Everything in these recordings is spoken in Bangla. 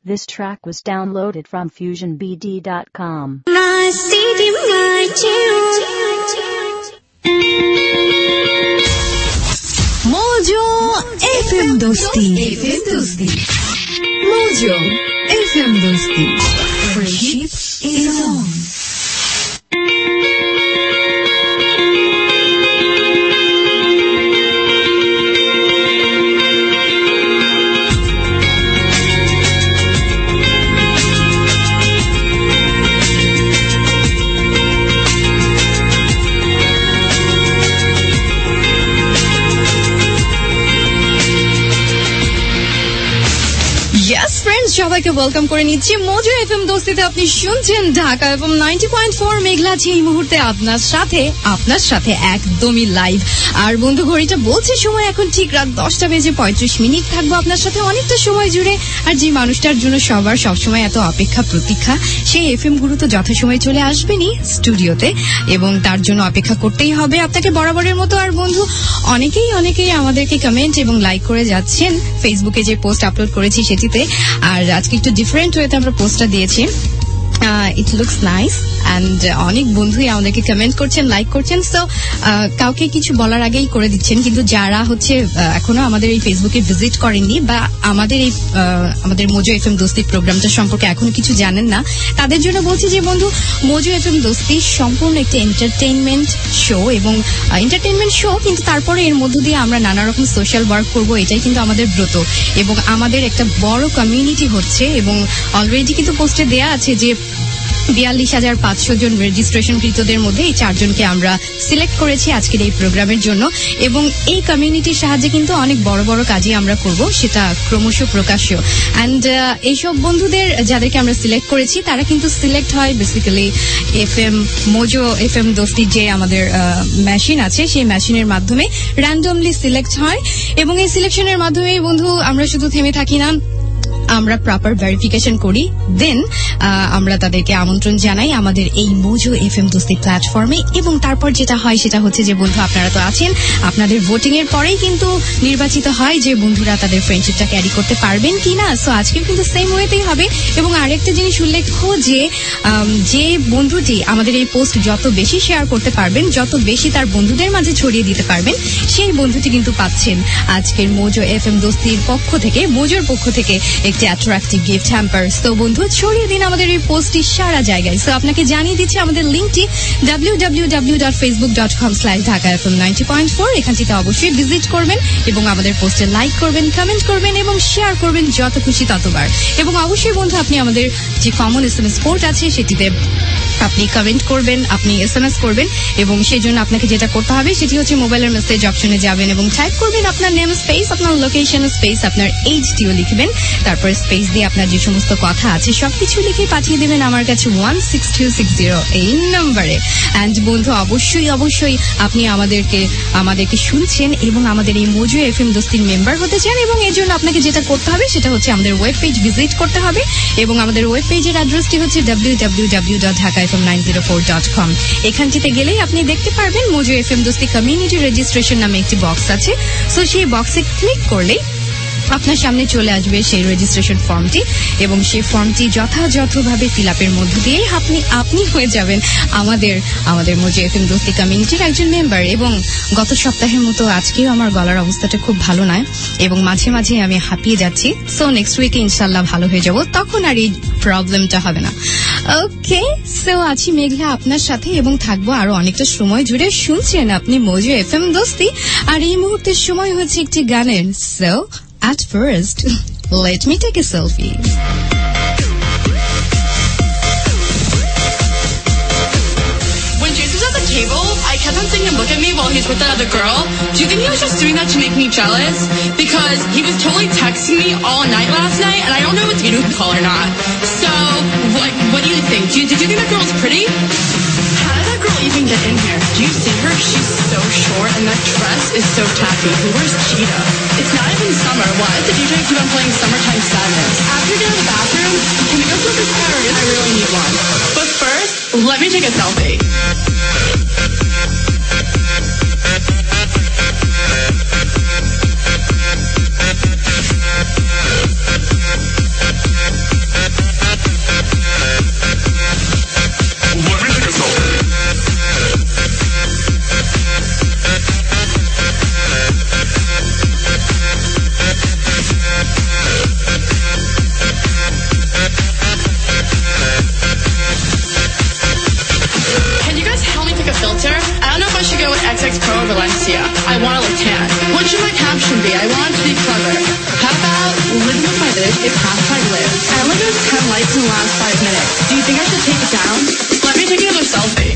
This track was downloaded from FusionBD.com. Mojo FM Dosti. Mojo FM Dosti. Friendship is on. Yes friends, সবাইকে ওয়েলকাম করে নিচ্ছি মোজো এফএম দোস্তিতে। আপনি শুনছেন ঢাকা এফএম 90.4 মেঘলা আছে এই মুহূর্তে আপনার সাথে একদমই লাইভ। আর বন্ধু ঘড়িটা বলছে সময় এখন ঠিক রাত 10:35 থাকবো আপনার সাথে অনেকটা সময় জুড়ে। আর যে মানুষটার জন্য সবার সবসময় এত অপেক্ষা প্রতীক্ষা, সেই এফএম গুরু তো যথাসময় চলে আসবেনই স্টুডিওতে, এবং তার জন্য অপেক্ষা করতেই হবে আপনাকে বরাবরের মতো। আর বন্ধু অনেকেই আমাদেরকে কমেন্ট এবং লাইক করে যাচ্ছেন ফেসবুকে যে পোস্ট আপলোড করেছি সেটিতে। আর আজকে একটু ডিফারেন্ট ওয়েতে আমরা পোস্টটা দিয়েছি। ইট লুকস নাইস অ্যান্ড অনেক বন্ধুই আমাদেরকে কমেন্ট করছেন, লাইক করছেন। সো কাউকে কিছু বলার আগেই করে দিচ্ছেন, কিন্তু যারা হচ্ছে এখনো আমাদের এই ফেসবুকে ভিজিট করেননি বা আমাদের মোজো এফএম দোস্তি প্রোগ্রামটা সম্পর্কে এখনো কিছু জানেন না, তাদের জন্য বলছি যে বন্ধু, মোজো এফএম দোস্তি সম্পূর্ণ একটি এন্টারটেইনমেন্ট শো, এবং এন্টারটেইনমেন্ট শো কিন্তু তারপরে এর মধ্য দিয়ে আমরা নানা রকম সোশ্যাল ওয়ার্ক করব, এটাই কিন্তু আমাদের ব্রত। এবং আমাদের একটা বড় কমিউনিটি হচ্ছে, এবং অলরেডি কিন্তু পোস্টে দেয়া আছে যে 42,500 জন রেজিস্ট্রেশনকৃতদের মধ্যে এই 4 জনকে আমরা সিলেক্ট করেছি আজকের এই প্রোগ্রামের জন্য। এবং এই কমিউনিটির সাহায্যে কিন্তু অনেক বড় বড় কাজই আমরা করব, সেটা ক্রমশ প্রকাশ্য। অ্যান্ড এইসব বন্ধুদের যাদেরকে আমরা সিলেক্ট করেছি তারা কিন্তু সিলেক্ট হয় বেসিক্যালি মোজো এফএম দোস্তির যে আমাদের মেশিন আছে, সেই মেশিনের মাধ্যমে র্যান্ডমলি সিলেক্ট হয়। এবং এই সিলেকশনের মাধ্যমে বন্ধু আমরা শুধু থেমে থাকি না, আমরা প্রপার ভেরিফিকেশন করি, দেন আমরা তাদেরকে আমন্ত্রণ জানাই আমাদের এই মোজো এফএম দোস্তি প্ল্যাটফর্মে। এবং তারপর যেটা হয় সেটা হচ্ছে যে বন্ধু আপনারা তো আছেন, আপনাদের ভোটিং এর পরেই কিন্তু নির্বাচিত হয় যে বন্ধুরা তাদের ফ্রেন্ডশিপটা ক্যারি করতে পারবেন কিনা। সো আজকেও কিন্তু সেম ওয়েতেই হবে। এবং আরেকটা জিনিস উল্লেখ্য যে বন্ধুটি আমাদের এই পোস্ট যত বেশি শেয়ার করতে পারবেন, যত বেশি তার বন্ধুদের মাঝে ছড়িয়ে দিতে পারবেন, সেই বন্ধুটি কিন্তু পাচ্ছেন আজকের মোজো এফএম দোস্তির পক্ষ থেকে, মোজোর পক্ষ থেকে একটি অ্যাট্রাকটিভ গিফট হ্যাম্পার। তো বন্ধু ছড়িয়ে দিন আমাদের এই পোস্টটি সারা জায়গায়। সো আপনাকে জানিয়ে দিচ্ছি আমাদের লিঙ্কটি www.facebook.com/dhakafm90.4। এখানটিতে অবশ্যই ভিজিট করবেন এবং আমাদের পোস্টে লাইক করবেন, কমেন্ট করবেন এবং শেয়ার করবেন যত খুশি ততবার। এবং অবশ্যই বন্ধু আপনি আমাদের যে কমন SMS পোর্ট আছে সেটিতে আপনি কমেন্ট করবেন, আপনি SMS করবেন, এবং সেই জন্য আপনাকে যেটা করতে হবে সেটি হচ্ছে মোবাইলের মেসেজ অপশনে যাবেন এবং টাইপ করবেন আপনার নেম স্পেস, আপনার লোকেশন স্পেস, আপনার এইচটিও লিখবেন, তারপর স্পেস দিয়ে আপনার যে সমস্ত কথা আছে সবকিছু লিখে পাঠিয়ে দেবেন আমার কাছে 16260 এই নম্বরে। অ্যান্ড বন্ধু অবশ্যই আপনি আমাদেরকে শুনছেন এবং আমাদের এই মোজো এফএম দোস্তির মেম্বার হতে চান, এবং এর জন্য আপনাকে যেটা করতে হবে সেটা হচ্ছে আমাদের ওয়েব পেজ ভিজিট করতে হবে। এবং আমাদের ওয়েব পেজের অ্যাড্রেসটি হচ্ছে www.dhakafm904.com। এখানটিতে গেলেই আপনি দেখতে পারবেন Mojo FM Dosti community registration নামে একটি বক্স আছে। সো সেই বক্সে ক্লিক করলেই আপনার সামনে চলে আসবে সেই রেজিস্ট্রেশন ফর্মটি, এবং সেই ফর্মটি যথাযথভাবে ফিল আপের মধ্য দিয়েই আপনি হয়ে যাবেন আমাদের মোজো এফএম দোস্তি কমিউনিটির একজন মেম্বার। এবং গত সপ্তাহের মতো আজকেও আমার গলার অবস্থাটা খুব ভালো নয় এবং মাঝে মাঝে আমি হাঁপিয়ে যাচ্ছি। সো নেক্সট উইকে ইনশাল্লাহ ভালো হয়ে যাব, তখন আর এই প্রবলেমটা হবে না। ওকে, সো আছি মেঘলা আপনার সাথে এবং থাকবো আরো অনেকটা সময় জুড়ে। শুনছেন আপনি মোজো এফএম দোস্তি, আর এই মুহূর্তের সময় হচ্ছে একটি গানের। So at first, let me take a selfie. When Jason was at the table, I kept on seeing him look at me while he's with that other girl. Do you think he was just doing that to make me jealous? Because he was totally texting me all night last night, and I don't know if it's video call or not. So, what do you think? Did you think that girl's pretty? How did that girl even get in here? Do you see her? She's so short, and that dress is so tacky. Who wears cheetah? It's not even summer. Why does the DJ keep on playing Summertime Sadness? After you get out of the bathroom, can we go smoke a cigarette? I really need one. But first, let me take a selfie. It's #live. And I only got 10 likes in the last 5 minutes. Do you think I should take it down? Let me take another selfie.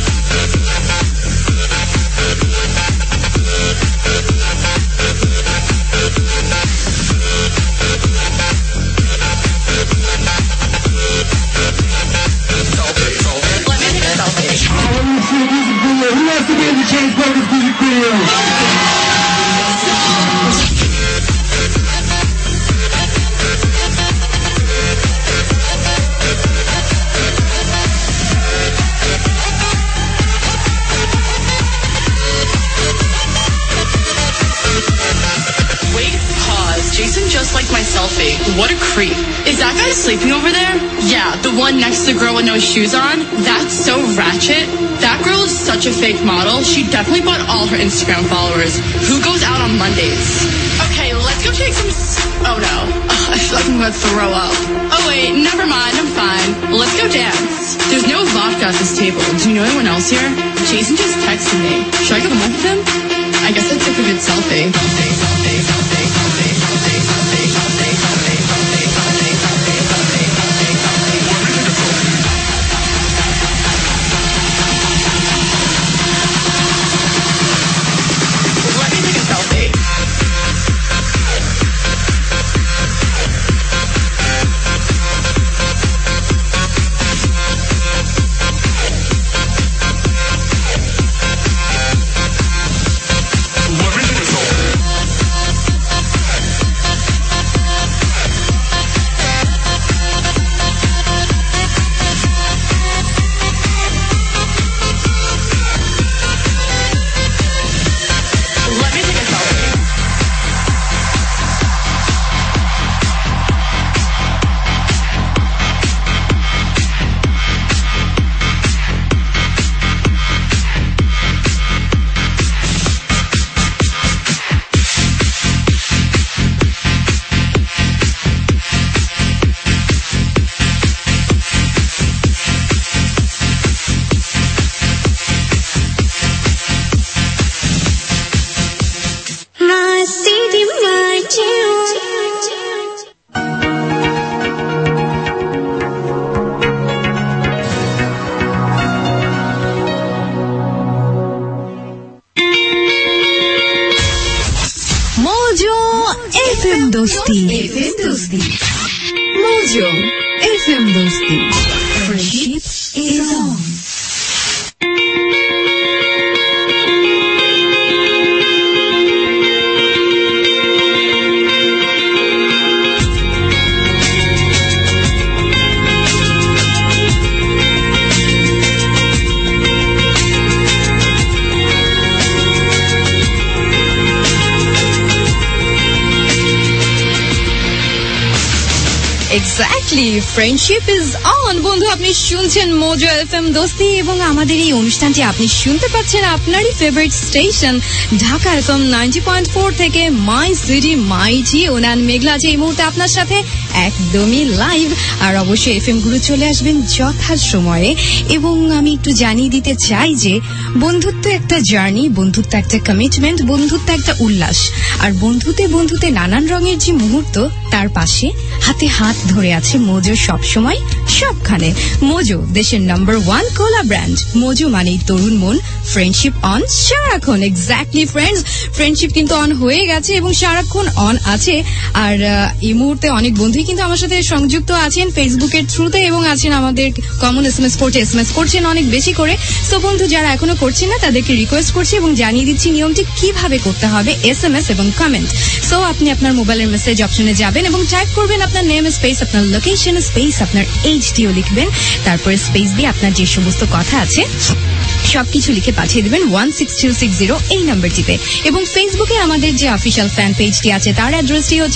Who wants to be in the Chainsmokers music video? Wait, pause. Jason just liked my selfie. What a creep. Is that guy sleeping over there? Yeah, the one next to the girl with no shoes on? That's so ratchet. That girl is such a fake model. She definitely bought all her Instagram followers. Who goes out on Mondays? Okay, let's go take some... Oh no. Ugh, I feel like I'm gonna throw up. Oh wait, never mind, I'm fine. Let's go dance. There's no vodka at this table. Do you know anyone else here? Jason just texted me. Should I go home with him? I guess I took a good selfie. Mojo FM Dosti. Friendship is on. Exactly, friendship is on. বন্ধু, আপনি শুনছেন মোজো এফএম দোস্তি এবং আমাদের এই অনুষ্ঠানটি আপনি শুনতে পাচ্ছেন আপনারই ফেভারিট স্টেশন ঢাকা এফএম 90.4 থেকে মাই সিটি মাই জীবন মেঘলা আছে এই মুহূর্তে আপনার সাথে একদমই লাইভ। আর অবশ্যই এফএম গুলো চলে আসবেন যথা সময়ে। এবং আমি একটু জানিয়ে দিতে চাই যে বন্ধুত্ব একটা জার্নি, বন্ধুত্ব একটা কমিটমেন্ট, বন্ধুত্ব একটা উল্লাস। আর বন্ধুতে নানান রঙের যে মুহূর্ত, তার পাশে হাতে হাত ধরে আছে মোজো সবসময় সবখানে। মোজো দেশের নাম্বার 1 কোলা ব্র্যান্ড। মোজো মানেই তরুণ মন, ফ্রেন্ডশিপ অন সারাক্ষণ। এক্স্যাক্টলি ফ্রেন্ডস, ফ্রেন্ডশিপ কিন্তু অন হয়ে গেছে এবং সারাক্ষণ অন আছে। আর এই মুহূর্তে অনেক বন্ধুই কিন্তু আমার সাথে সংযুক্ত আছেন ফেসবুকের থ্রুতে এবং আছেন আমাদের কমন এসএমএস পোর্টে এসএমএস করছেন অনেক বেশি করে। সো বন্ধু যারা এখনো করছেন না তাদেরকে রিকোয়েস্ট করছি এবং জানিয়ে দিচ্ছি নিয়মটি কিভাবে করতে হবে, এসএমএস এবং কমেন্ট। সো আপনি আপনার মোবাইলের মেসেজ অপশনে যাবেন এবং টাইপ করবেন আপনার নেম স্পেস, আপনার লোকেশন স্পেস, আপনার এইচটিও লিখবেন, তারপরে স্পেস দিয়ে আপনার যে সমস্ত কথা আছে সবকিছু লিখে পাঠিয়ে দিবেন 16260 এই নাম্বারটিতে। এবং ফেসবুকে আমাদের যে অফিসিয়াল ফ্যান পেজটি আছে তার অ্যাড্রেসটি হচ্ছে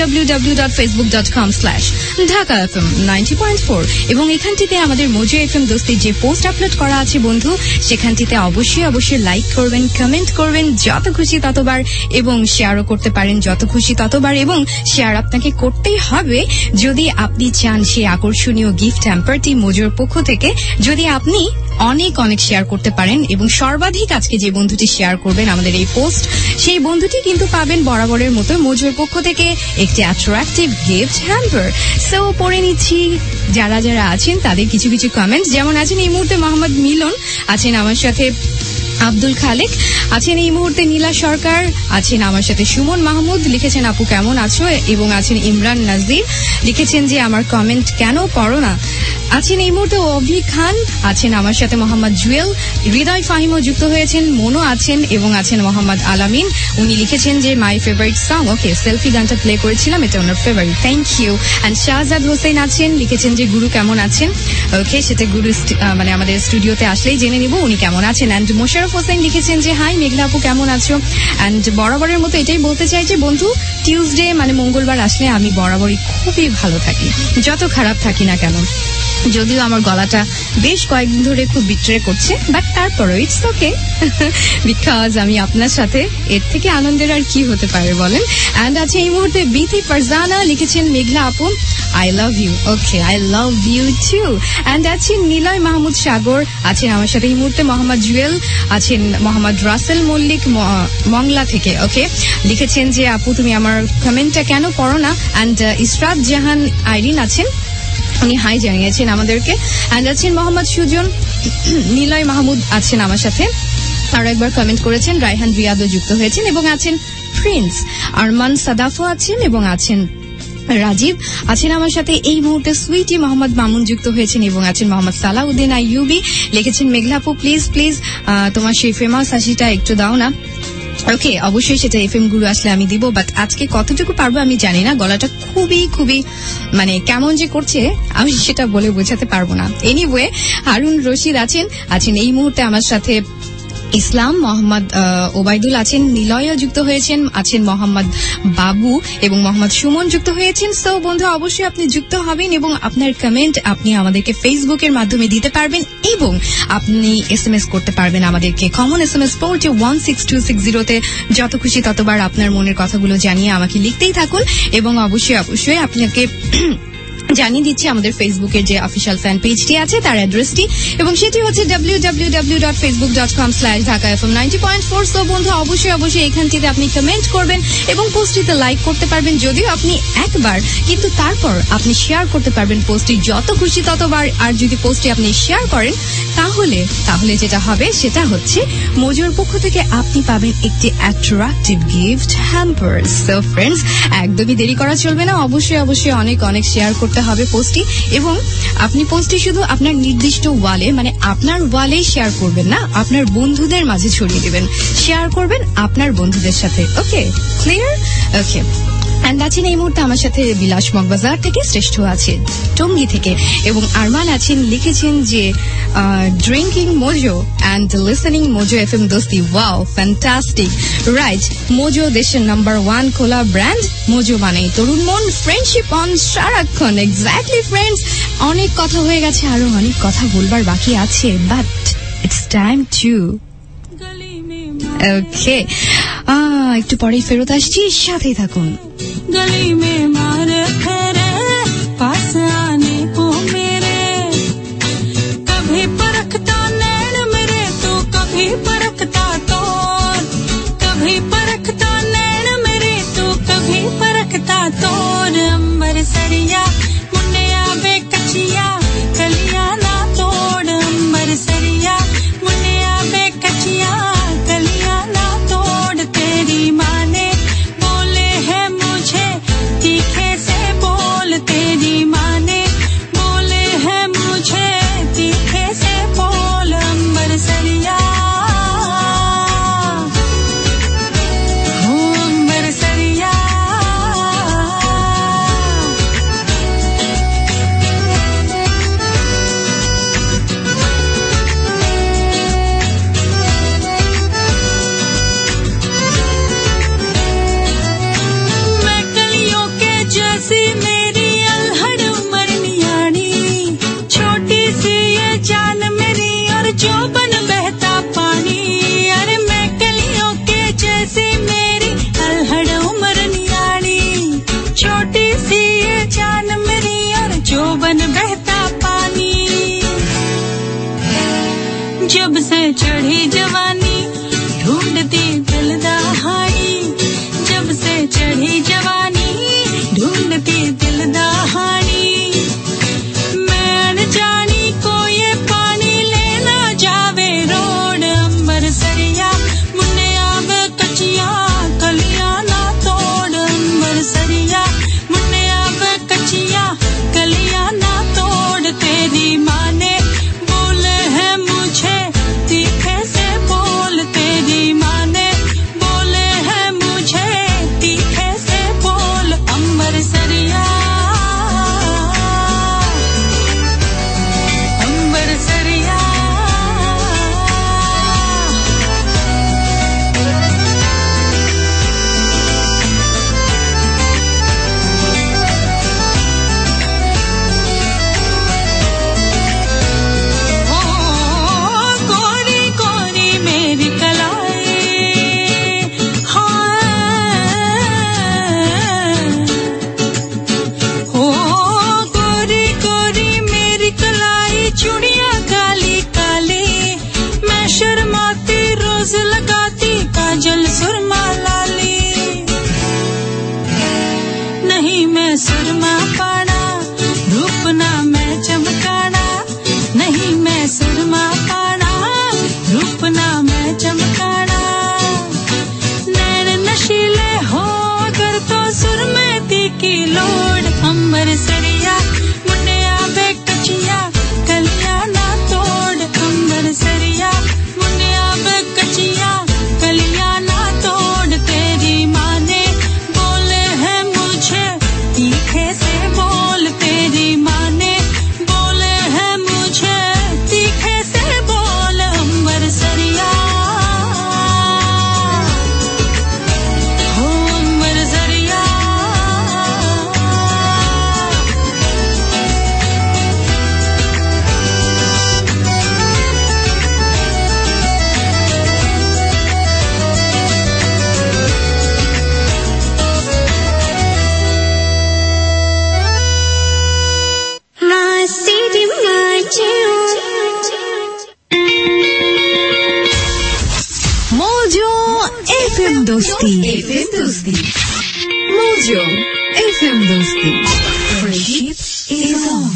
www.facebook.com/dhaka.fm90.4 এবং এখানটিতে আমাদের মোজো এফএম দোস্তির যে পোস্ট আপলোড করা আছে বন্ধু, সেখানটিতে অবশ্যই লাইক করবেন, কমেন্ট করবেন যত খুশি ততবার এবং শেয়ারও করতে পারেন যত খুশি ততবার। এবং শেয়ার আপনাকে করতেই হবে যদি আপনি চান সেই আকর্ষণীয় গিফট হ্যাম্পারটি মোজোর পক্ষ থেকে। যদি আপনি অনেক শেয়ার করতে করতে পারেন এবং সর্বাধিক আজকে যে বন্ধুটি শেয়ার করবেন আমাদের এই পোস্ট, সেই বন্ধুটি কিন্তু পাবেন বরাবরের মতো মোজোর পক্ষ থেকে একটি অ্যাট্রাকটিভ গিফট হ্যাম্পার। সো পড়ে নিচ্ছি যারা যারা আছেন তাদের কিছু কিছু কমেন্ট। যেমন আছেন এই মুহূর্তে মোহাম্মদ মিলন, আছেন আমার সাথে আব্দুল খালেক, আছেন এই মুহূর্তে নীলা সরকার, আছেন আমার সাথে সুমন মাহমুদ, লিখেছেন আপু কেমন আছো, এবং আছেন ইমরান নাজির, লিখেছেন যে আমার কমেন্ট কেন পড়ো না। আছেন এই মুহূর্তে অভি খান, আছেন আমার সাথে মোহাম্মদ জুয়েল, হৃদয় ফাহিমও যুক্ত হয়েছেন, মনো আছেন এবং আছেন মোহাম্মদ আলামিন। উনি লিখেছেন যে my favourite song, okay selfie গানটা প্লে করেছিলাম, এটা ওনার favourite, thank you. And Shahzad Hossain আছেন, লিখেছেন যে গুরু কেমন আছেন, ওকে সেটা গুরু মানে আমাদের স্টুডিওতে আসলেই জেনে নিব উনি কেমন আছেন। অ্যান্ড মোশারফ হোসেন লিখেছেন যে হাই মেঘলা আপু কেমন আছো। অ্যান্ড বরাবরের মতো এটাই বলতে চাই যে বন্ধু, টিউসডে মানে মঙ্গলবার আসলে আমি বরাবরই খুবই ভালো থাকি, যত খারাপ থাকি না কেন। যদিও আমার গলাটা বেশ কয়েকদিন ধরে খুব বিট্রে করছে, বাট তারপরও ইটস ওকে, বিকজ আমি আপনার সাথে, এর থেকে আনন্দের আর কি হতে পারে বলেন। অ্যান্ড আছে এই মুহূর্তে বিথি ফারজানা, লিখেছেন মেঘলা আপু I love you, okay I love you too. And আছেন নিলয় মাহমুদ সাগর, আছেন আমার সাথে এই মুহূর্তে মোহাম্মদ জুয়েল, আছেন মোহাম্মদ রাসেল মল্লিক মংলা থেকে, ওকে লিখেছেন যে আপু তুমি আমার কমেন্টটা কেন পড়ো না। অ্যান্ড ইসরাত জাহান আইরিন আছেন, উনি হাই জানিয়েছেন আমাদেরকে। অ্যান্ড আছেন মোহাম্মদ সুজন, নিলয় মাহমুদ আছেন আমার সাথে, আরো একবার কমেন্ট করেছেন, রায়হান রিয়াদও যুক্ত হয়েছেন, এবং আছেন প্রিন্স আরমান সাদাফো আছেন, এবং আছেন রাজীব আছেন আমার সাথে এই মুহূর্তে, সুইটি মোহাম্মদ মামুন যুক্ত হয়েছেন, এবং আছেন মোহাম্মদ সালাউদ্দিন আইয়ুবি, লিখেছেন মেঘলাপু প্লিজ প্লিজ তোমার সেই ফেমাস হাসিটা একটু দাও না। ওকে অবশ্যই সেটা এফএম গুরু আসলে আমি দিব, বাট আজকে কতটুকু পারবো আমি জানি না, গলাটা খুবই খুবই মানে কেমন যে করছে আমি সেটা বলে বোঝাতে পারবো না। এনিওয়ে হারুন রশিদ আছেন এই মুহূর্তে আমার সাথে, ইসলাম মোহাম্মদ ওবায়দুল আছেন, নিলয় যুক্ত হয়েছেন, আছেন মোহাম্মদ বাবু এবং মোহাম্মদ সুমন যুক্ত হয়েছেন। সো বন্ধু অবশ্যই আপনি যুক্ত হবেন এবং আপনার কমেন্ট আপনি আমাদেরকে ফেসবুকের মাধ্যমে দিতে পারবেন, এবং আপনি SMS করতে পারবেন আমাদেরকে কমন SMS পোর্ট 16260-তে, যত খুশি ততবার আপনার মনের কথাগুলো জানিয়ে আমাকে লিখতেই থাকুন। এবং অবশ্যই আপনাকে জানিয়ে দিচ্ছি আমাদের ফেসবুকের যে অফিসিয়াল ফ্যান পেজটি আছে তার অ্যাড্রেসটি, এবং সেটি হচ্ছে www.facebook.com/dhakafm90.4। সো বন্ধু অবশ্যই এখানটিতে আপনি কমেন্ট করবেন এবং পোস্টটিতে লাইক করতে পারবেন, যদিও আপনি একবার, কিন্তু তারপর আপনি শেয়ার করতে পারবেন পোস্টটি যত খুশি ততবার। আর যদি পোস্টটি আপনি শেয়ার করেন তাহলে যেটা হবে সেটা হচ্ছে মোজোর পক্ষ থেকে আপনি পাবেন একটি attractive gift hamper. So friends একদমই দেরি করা চলবে না, অবশ্যই অনেক শেয়ার করতে হবে পোস্টটি, এবং আপনি পোস্টটি শুধু আপনার নির্দিষ্ট ওয়ালে, মানে আপনার ওয়ালেই শেয়ার করবেন না, আপনার বন্ধুদের মাঝে ছড়িয়ে দিবেন, শেয়ার করবেন আপনার বন্ধুদের সাথে। Okay clear? ওকে। অ্যান্ড আছেন এই মুহূর্তে আমার সাথে বিলাস মগবাজার থেকে, শ্রেষ্ঠ আছে টঙ্গী থেকে, এবং আরমান আছেন, লিখেছেন যে drinking Mojo and listening Mojo FM Dosti, wow fantastic, right. Mojo দেশের নাম্বার 1 খোলা ব্র্যান্ড, মোজো মানেই তরুণ মন, ফ্রেন্ডশিপ অন সারাক্ষণ। এক্স্যাক্টলি ফ্রেন্ডস, অনেক কথা হয়ে গেছে, আরো অনেক কথা বলবার বাকি আছে, but it's time to okay একটু পরেই ফেরত আসছি, সাথেই থাকুন। गली में मारे फेरे पास आने को मेरे, कभी परखता नैन मेरे तो कभी परखता तोर, कभी परखता नैन मेरे तो कभी परखता तोर। अंबर सरिया मुन्ने आवे कचिया कलिया ना तोड़, अंबर सरिया मुन्ने आवे कचिया कलिया ना तोड़। तेरी माँ ने बोले है मुझे तीखे से बोल, तेरी माँ ने बोले है मुझे तीखे से बोल। अंबर सरिया हो अंबर सरिया, मैं कलियों के जैसी मेरी अल्हड़ उमर नियाणी, छोटी सी ये जान मेरी और जोबन बहता पानी। अरे मैं कलियों के जैसी मेरी अल्हड़ उमर नियाणी, छोटी सी ये जान मेरी और जोबन बहता पानी। जब से चढ़ी जवानी ढूंढती दिल दहाड़ी जब से चढ़ी जवानी ढूंढती दिल दहाड़ी मैं अनजानी को ये पानी लेना जावे रोड अंबर सरिया मुन्ने आवे कचिया कलियां ना तोड़ अंबर सरिया मुन्ने आवे कचिया कलियां ना तोड़ तेरी माँ ने बोले है मुझे तीखे से बोल तेरी माँ ने बोले है मुझे तीखे से बोल अंबर सरिया अंबर सरिया कोरी कोरी मेरी कलाई कोरी कोरी मेरी कलाई चूड़ियां काली काली मैं शर्माती रोज लगाती काजल सुरमा लाली नहीं मैं सुरमा पाना रूप ना मैं चमकाना नहीं मैं सुरमा पाना रूप ना मैं चमकाना नैन नशीले हो अगर तो सुरमेती की लोड अंबर सरिया मुन्ने आवे कचिया कलियां ना तोड़ अंबर सरिया मुन्ने आवे कचिया कलियां ना तोड़ तेरी माँ ने बोले है मुझे तीखे से बोल तेरी माँ ने बोले है मुझे तीखे से बोल अंबर सरिया हो अंबर सरिया Mojo FM दोस्ती Mojo FM दोस्ती Friendship is on.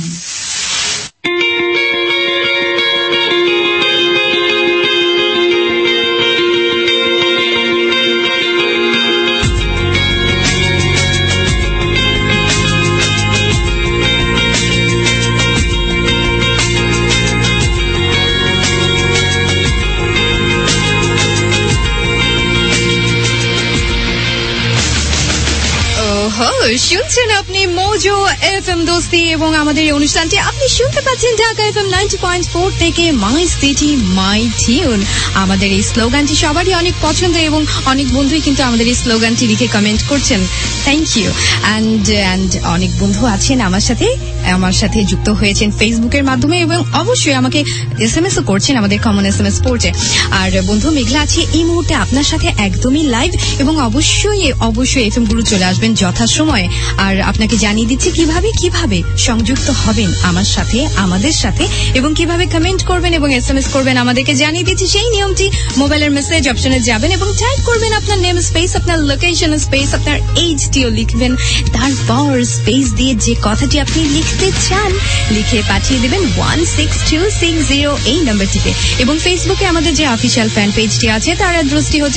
শুনছেন আপনি মোজো এফএম দোস্তি এবং আমাদের এই অনুষ্ঠানটি আপনি শুনতে পাচ্ছেন ঢাকা এফএম 90.4 থেকে মাই সিটি মাই টিউন। আমাদের এই স্লোগানটি সবারই অনেক পছন্দ এবং অনেক বন্ধুই কিন্তু আমাদের এই স্লোগানটি লিখে কমেন্ট করছেন। Thank you. অ্যান্ড অনেক বন্ধু আছেন আমার সাথে যুক্ত হয়েছেন ফেসবুকের মাধ্যমে এবং অবশ্যই আমাকে এসএমএসও করছেন আমাদের কমন এসএমএস পোর্টে। আর বন্ধু মেঘলা আছে এই মুহূর্তে আপনার সাথে একদমই লাইভ এবং অবশ্যই এফএম গুলো চলে আসবেন যথাসময়ে। আর আপনাকে জানিয়ে দিচ্ছি কিভাবে সংযুক্ত হবেন আমার সাথে আমাদের সাথে এবং কিভাবে কমেন্ট করবেন এবং এসএমএস করবেন আমাদেরকে জানিয়ে দিচ্ছি। সেই নিয়মটি মোবাইলের মেসেজ অপশনে যাবেন এবং টাইপ করবেন আপনার নেম স্পেস আপনার লোকেশন স্পেস আপনার এইচটিও লিখবেন, তারপর স্পেস দিয়ে যে কথাটি আপনি লিখতে চান লিখে পাঠিয়ে দেবেন 16260 এই নাম্বারটিতে। এবং ফেসবুকে আমাদের যে অফিসিয়াল ফ্যান পেজটি আছে তার অ্যাড্রেসটি হচ্ছে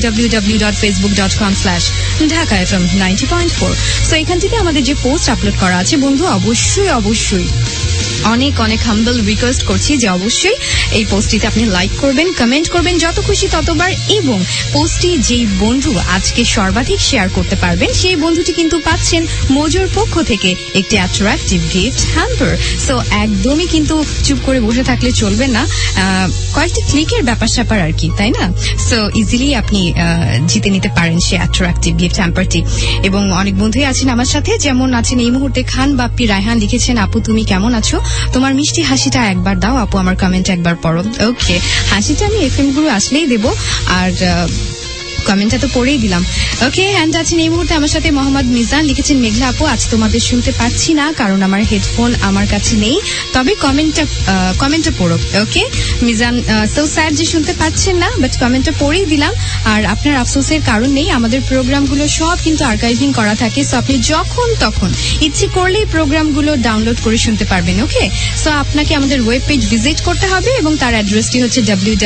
www.facebook.com/dhakafm90.4। সো এখান থেকে আমাদের যে পোস্ট আপলোড করা আছে বন্ধু অবশ্যই অনেক হাম্বল রিকোয়েস্ট করছি যে অবশ্যই এই পোস্টটিতে আপনি লাইক করবেন, কমেন্ট করবেন যত খুশি ততবার এবং পোস্টটি যেই বন্ধু আজকে সর্বাধিক শেয়ার করতে পারবেন সেই বন্ধুটি কিন্তু পাচ্ছেন মোজোর পক্ষ থেকে একটি অ্যাট্রাকটিভ গিফট হ্যাম্পার। সো একদমই কিন্তু চুপ করে বসে থাকলে চলবে না, কয়েকটি ক্লিকের ব্যাপার স্যাপার আর কি, তাই না? সো ইজিলি আপনি জিতে নিতে পারেন সেই অ্যাট্রাকটিভ গিফট হ্যাম্পারটি। এবং অনেক বন্ধুই আছেন আমার সাথে, যেমন আছেন এই মুহূর্তে খান বাপ্পি রায়হান লিখেছেন, আপু তুমি কেমন আছো? তোমার মিষ্টি হাসিটা একবার দাও আপু, আমার কমেন্ট একবার পড়ো। ওকে, হাসিটা আমি এফএম গুলো আসলেই দেবো। আর কমেন্টটা তো পড়েই দিলাম। ওকে, অ্যান্ড আছেন এই মুহূর্তে আমার সাথে মোহাম্মদ মিজান, লিখেছেন মেঘলা আপু আজ তোমাদের শুনতে পাচ্ছি না কারণ আমার হেডফোন আমার কাছে নেই, তবে কমেন্টটা পড়ো। ওকে মিজান, সো স্যাড যে শুনতে পাচ্ছেন না, বাট কমেন্টটা পড়েই দিলাম। আর আপনার আফসোসের কারণ নেই, আমাদের প্রোগ্রামগুলো সব কিন্তু আর্কাইভিং করা থাকে, সো আপনি যখন তখন ইচ্ছে করলেই প্রোগ্রামগুলো ডাউনলোড করে শুনতে পারবেন। ওকে, সো আপনাকে আমাদের ওয়েব পেজ ভিজিট করতে হবে এবং তার অ্যাড্রেসটি হচ্ছে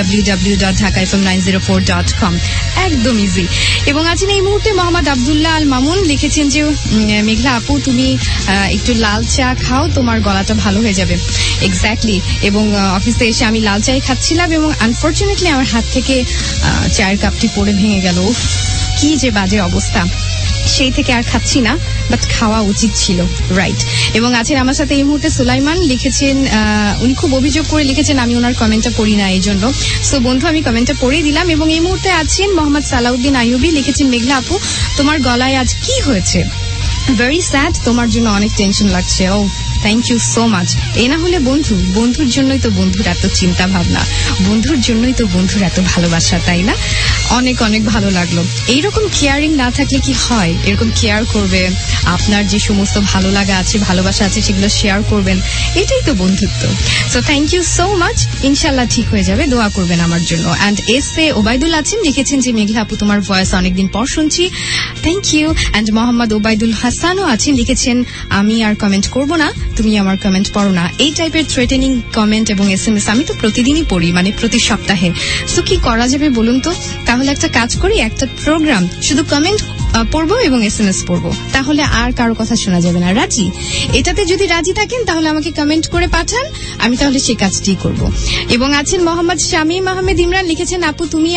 www.dhakafm904.com। একদম ইজি। এবং আছেন এই মুহূর্তে মোহাম্মদ আব্দুল্লাহ আল মামুন, লিখেছেন যে মেঘলা আপু তুমি একটু লাল চা খাও, তোমার গলাটা ভালো হয়ে যাবে। এক্স্যাক্টলি। এবং অফিসে এসে আমি লাল চাই খাচ্ছিলাম এবং আনফর্চুনেটলি আমার হাত থেকে চায়ের কাপটি পড়ে ভেঙে গেল। কি যে বাজে অবস্থা, সেই থেকে আর খাচ্ছি না, বাট খাওয়া উচিত ছিল, রাইট। এবং আছেন আমার সাথে এই মুহূর্তে সুলাইমান, লিখেছেন উনি খুব অভিযোগ করে লিখেছেন আমি ওনার কমেন্টটা পড়ি না এই জন্য। সো বন্ধু আমি কমেন্টটা পড়ে দিলাম। এবং এই মুহূর্তে আছেন মোহাম্মদ সালাউদ্দিন আইয়ুবী, লিখেছেন মেঘলা আপু তোমার গলায় আজ কি হয়েছে? ভেরি স্যাড, তোমার জন্য অনেক টেনশন লাগছে। Oh thank you so much. এ না হলে বন্ধুর জন্যই তো বন্ধুর এত চিন্তা ভাবনা, বন্ধুর জন্যই তো বন্ধুর এত ভালোবাসা, তাই না? অনেক অনেক ভালো লাগলো। এইরকম কেয়ারিং না থাকলে কি হয়? এরকম কেয়ার করবে, আপনার যে সমস্ত ভালো লাগা আছে, ভালোবাসা আছে, সেগুলো শেয়ার করবেন, এটাই তো বন্ধুত্ব। So thank you so much. ইনশাল্লাহ ঠিক হয়ে যাবে, দোয়া করবেন আমার জন্য। অ্যান্ড এসে ওবায়দুল আছেন, লিখেছেন যে মেঘলা আপু তোমার ভয়েস অনেকদিন পর শুনছি, thank you. And Mohammad Obaidul হাসানও আছেন, লিখেছেন আমি আর কমেন্ট করব না, তুমি আমার কমেন্ট পড়ো না। এই টাইপের থ্রেটেনিং কমেন্ট এবং SMS আমি তো প্রতিদিনই পড়ি, মানে প্রতি সপ্তাহে। সো কি করা যাবে বলুন তো? তাহলে একটা কাজ করি, একটা প্রোগ্রাম শুধু কমেন্ট পড়বো এবং SMS পড়বো, তাহলে আর কারো কথা শোনা যাবে না। রাজি? এটাতে যদি রাজি থাকেন তাহলে আমাকে কমেন্ট করে পাঠান, আমি তাহলে সেই কাজটি করব। এবং আছেন মোহাম্মদ শামীম আহমেদ ইমরান, লিখেছেন আপু তুমি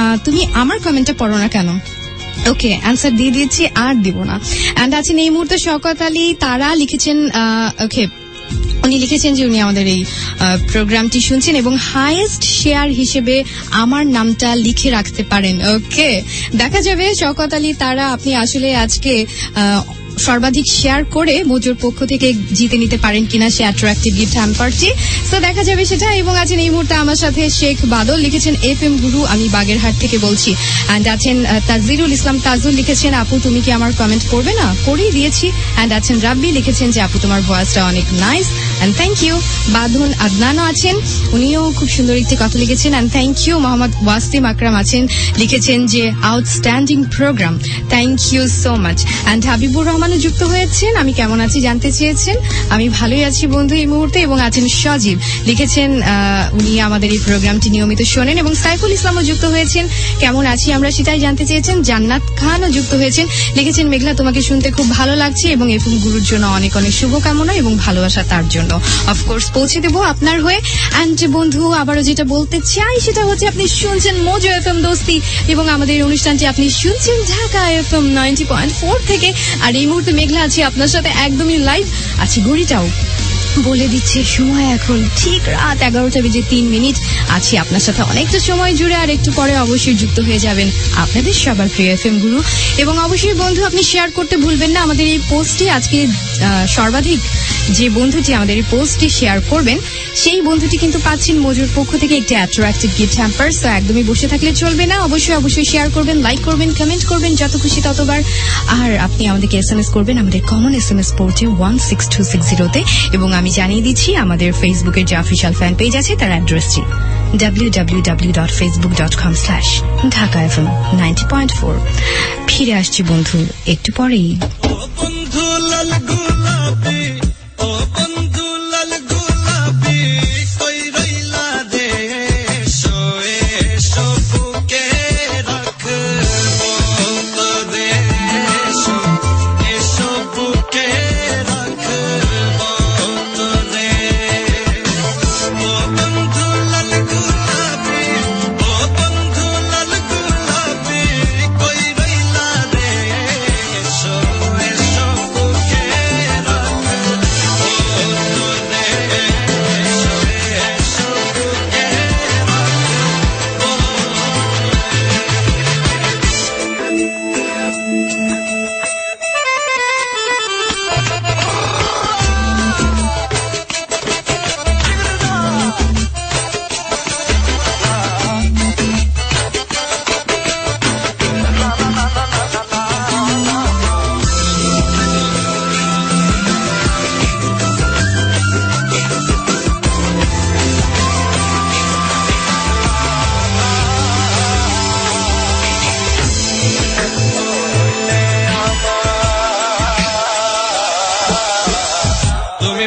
আমার কমেন্টটা পড়ো না কেন? ওকে, অ্যান্সার দিয়ে দিয়েছি, আর দিব না। অ্যান্ড আছেন এই মুহূর্তে শওকত আলী তারা, লিখেছেন ওকে, উনি লিখেছেন যে উনি আমাদের এই প্রোগ্রামটি শুনছেন এবং হাইয়েস্ট শেয়ার হিসেবে আমার নামটা লিখে রাখতে পারেন। ওকে, দেখা যাবে শওকত আলী তারা আপনি আসলে আজকে সর্বাধিক শেয়ার করে মজুর পক্ষ থেকে জিতে নিতে পারেন কিনা সে অ্যাট্রাক্টিভ গিফট হ্যাম্পারটি, তো দেখা যাবে সেটা। এবং আছেন এই মুহূর্তে আমার সাথে শেখ বাদল, লিখেছেন FM গুরু আমি বাগেরহাট থেকে বলছি। অ্যান্ড আছেন তাজিরুল ইসলাম তাজুল, লিখেছেন আপু তুমি কি আমার কমেন্ট করবে না? করেই দিয়েছি। অ্যান্ড আছেন রাব্বি, লিখেছেন যে আপু তোমার ভয়েসটা অনেক নাইস, অ্যান্ড থ্যাংক ইউ। বাঁধন আদনানও আছেন, উনিও খুব সুন্দর একটি কথা লিখেছেন, and thank you. Mohammad Wasim Akram আছেন, লিখেছেন যে outstanding program, thank you so much. And Habibur Rahman যুক্ত হয়েছেন, আমি কেমন আছি জানতে চেয়েছেন, আমি ভালোই আছি বন্ধু এই মুহূর্তে। এবং আছেন সজীব, লিখেছেন উনি আমাদের এই প্রোগ্রামটি নিয়মিত শোনেন। এবং সাইফুল ইসলামও যুক্ত হয়েছেন, কেমন আছি আমরা সেটাই জানতে চেয়েছেন। জান্নাত খানও যুক্ত হয়েছেন, লিখেছেন মেঘলা তোমাকে শুনতে খুব ভালো লাগছে এবং FM গুরুর জন্য অনেক অনেক শুভকামনা এবং ভালোবাসা তার জন্য অফকোর্স পৌঁছে দেবো আপনার হয়ে। অ্যান্ড বন্ধু আবারও যেটা বলতে চাই সেটা হচ্ছে আপনি শুনছেন মজু FM দোস্তি এবং আমাদের অনুষ্ঠানটি আপনি শুনছেন ঢাকা FM 90.4 থেকে। আর এই মুহূর্তে মেঘলা আছি আপনার সাথে একদমই লাইভ আছি। ঘড়িটাও বলে দিচ্ছে সময় এখন ঠিক রাত 11:03 আছি আপনার সাথে অনেকটা সময় জুড়ে। আর একটু পরে অবশ্যই যুক্ত হয়ে যাবেন আপনাদের সবার প্রিয় FM গুরু। এবং অবশ্যই বন্ধু আপনি শেয়ার করতে ভুলবেন না আমাদের এই পোস্টটি। আজকে সর্বাধিক যে বন্ধুটি আমাদের এই পোস্টটি শেয়ার করবেন সেই বন্ধুটি কিন্তু পাচ্ছেন মজুর পক্ষ থেকে একটি অ্যাট্রাক্টিভ গিফট হ্যাম্পার। তো একদমই বসে থাকলে চলবে না, অবশ্যই শেয়ার করবেন, লাইক করবেন, কমেন্ট করবেন, যত খুশি ততবার। আর আপনি আমাদেরকে SMS করবেন আমাদের কমন SMS পোর্টে 16260-তে। এবং আমি জানিয়ে দিচ্ছি আমাদের ফেসবুকের যে অফিসিয়াল ফ্যান পেজ আছে তার অ্যাড্রেসটি www.facebook.com/dhakafm90.4। ফিরে আসছি বন্ধু একটু পরেই।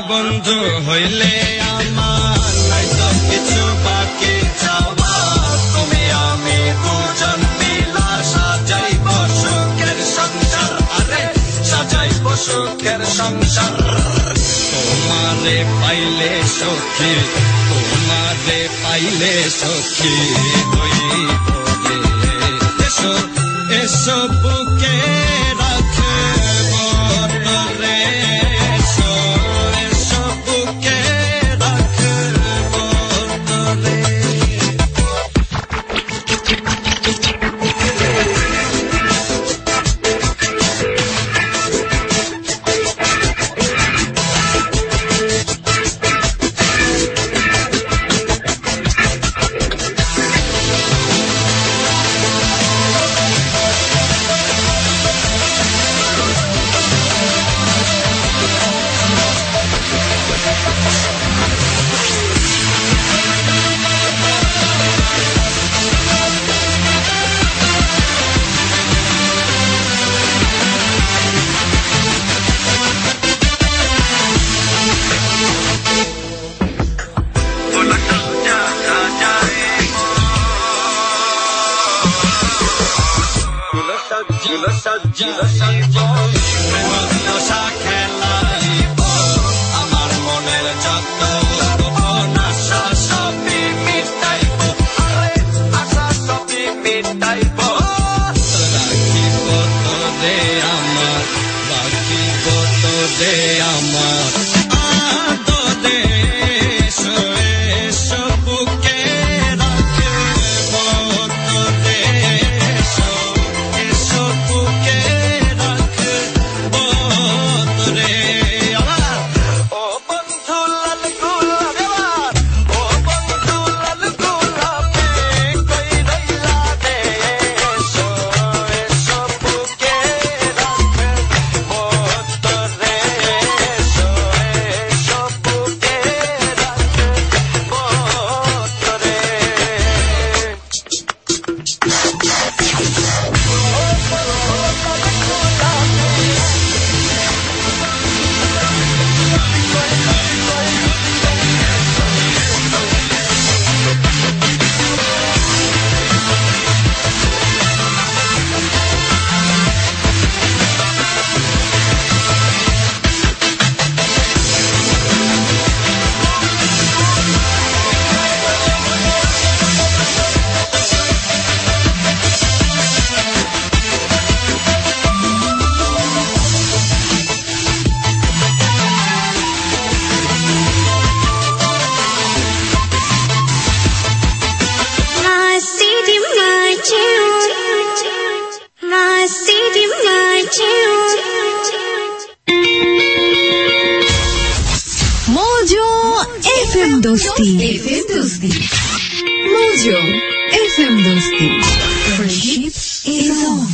বন্ধু হইলে আমার নাই তো কিছু বাকি যাওয়া তুমি আমি দুজন মিলা সাজাইব সুখের সংসার আরে সাজাইব সুখের সংসার তোমারে পাইলে সখী তোমারে পাইলে সখী হইব এসো এসো বুকে রাখব তোরে এসো এসো বুকে রাখব তোরে আমার মনের যত গোপন আশা সবই মিটাইব আরে আশা সবই মিটাইব রাখিব তোরে আমার রাখিব তোরে আমার আদরে এসো এসো বুকে রাখব তোরে এসো এসো বুকে রাখব তোরে আমার ও বন্ধু লাল গোলাপ আমার ও বন্ধু লাল গোলাপে কই রইলা রে এসো এসো বুকে রাখব তোরে এসো এসো বুকে রাখব তোরে My city, my tune. My city, my tune. Mojo FM Dosti. Mojo FM Dosti. Friendship is on.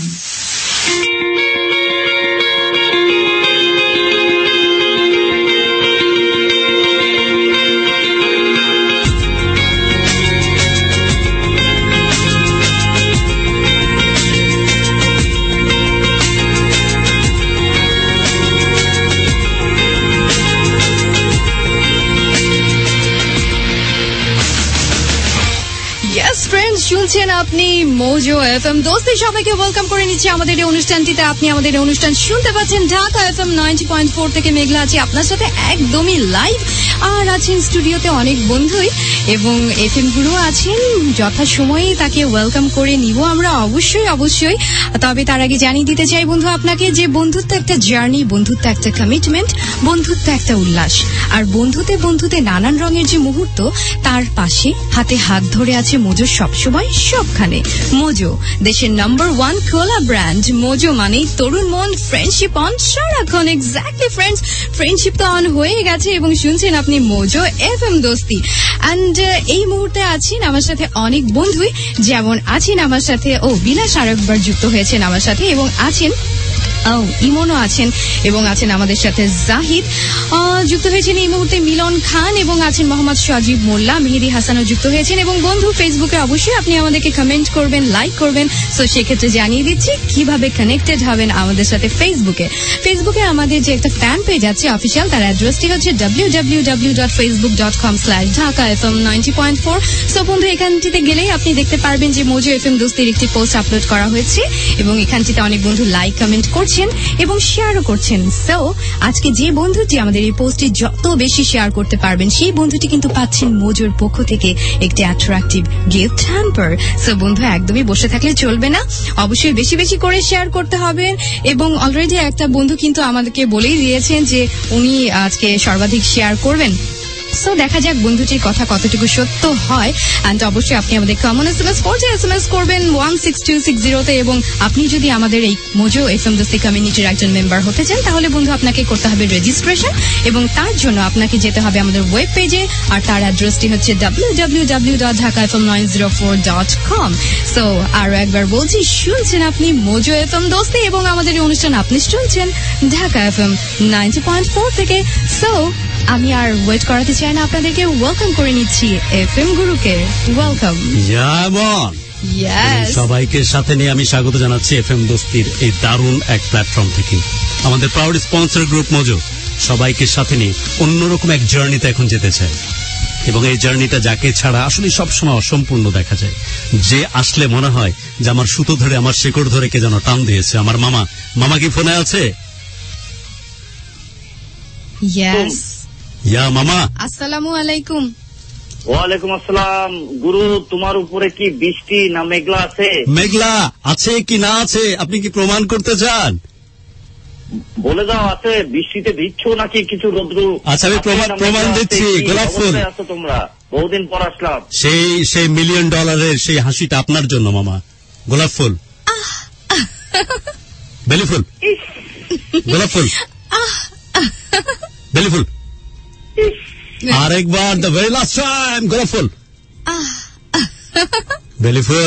Yes, friends, শুনছেন আপনি মোজো এফএম দোস্তি সবাইকে ওয়েলকাম করে নিচ্ছি আমাদের এই অনুষ্ঠানটিতে আপনি আমাদের এই অনুষ্ঠান শুনতে পাচ্ছেন ঢাকা এফএম 90.4 থেকে মেঘলা আছি আপনার সাথে একদমই লাইভ আর আছেন স্টুডিওতে অনেক বন্ধুই এবং এফএম গুলো আছেন যথাসময়ে তাকে ওয়েলকাম করে নিব আমরা অবশ্যই তবে তার আগে জানিয়ে দিতে চাই বন্ধু আপনাকে যে বন্ধুত্ব একটা জার্নি বন্ধুত্ব একটা কমিটমেন্ট বন্ধুত্ব একটা উল্লাস আর বন্ধুতে নানান রঙের যে মুহূর্ত তার পাশে হাতে হাত ধরে আছে মোজো সবসময় সবখানে মোজো দেশের নাম্বার 1 কোলা ব্র্যান্ড মোজো মানে তরুণ মন ফ্রেন্ডশিপ অন সারাক্ষণ এক্স্যাক্টলি ফ্রেন্ডস ফ্রেন্ডশিপ তো অন হয়ে গেছে এবং শুনছেন আপনি মোজো এফএম দোস্তি এন্ড এই মুহূর্তে আছেন আমার সাথে অনেক বন্ধুই যেমন আছেন আমার সাথে বিলাস আরেকবার যুক্ত হয়েছেন আমার সাথে এবং আছেন ইমনও আছেন এবং আছেন আমাদের সাথে জাহিদ, যুক্ত হয়েছেন এই মুহূর্তে মিলন খান এবং আছেন মোহাম্মদ সজীব মোল্লা, মেহেদি হাসানও যুক্ত হয়েছেন। এবং বন্ধু, ফেসবুকে অবশ্যই আপনি আমাদেরকে কমেন্ট করবেন, লাইক করবেন। সো সেক্ষেত্রে জানিয়ে দিচ্ছি কিভাবে কানেক্টেড হবেন আমাদের সাথে ফেসবুকে আমাদের যে একটা ফ্যান পেজ আছে অফিসিয়াল, তার অ্যাড্রেসটি হচ্ছে www.facebook.com/dhaka-fm90.4। সো বন্ধু, এখানটিতে গেলেই আপনি দেখতে পারবেন যে মোজো এফএম দোস্তির একটি পোস্ট আপলোড করা হয়েছে এবং এখানটিতে অনেক বন্ধু লাইক কমেন্ট করছেন এবং শেয়ারও করছেন। সো আজকে যে বন্ধুটি আমাদের এই পোস্টটি যত বেশি শেয়ার করতে পারবেন, সেই বন্ধুটি কিন্তু পাচ্ছেন মোজোর পক্ষ থেকে একটি অ্যাট্রাকটিভ গিফট হ্যাম্পার। সো বন্ধু, একদমই বসে থাকলে চলবে না, অবশ্যই বেশি বেশি করে শেয়ার করতে হবে। এবং অলরেডি একটা বন্ধু কিন্তু আমাদেরকে বলেই দিয়েছেন যে উনি আজকে সর্বাধিক শেয়ার করবেন। সো দেখা যাক বন্ধুটির কথা কতটুকু সত্য হয়। অ্যান্ড অবশ্যই আপনি আমাদের কমন এসএমএস করবেন 16260 এবং আপনি যদি আমাদের এই মোজো এফএম দোস্তি কমিউনিটির একজন মেম্বার হতে চান, তাহলে বন্ধু আপনাকে করতে হবে রেজিস্ট্রেশন এবং তার জন্য আপনাকে যেতে হবে আমাদের ওয়েব পেজে, আর তার অ্যাড্রেসটি হচ্ছে www.dhaka-fm904.com। সো আরো একবার বলছি, শুনছেন আপনি মোজো এফএম দোস্তি এবং আমাদের এই অনুষ্ঠান আপনি শুনছেন ঢাকা এফএম 90.4 থেকে। সো আমি আর ওয়েট করাতে চাই না, আপনাদেরকে ওয়েলকাম করে নিচ্ছি এফএম গুরুকে। ওয়েলকাম। সবাইকে সাথে নিয়ে আমি স্বাগত জানাচ্ছি এফএম দোস্তির এই দারুণ এক প্ল্যাটফর্ম থেকে। আমাদের প্রাউড স্পন্সর গ্রুপ মোজো সবাইকে সাথে নিয়ে অন্যরকম এক জার্নিতে এখন যেতে চায় এবং এই জার্নিটা যাকে ছাড়া আসলে সবসময় অসম্পূর্ণ দেখা যায়। যে আসলে মনে হয় যে আমার সুতো ধরে, আমার শেকড় ধরে কে যেন টান দিয়েছে। আমার মামা কি ফোনে আছে? ইয়েস। ইয়া মামা, আসসালামু আলাইকুম। ওয়ালাইকুম আসসালাম। গুরু, তোমার উপরে কি বৃষ্টি না মেঘলা আছে? মেঘলা আছে কি না আছে আপনি কি প্রমাণ করতে চান? বলে দাও, আছে? বৃষ্টিতে ভিজছ নাকি কিছু রোদ্র? আচ্ছা, আমি প্রমাণ দিচ্ছি। গোলাপ ফুল আছো তোমরা, বহুদিন পর আসলাম। সেই $1 মিলিয়ন সেই হাসিটা আপনার জন্য মামা। গোলাপ ফুল, বেলি ফুল, গোলাপ ফুল, বেলি ফুল, আরেকবার দ্য ভেরি লাস্ট টাইম, গোলাপ ফুল, বেলি ফুল।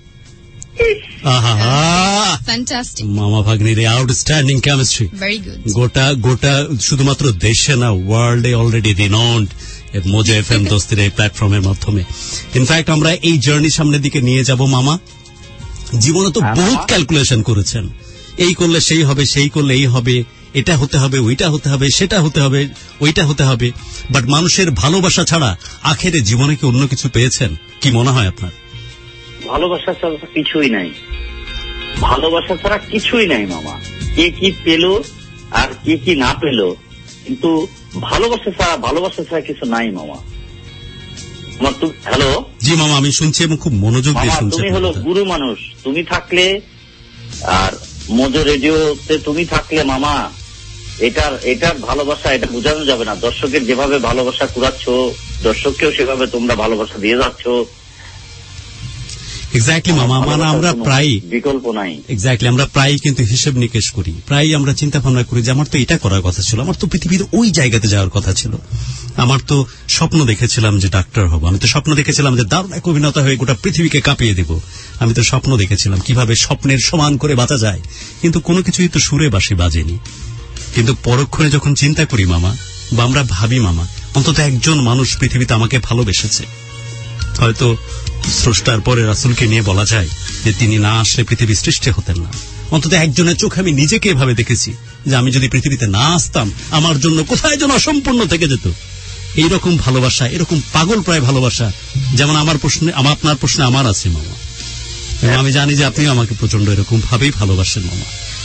ফ্যান্টাস্টিক মামা ভাগ্নির আউটস্ট্যান্ডিং কেমিস্ট্রি। Very good. গোটা শুধুমাত্র দেশে না, ওয়ার্ল্ডে অলরেডি রিনাউন্ড মোজো এফএম দোস্তির এই প্ল্যাটফর্মের মাধ্যমে। ইনফ্যাক্ট আমরা এই জার্নি সামনের দিকে নিয়ে যাব মামা। জীবনে তো বহুত ক্যালকুলেশন করেছেন, এই করলে সেই হবে, সেই করলে এই হবে, এটা হতে হবে, ওইটা হতে হবে, সেটা হতে হবে, ওইটা হতে হবে। বাট মানুষের ভালোবাসা ছাড়া আখেরে জীবনে কি অন্য কিছু পেয়েছেন? কি মনে হয় আপনার? ভালোবাসা ছাড়া কিছুই নাই, ভালোবাসা ছাড়া কিছুই নাই মামা। কে কি পেল আর কে কি না পেল, কিন্তু ভালোবাসা ছাড়া কিছু নাই মামা। হ্যালো। জি মামা, আমি শুনছি এবং খুব মনোযোগ দিয়ে শুনছি। তুমি হলো গুরু মানুষ, তুমি থাকলে আর মোজো রেডিওতে তুমি থাকলে মামা, এটার ভালোবাসা এটা বোঝানো যাবে না। দর্শকের যেভাবে ভালোবাসা কুড়াচ্ছ, দর্শককেও সেভাবে তোমরা ভালোবাসা দিয়ে যাচ্ছ। এক্স্যাক্টলি মামা, মানে আমরা প্রায় বিকল্প নাই। এক্স্যাক্টলি আমরা প্রায় কিন্তু হিসেব নিকেশ করি, প্রায় আমরা চিন্তা ভাবনা করি যে আমার তো এটা করার কথা ছিল, আমার তো পৃথিবীর ওই জায়গাতে যাওয়ার কথা ছিল, আমার তো স্বপ্ন দেখেছিলাম যে ডাক্তার হব, আমি তো স্বপ্ন দেখেছিলাম যে দারুণ এক অভিনেতা হয়ে গোটা পৃথিবীকে কাঁপিয়ে দেব, আমি তো স্বপ্ন দেখেছিলাম কিভাবে স্বপ্নের সমান করে বাঁচা যায়, কিন্তু কোনো কিছুই তো সুরে বাঁশি বাজেনি। কিন্তু পরক্ষণে যখন চিন্তা করি মামা, বা আমরা ভাবি মামা, অন্তত একজন মানুষ পৃথিবীতে আমাকে ভালোবেসেছে। হয়তো স্রষ্টার পরে রাসূলকে নিয়ে বলা যায় যে তিনি না আসলে পৃথিবী সৃষ্টি হতেন না। অন্তত একজনের চোখে আমি নিজেকে এভাবে দেখেছি যে আমি যদি পৃথিবীতে না আসতাম, আমার জন্য কোথায় যেন অসম্পূর্ণ থেকে যেত। এইরকম ভালোবাসা, এরকম পাগল প্রায় ভালোবাসা, যেমন আপনার প্রশ্নে আমার আছে মামা। এবং আমি জানি যে আপনিও আমাকে প্রচন্ড এরকম ভাবেই ভালোবাসেন মামা।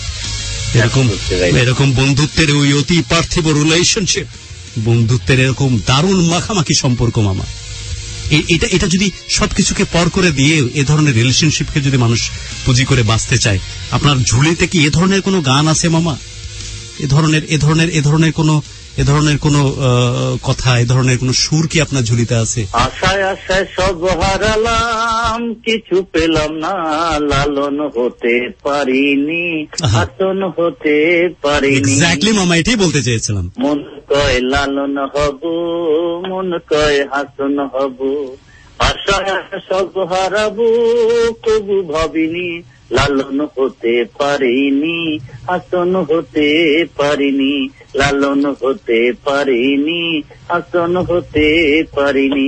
এরকম বন্ধুত্বের ওই অতি পার্থিব রিলেশনশিপ, বন্ধুত্বের এরকম দারুণ মাখামাখি সম্পর্ক মামা, এটা যদি সবকিছুকে পর করে দিয়ে এ ধরনের রিলেশনশিপকে যদি মানুষ পুঁজি করে বাঁচতে চায়, আপনার ঝুলিতে কি এ ধরনের কোনো গান আছে মামা? এ ধরনের কোনো কথা, এ ধরনের কোনো সুর কি আপনার ঝুলিতে আছে? আশায় আশায় সব হারালাম, কিছু পেলাম না, লালন হতে পারিনি, হাসন হতে পারিনি। এক্স্যাক্টলি মামা, এটাই বলতে চেয়েছিলাম। মন কয় লালন হব, মন কয় হাসন হব, আশায় আশায় সব হারাবো, কবু ভাবিনি লালন হতে পারিনি, হাসন হতে পারিনি, লালন হতে পারিনি, হাসন হতে পারিনি।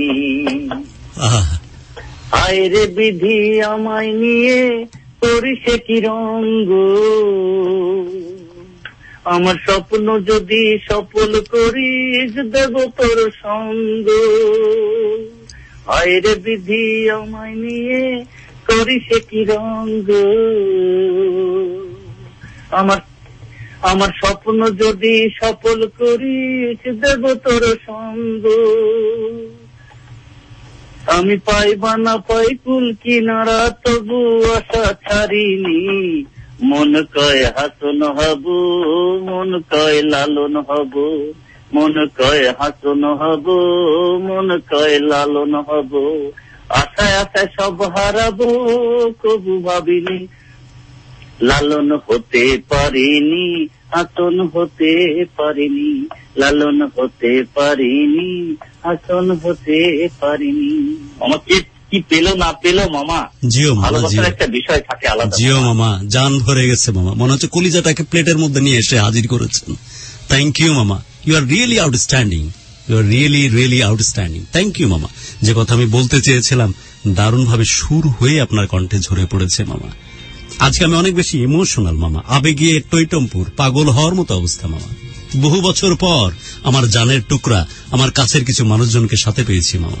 আয়রে বিধি আমায় নিয়ে করিসে কি রঙ্গ, আমার স্বপ্ন যদি সফল করিস দেব তোর সঙ্গ। আয়রে বিধি আমায় নিয়ে করিসে কি রঙ্গ, আমার স্বপ্ন যদি সফল করিস দেব তোর সঙ্গ। আমি পাই বা না পাই কুল কিনারা তবু আশা ছাড়িনি, মন কয় হাসন হব, মন কয় লালন হব, মন কয় হাসন হব, মন কয় লালন হব। আশায় আশায় সব হারাবো, কবু ভাবিনি লালন হতে পারিনি, হাসন হতে পারিনি, লালন হতে পারিনি, হাসন হতে পারিনি। আমাকে কি পেলো না পেলো মামা, জিও ভালোবাসার একটা বিষয় থাকে আলাদা। জিও মামা, জান ভরে গেছে মামা, মনে হচ্ছে কলিজাটাকে প্লেটের মধ্যে নিয়ে এসে হাজির করেছেন। থ্যাংক ইউ মামা, you are really outstanding, you are really really outstanding. Thank you মামা। যে কথা আমি বলতে চেয়েছিলাম দারুণভাবে সুর হয়ে আপনার কণ্ঠে ঝরে পড়েছে মামা। আজকে আমি অনেক বেশি ইমোশনাল মামা, আবেগে টইটম্পুর, পাগল হওয়ার মতো অবস্থা মামা। বহু বছর পর আমার জানের টুকরা, আমার কাছের কিছু মানুষজনকে সাথে পেয়েছি মামা।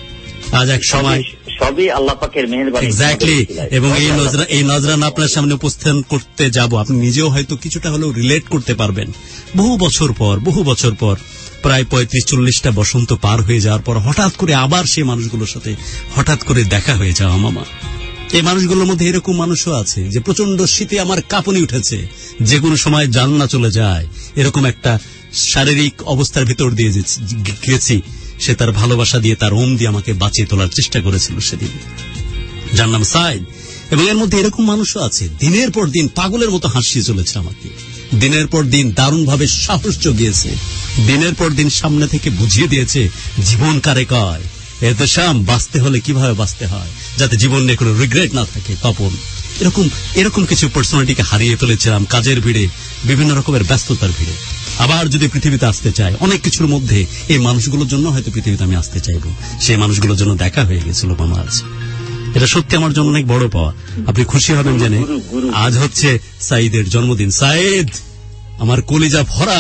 আজ এক সময় সবই আল্লাহ পাকের মেহেরবানি। এক্স্যাক্টলি। এবং এই নজরানা আপনার সামনে উপস্থাপন করতে যাব, আপনি নিজেও হয়তো কিছুটা হলেও রিলেট করতে পারবেন। বহু বছর পর প্রায় 35-40টা বসন্ত পার হয়ে যাওয়ার পর হঠাৎ করে আবার সেই মানুষগুলোর সাথে হঠাৎ করে দেখা হয়ে যাওয়া মামা। এই মানুষগুলোর মধ্যে এরকম মানুষও আছে যে প্রচন্ড শীতে আমার কাঁপুনি উঠেছে, যে কোনো সময় জান না চলে যায়, এরকম একটা শারীরিক অবস্থার ভিতর দিয়ে গেছি। সে তার ভালোবাসা দিয়ে, তার ওম দিয়ে আমাকে বাঁচিয়ে তোলার চেষ্টা করেছিল সেদিন, যার নাম সাইদ। এবং এর মধ্যে এরকম মানুষও আছে দিনের পর দিন পাগলের মতো হাসিয়ে চলেছে আমাকে, দিনের পর দিন দারুণভাবে সাহস জুগিয়েছে, দিনের পর দিন সামনে থেকে বুঝিয়ে দিয়েছে জীবন কারে কয়, এতে শাম বাঁচতে হলে কিভাবে বাঁচতে হয়, যাতে জীবন নিয়ে কোনো রিগ্রেট না থাকে। তপন এরকম কিছু পার্সোনালিটিকে হারিয়ে ফেলেছিলাম কাজের ভিড়ে, বিভিন্ন রকমের ব্যস্ততার ভিড়ে। আবার যদি পৃথিবীতে আসতে চাই, অনেক কিছুর মধ্যে এই মানুষগুলোর জন্য হয়তো পৃথিবীতে আমি আসতে চাইব, সেই মানুষগুলোর জন্য দেখা হয়ে গেছিল মামা। আজ এটা সত্যি আমার জন্য অনেক বড় পাওয়া। আপনি খুশি হবেন জেনে, আজ হচ্ছে সাইদের জন্মদিন। সাইদ, আমার কলিজা ভরা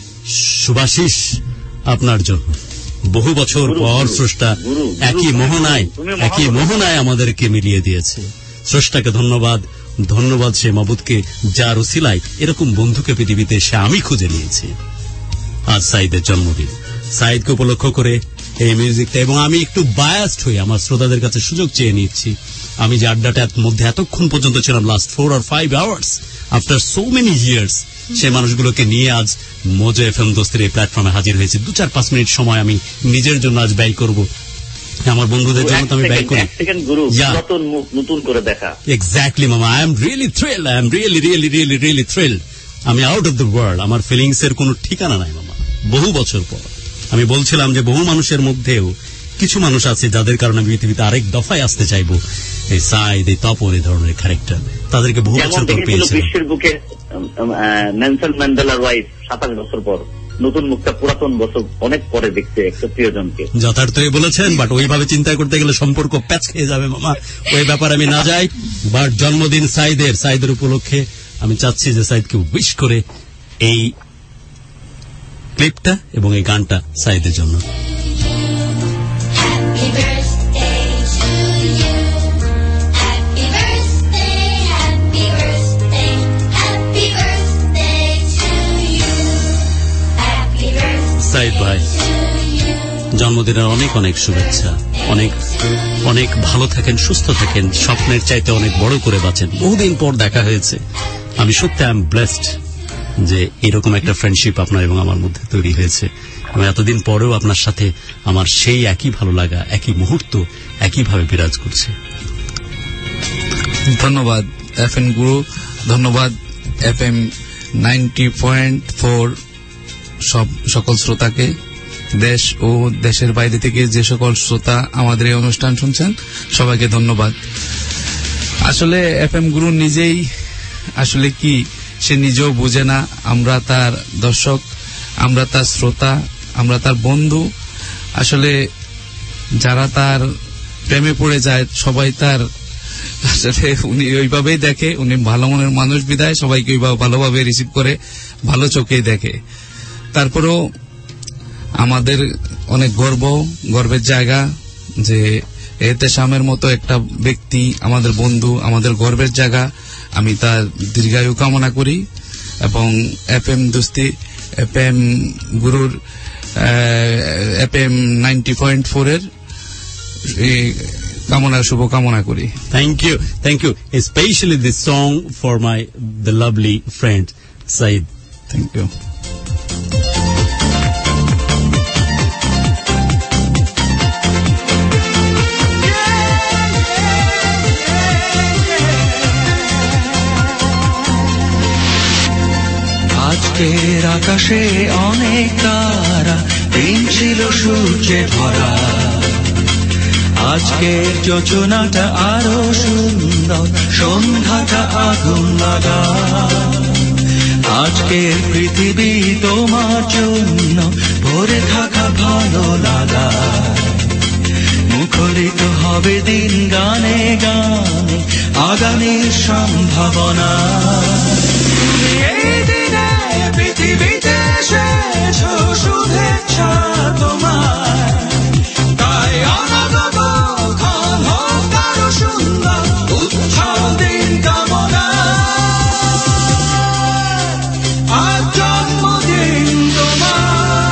শুভাশিস আপনার জন্য। বহু বছর পর স্রষ্টা একই মোহনায় আমাদেরকে মিলিয়ে দিয়েছে। স্রষ্টাকে ধন্যবাদ সে মাবুদকে, যার ওসিলায় এরকম বন্ধুকে পৃথিবীতে সে আমি খুঁজে নিয়েছি। আজ সাইদের জন্মদিন। সাইদকে উপলক্ষ করে এই মিউজিকটা, এবং আমি একটু বায়াসড হয়ে আমার শ্রোতাদের কাছে সুযোগ চেয়ে নিচ্ছি। আমি যে আড্ডাটার মধ্যে এতক্ষণ পর্যন্ত ছিলাম, last 4 or 5 hours after so many years, সে মানুষগুলোকে নিয়ে আজ মোজো এফএম দোস্তের এই প্ল্যাটফর্মে হাজির হয়েছে। 2-4-5 মিনিট সময় আমি নিজের জন্য আজ ব্যয় করব, আমার বন্ধুদের জন্য আমি ব্যয় করি। নতুন করে দেখা। এক্স্যাক্টলি মামা, I am really thrilled, I am really thrilled. আমি আউট অফ দ্য ওয়ার্ল্ড, আমার ফিলিংস এর কোনো ঠিকানা নাই মামা। বহু বছর পর আমি বলছিলাম যে বহু মানুষের মধ্যেও কিছু মানুষ আছে যাদের কারণে আমি পৃথিবীতে আরেক দফায় আসতে চাইবো। এই সাইদ, এই তপন, এই ধরনের ক্যারেক্টার, তাদেরকে বহু বছর পর পেয়েছি। বিশ্বের বুকে নেলসন ম্যান্ডেলার ওয়াইফ 27 বছর পর, নতুন মুখটা পুরাতন বছর অনেক পরে দেখছে একটা প্রিয়জনকে। যথার্থই বলেছেন, বাট ওইভাবে চিন্তা করতে গেলে সম্পর্ক প্যাচ খেয়ে যাবে মামা, ওই ব্যাপারে আমি না যাই। বাট জন্মদিন সাইদের উপলক্ষে আমি চাচ্ছি যে সাইদকে উইশ করে এই ক্লিপটা এবং এই গানটা সাইদের জন্য। সাইদ ভাই, জন্মদিনের অনেক অনেক শুভেচ্ছা, অনেক ভালো থাকেন, সুস্থ থাকেন, স্বপ্নের চাইতে অনেক বড় করে বাঁচেন। বহুদিন পর দেখা হয়েছে, আমি সত্যি আই এম ব্লেসড যে এরকম একটা ফ্রেন্ডশিপ আপনার এবং আমার মধ্যে তৈরি হয়েছে, এবং এতদিন পরেও আপনার সাথে আমার সেই একই ভালো লাগা, একই মুহূর্ত একইভাবে বিরাজ করছে। ধন্যবাদ এফএম গুরু, ধন্যবাদ এফএম 90.4 সকল শ্রোতাকে, দেশ ও দেশের বাইরে থেকে যে সকল শ্রোতা আমাদের এই অনুষ্ঠান শুনছেন সবাইকে ধন্যবাদ। আসলে এফএম গুরু নিজেই আসলে কি সে নিজেও বুঝে না। আমরা তার দর্শক, আমরা তার শ্রোতা, আমরা তার বন্ধু। আসলে যারা তার প্রেমে পড়ে যায় সবাই তার আসলে উনি ওইভাবেই দেখে। উনি ভালো মনের মানুষ বিধায় সবাইকে ওইভাবে ভালোভাবে রিসিভ করে, ভালো চোখেই দেখে। তারপরেও আমাদের অনেক গর্বের জায়গা যে এহতেশামের মতো একটা ব্যক্তি আমাদের বন্ধু, আমাদের গর্বের জায়গা। আমি তার দীর্ঘায়ু কামনা করি এবং এফএম দোস্তি, এফএম গুরুর এফএম 90.4 এর শুভকামনা করি। Thank you. Especially this song for the lovely friend Said. Thank you. আজকের আকাশে অনেক তারা, দিন ছিল সূর্যে ভরা। আজকের যোজনাটা আরো সুন্দর, সন্ধ্যাটা আগুন লাগা। আজকের পৃথিবী তোমার জন্য ভরে থাকা ভালো লাগা। মুখরিত হবে দিন গানে গানে, আগামীর সম্ভাবনা। এই দিনে পৃথিবীতে এসেছো, শুভেচ্ছা তোমার। তাই অনাগত ক্ষণ হোক আরো সুন্দর, উৎসব দিন কামনা। আজ জন্মদিন তোমার।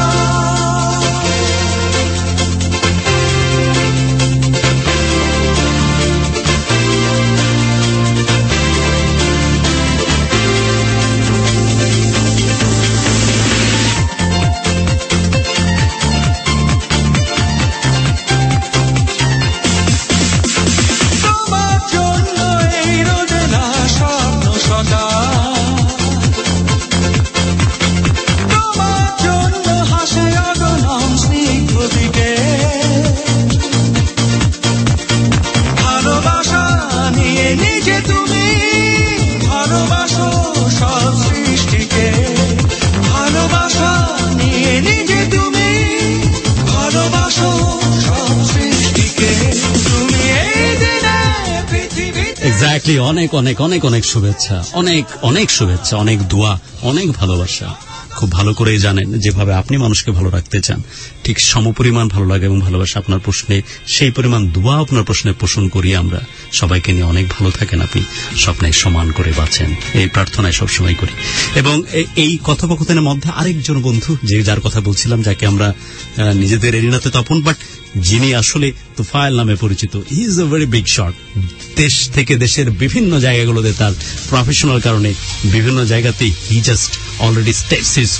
এক্স্যাক্টলি, অনেক শুভেচ্ছা, অনেক শুভেচ্ছা, অনেক দোয়া, অনেক ভালোবাসা। খুব ভালো করেই জানেন যেভাবে আপনি মানুষকে ভালো রাখতে চান, ঠিক সমপরিমাণ ভালো লাগে এবং ভালোবাসা আপনার প্রশ্নে, সেই পরিমাণ দোয়া আপনার প্রশ্নে পোষণ করি আমরা। সবাইকে নিয়ে অনেক ভালো থাকেন আপনি, স্বপ্নে সমান করে বাঁচেন, এই প্রার্থনায় সবসময় করি। এবং এই কথোপকথনের মধ্যে আরেকজন বন্ধু, যার কথা বলছিলাম, যাকে আমরা নিজেদের এরিনাতে তপন, বাট যিনি আসলে তুফাইল নামে পরিচিত, he is a very big shot. দেশ থেকে দেশের বিভিন্ন জায়গাগুলোতে তার প্রফেশনাল কারণে বিভিন্ন জায়গাতে he just already states his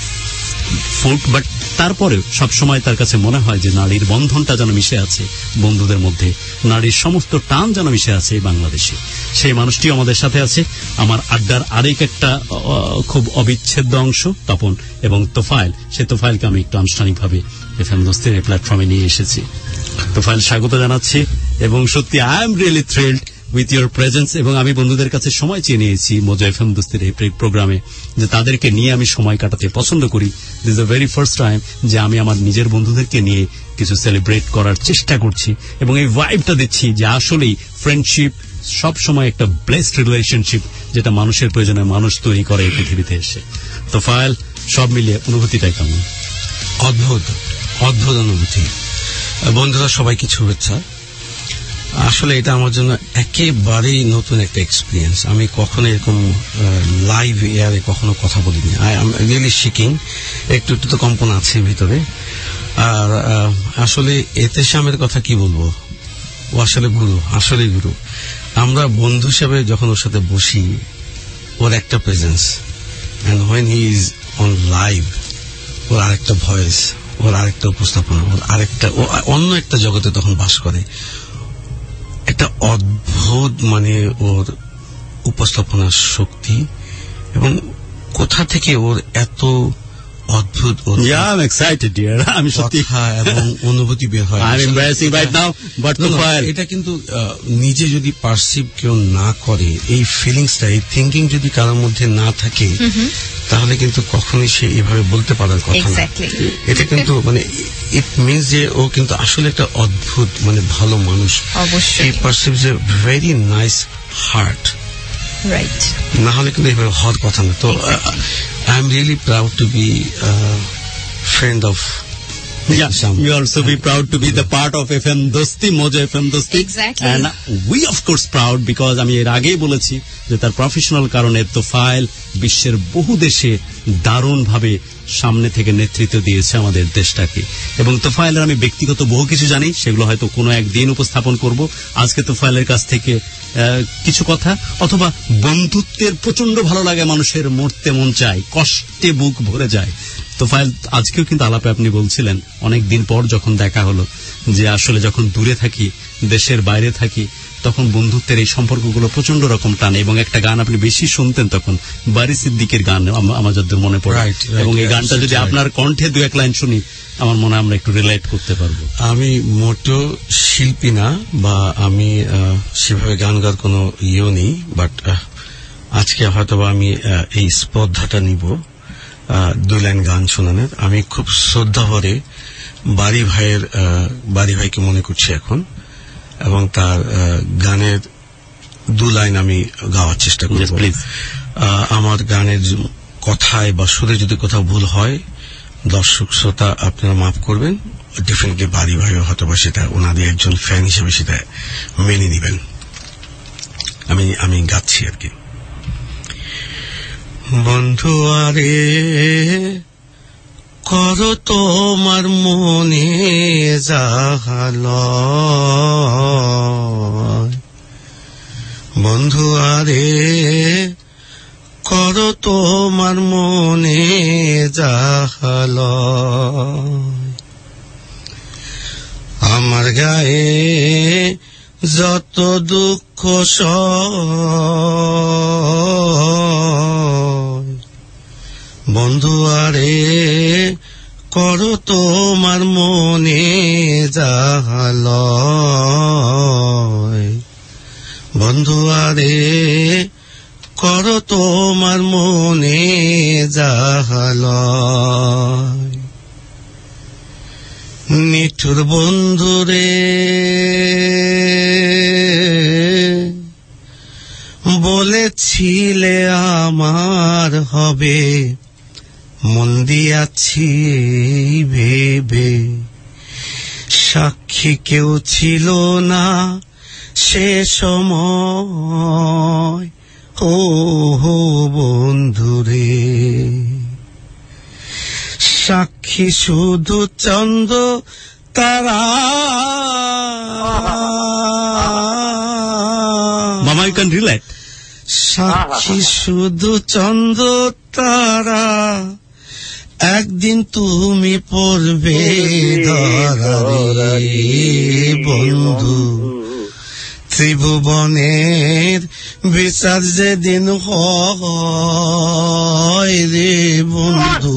foot, but তারপরেও সবসময় তার কাছে মনে হয় যে নারীর বন্ধনটা যেন মিশে আছে বন্ধুদের মধ্যে, নারীর সমস্ত টান যেন মিশে আছে বাংলাদেশে। সেই মানুষটি আমাদের সাথে আছে। আমার আড্ডার আরেক একটা খুব অবিচ্ছেদ্য অংশ তপন এবং তোফায়েল। সে তোফায়েলকে আমি একটু আনুষ্ঠানিকভাবে এফএম দোস্তের এই প্ল্যাটফর্মে নিয়ে এসেছি। তোফায়েল, স্বাগত জানাচ্ছি। এবং সত্যি I am really thrilled with your presence. এবং আমি বন্ধুদের কাছে সময় চেয়ে নিয়েছি মোজো এফএম দোস্তের এই প্রোগ্রামে, যে তাদেরকে নিয়ে আমি সময় কাটাতে পছন্দ করি। This the very first time যে আমি আমার নিজের বন্ধুদেরকে নিয়ে কিছু সেলিব্রেট করার চেষ্টা করছি এবং এই ভাইবটা দিচ্ছি যে আসলেই ফ্রেন্ডশিপ সব সময় একটা ব্লেসড রিলেশনশিপ, যেটা মানুষের প্রয়োজনে মানুষ তৈরি করে এই পৃথিবীতে এসে। তো ফাইল, সব মিলিয়ে অনুভূতিটাই কেমন? অদ্ভুত অনুভূতি। বন্ধুরা, সবাইকে শুভেচ্ছা। আসলে এটা আমার জন্য একেবারেই নতুন একটা এক্সপিরিয়েন্স। আমি কখনো এরকম লাইভ এয়ারে কখনো কথা বলিনি। I am really shaking. একটু তো কম্পন আছে ভিতরে। আর আসলে এহতেশামের কথা কি বলবো, ও আসলে গুরু। আমরা বন্ধু হিসেবে যখন ওর সাথে বসি, ওর একটা presence, and when he is on live, ওর আরেকটা ভয়েস, ওর আরেকটা উপস্থাপনা, ওর আরেকটা অন্য একটা জগতে তখন বাস করে। একটা অদ্ভুত ওর উপস্থাপনার শক্তি, এবং কোথা থেকে ওর এত অদ্ভুত I'm excited, dear. আমি সত্যি এবং অনুভূতি বের হয়। I'm embarrassing right now, but এটা কিন্তু নিজে যদি পারসিভ কেউ না করে, এই ফিলিংসটা, এই থিঙ্কিং যদি কারোর মধ্যে না থাকে, তাহলে কিন্তু কখনোই সে এভাবে বলতে পারার কথা না। এটা কিন্তু মানে ইট মিনস যে ও কিন্তু আসলে একটা অদ্ভুত মানে ভালো মানুষ। অবশ্যই perceives a very nice heart, right? না হলে কিন্তু এভাবে হওয়ার কথা না। তো I am really proud to be friend of you also be proud to be the part of FM Dosti, Mojo FM Dosti. Exactly. And we of course proud because আমি এর আগেই বলেছি যে তার প্রফেশনাল কারণে তোফায়েল বিশ্বের বহু দেশে দারুণ ভাবে সামনে থেকে নেতৃত্ব দিয়েছে আমাদের দেশটাকে। এবং তোফায়েলের আমি ব্যক্তিগত বহু কিছু জানি, সেগুলো হয়তো কোনো একদিন উপস্থাপন করব। আজকে তোফায়েলের কাছ থেকে কিছু কথা, অথবা বন্ধুত্বের প্রচন্ড ভালো লাগে, মানুষের মরতে মন চায়, কষ্টে বুক ভরে যায়। তোফায়েল আজকেও কিন্তু আলাপে আপনি বলছিলেন অনেক দিন পর যখন দেখা হলো, যে আসলে যখন দূরে থাকি, দেশের বাইরে থাকি, তখন বন্ধুত্বের এই সম্পর্কগুলো প্রচন্ড রকম টানে। এবং একটা গান আপনি বেশি শুনতেন তখন, বারি সিদ্দিকের গান আমার যতদূর মনে পড়ে। এবং এই গানটা যদি আপনার কণ্ঠে দু এক লাইন শুনি, আমার মনে হয় আমরা একটু রিলেট করতে পারবো। আমি মোটো শিল্পী না, বা আমি সেভাবে গান গাওয়ার কোনো ইয়েও নেই, বাট আজকে হয়তোবা আমি এই স্পর্ধাটা নিব দুই লাইন গান শোনানোর। আমি খুব শ্রদ্ধা ভরে বাড়ি ভাইকে মনে করছি এখন, এবং তার গানের দু লাইন আমি গাওয়ার চেষ্টা করব। আমার গানের কথায় বা সুরে যদি কোথাও ভুল হয়, দর্শক শ্রোতা আপনারা মাফ করবেন। ডেফিনেটলি বাড়ি ভাই হয়তোবা সেটা ওনাদের একজন ফ্যান হিসেবে সেটা মেনে নেবেন। আমি গাচ্ছি আর কি। বন্ধু আরে কর তোমার মনে জাহাল, বন্ধু আরে কর তোমার মনে জাহাল, আমার গায়ে যত দুঃখ বন্ধু আরে কর তোমার মনে জাহাল, বন্ধু আরে কর তোমার মনে জাহাল, নিঠুর বন্ধুরে বলেছিলে আমার হবে, মন দিয়াছি ভেবে, সাক্ষী কেউ ছিল না সে সময়, ও হো বন্ধুরে, সাক্ষী শুধু চন্দ্র তারা। মামা, ইউ ক্যান রিলেট। সাক্ষী শুধু চন্দ্র তারা, একদিন তুমি পড়বে ধরারে বন্ধু, ত্রিভুবনের বিচার যেদিন হয় রে বন্ধু,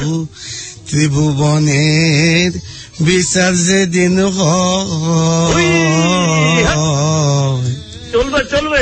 ত্রিভুবনের বিচার যেদিন হয়, চলবে চলবে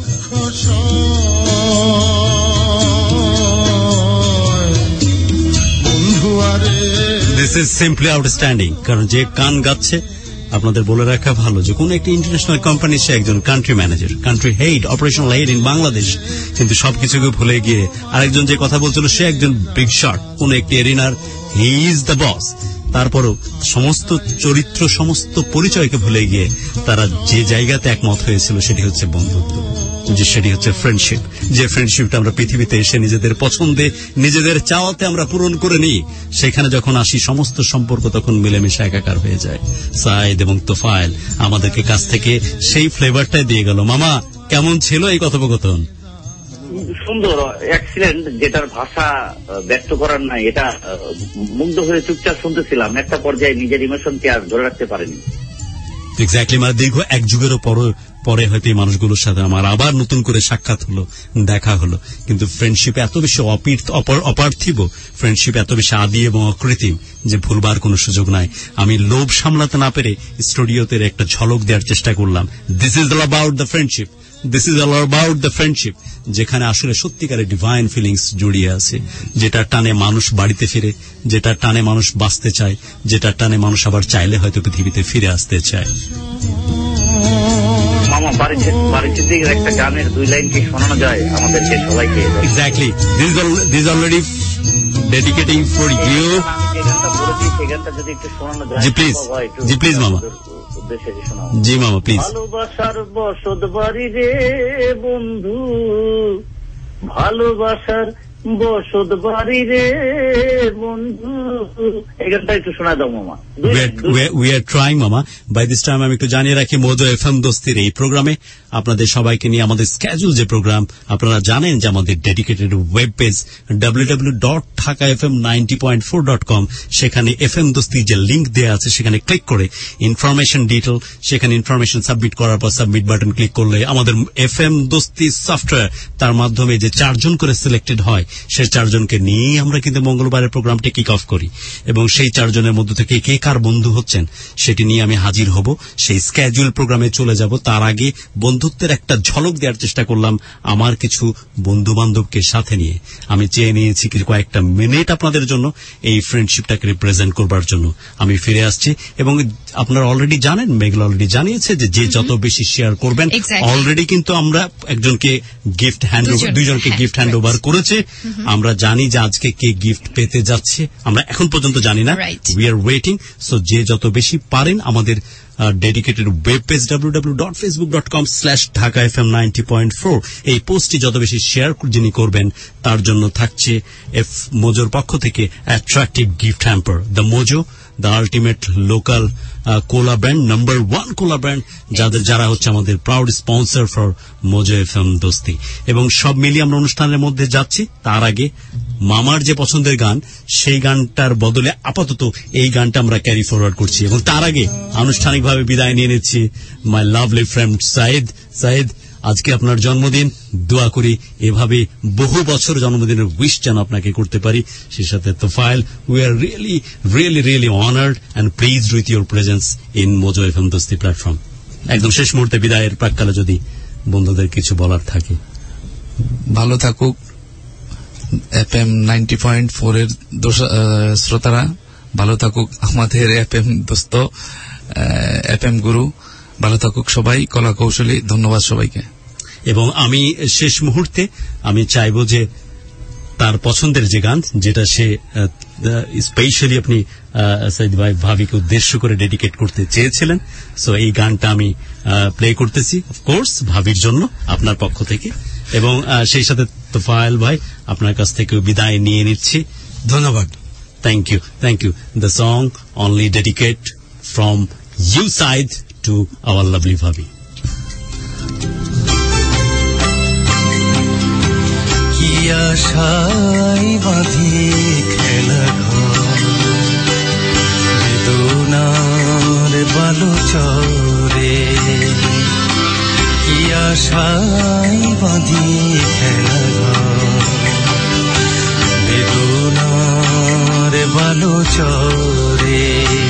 দিস ইজ সিম্পলি আউটস্ট্যান্ডিং। কারণ যে গান গাচ্ছে, আপনাদের বলে রাখা ভালো যে কোন একটি ইন্টারন্যাশনাল কোম্পানি, সে একজন country manager, country head, operational head in Bangladesh, কিন্তু সবকিছুকে ভুলে গিয়ে আরেকজন যে কথা বলছিল সে একজন বিগ শট, কোন একটি এরিনার, হি ইজ দ্য বস। তারপরও সমস্ত চরিত্র, সমস্ত পরিচয়কে ভুলে গিয়ে তারা যে জায়গাতে একমত হয়েছিল সেটি হচ্ছে বন্ধুত্ব, যে সেটি হচ্ছে ফ্রেন্ডশিপ। যে ফ্রেন্ডশিপটা আমরা পৃথিবীতে এসে নিজেদের পছন্দে, নিজেদের চাওয়াতে আমরা পূরণ করে নিই, সেখানে যখন আসি সমস্ত সম্পর্ক তখন মিলেমিশে একাকার হয়ে যায়। সাইদ এবং তোফায়েল আমাদেরকে কাছ থেকে সেই ফ্লেভারটাই দিয়ে গেল। মামা, কেমন ছিল এই কথোপকথন? সুন্দর, এক্সিলেন্ট, যেটার ভাষা ব্যক্ত করার নাই, এটা মুগ্ধ হয়ে চুপচাপ শুনতেছিলাম। একটা পর্যায়ে নিজের ইমোশনকে আর ধরে রাখতে পারেনি। এক্স্যাক্টলি, মানে দীর্ঘ এক যুগেরও পরও পরে হয়তো এই মানুষগুলোর সাথে আমার আবার নতুন করে সাক্ষাৎ হলো, দেখা হলো। কিন্তু ফ্রেন্ডশিপ এত বেশি অপার্থিব, ফ্রেন্ডশিপ এত বেশি আদি এবং অকৃত্রিম যে ভুলবার কোনো সুযোগ নাই। আমি লোভ সামলাতে না পেরে স্টুডিওতে একটা ঝলক দেওয়ার চেষ্টা করলাম। This is all about the friendship, this is all about the friendship, যেখানে আসলে সত্যিকারের ডিভাইন ফিলিংস জড়িয়ে আছে, যেটার টানে মানুষ বাড়িতে ফিরে, যেটার টানে মানুষ বাঁচতে চায়, যেটার টানে মানুষ আবার চাইলে হয়তো পৃথিবীতে ফিরে আসতে চায়। মামা বাড়ির একটা গানের 2 লাইন কি শোনানো যায় আমাদেরকে সবাইকে? Exactly, this already dedicating for you. সেই গানটা যদি একটু শোনানো যায়। জি প্লিজ মামা। জি মামা প্লিজ। ভালোবাসার বসত বাড়ি রে বন্ধু, ভালোবাসার বসত বাড়ি রে বন্ধু, এই গানটা একটু শোনা দাও মামা। We are trying মামা। বাই দিস টাইম আমি একটু জানিয়ে রাখি, মোজো এফএম দোস্তির এই প্রোগ্রামে আপনাদের সবাইকে নিয়ে আমাদের স্কেজুল যে প্রোগ্রাম, আপনারা জানেন যে আমাদের ডেডিকেটেড ওয়েব পেজ www.dhakafm90.4.com, সেখানে এফএম দোস্তির যে লিঙ্ক দেওয়া আছে সেখানে ক্লিক করে ইনফরমেশন ডিটেল, সেখানে ইনফরমেশন সাবমিট করার পর সাবমিট বাটন ক্লিক করলে আমাদের এফএম দোস্তি সফটওয়্যার, তার মাধ্যমে যে 4 জন করে সিলেক্টেড হয়, সেই 4 জনকে নিয়েই আমরা কিন্তু মঙ্গলবারের প্রোগ্রামটি কিক অফ করি। এবং সেই 4 জনের মধ্য থেকে কে কার বন্ধু হচ্ছেন সেটি নিয়ে আমি হাজির হব, সেই স্কেজুয়াল প্রোগ্রামে চলে যাব। তার আগে বন্ধুত্বের একটা ঝলক দেওয়ার চেষ্টা করলাম আমার কিছু বন্ধু বান্ধবকে সাথে নিয়ে। আমি চেয়ে নিয়েছি কয়েকটা মিনিট আপনাদের জন্য এই ফ্রেন্ডশিপটাকে রিপ্রেজেন্ট করবার জন্য। আমি ফিরে আসছি এবং আপনারা অলরেডি জানেন, মেঘলা অলরেডি জানিয়েছে যে যত বেশি শেয়ার করবেন, অলরেডি কিন্তু আমরা একজনকে গিফট হ্যান্ড ওভার, 2 জনকে গিফট হ্যান্ড ওভার করেছে। আমরা জানি যে আজকে কে গিফট পেতে যাচ্ছে, আমরা এখন পর্যন্ত জানি না, উই আর ওয়েটিং। সো যে যত বেশি পারেন আমাদের ডেডিকেটেড ওয়েব পেজ www.facebook.com/dhakafm90.4 এই পোস্টটি যত বেশি শেয়ার যিনি করবেন তার জন্য থাকছে মোজোর পক্ষ থেকে attractive gift hamper. The Mojo, the ultimate local cola brand, number 1 cola brand, যারা হচ্ছে আমাদের proud sponsor for Mojo FM Dosti. এবং সব মিলিয়ে আমরা অনুষ্ঠানের মধ্যে যাচ্ছি। তার আগে মামার যে পছন্দের গান, সেই গানটার বদলে আপাতত এই গানটা আমরা ক্যারি ফরওয়ার্ড করছি। এবং তার আগে আনুষ্ঠানিকভাবে বিদায় নিয়ে নিচ্ছি my lovely friend Saeed. Saeed, আজকে আপনার জন্মদিন, দোয়া করি এভাবে বহু বছর জন্মদিনের উইশ যেন আপনাকে করতে পারি। সেই সাথে Tofail, we are really really really honoured and pleased with your presence in Mojo FM Dosti platform. একদম শেষ মুহূর্তে বিদায়ের প্রাক্কালে যদি বন্ধুদের কিছু বলার থাকে। ভালো থাকুক এফএম 90.4 এর শ্রোতারা, ভালো থাকুক আমাদের এফএম দোস্ত, এফএম গুরু, ভালো থাকুক সবাই, কলা কৌশলী। ধন্যবাদ সবাইকে। এবং আমি শেষ মুহূর্তে আমি চাইব যে তার পছন্দের যে গান, যেটা সে স্পেশালি আপনি সাইদ ভাই ভাবিকে উদ্দেশ্য করে ডেডিকেট করতে চেয়েছিলেন, সো এই গানটা আমি প্লে করতেছি অফকোর্স ভাবির জন্য আপনার পক্ষ থেকে। এবং সেই সাথে তোফায়েল ভাই আপনার কাছ থেকে বিদায় নিয়ে নিচ্ছি। ধন্যবাদ। Thank you, thank you. The song only dedicate from you Saeed to our lovely ভাবি। কি আশায় বাঁধি খেলা ঘর, বেদনার বালুচরে, কি আশায় বাঁধি খেলা ঘর, বেদনার বালুচরে,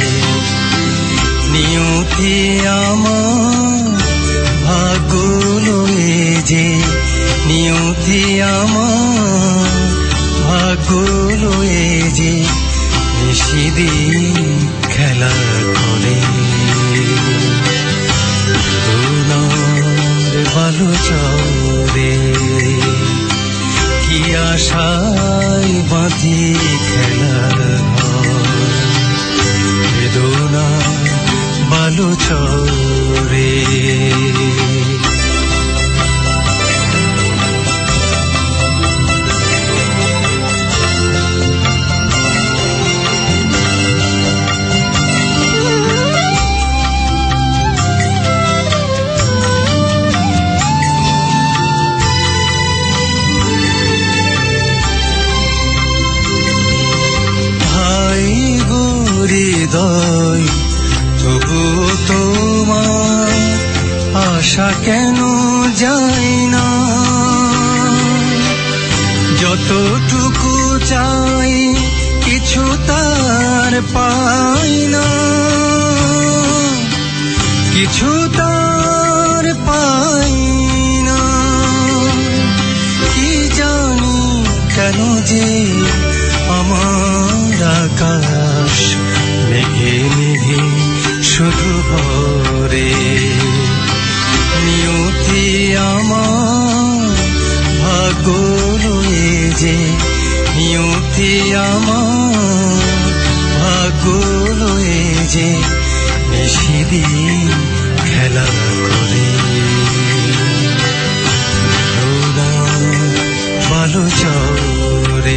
নিয়তি আমার ভাগ্য লয়ে যে, নিয়তি আমার ভাগ্য লয়ে যে, নিশিদিন খেলা করে, বেদনার বালুচরে, কি আশায় বাঁধি খেলা ঘর, বেদনার বালুচরে। হৃদয় তা কেন যায় না, যতটুকু চাই কিছু তার পাই না, কিছু তার পাই না। কি জানি কেন যে আমার আকাশ মেঘে মেঘে শুধু ভরে, নিয়তি আমার ভাগ্য লয়ে যে, নিয়তি আমার ভাগ্য লয়ে যে নিশিদিন খেলা করে। রোনা বালু চরে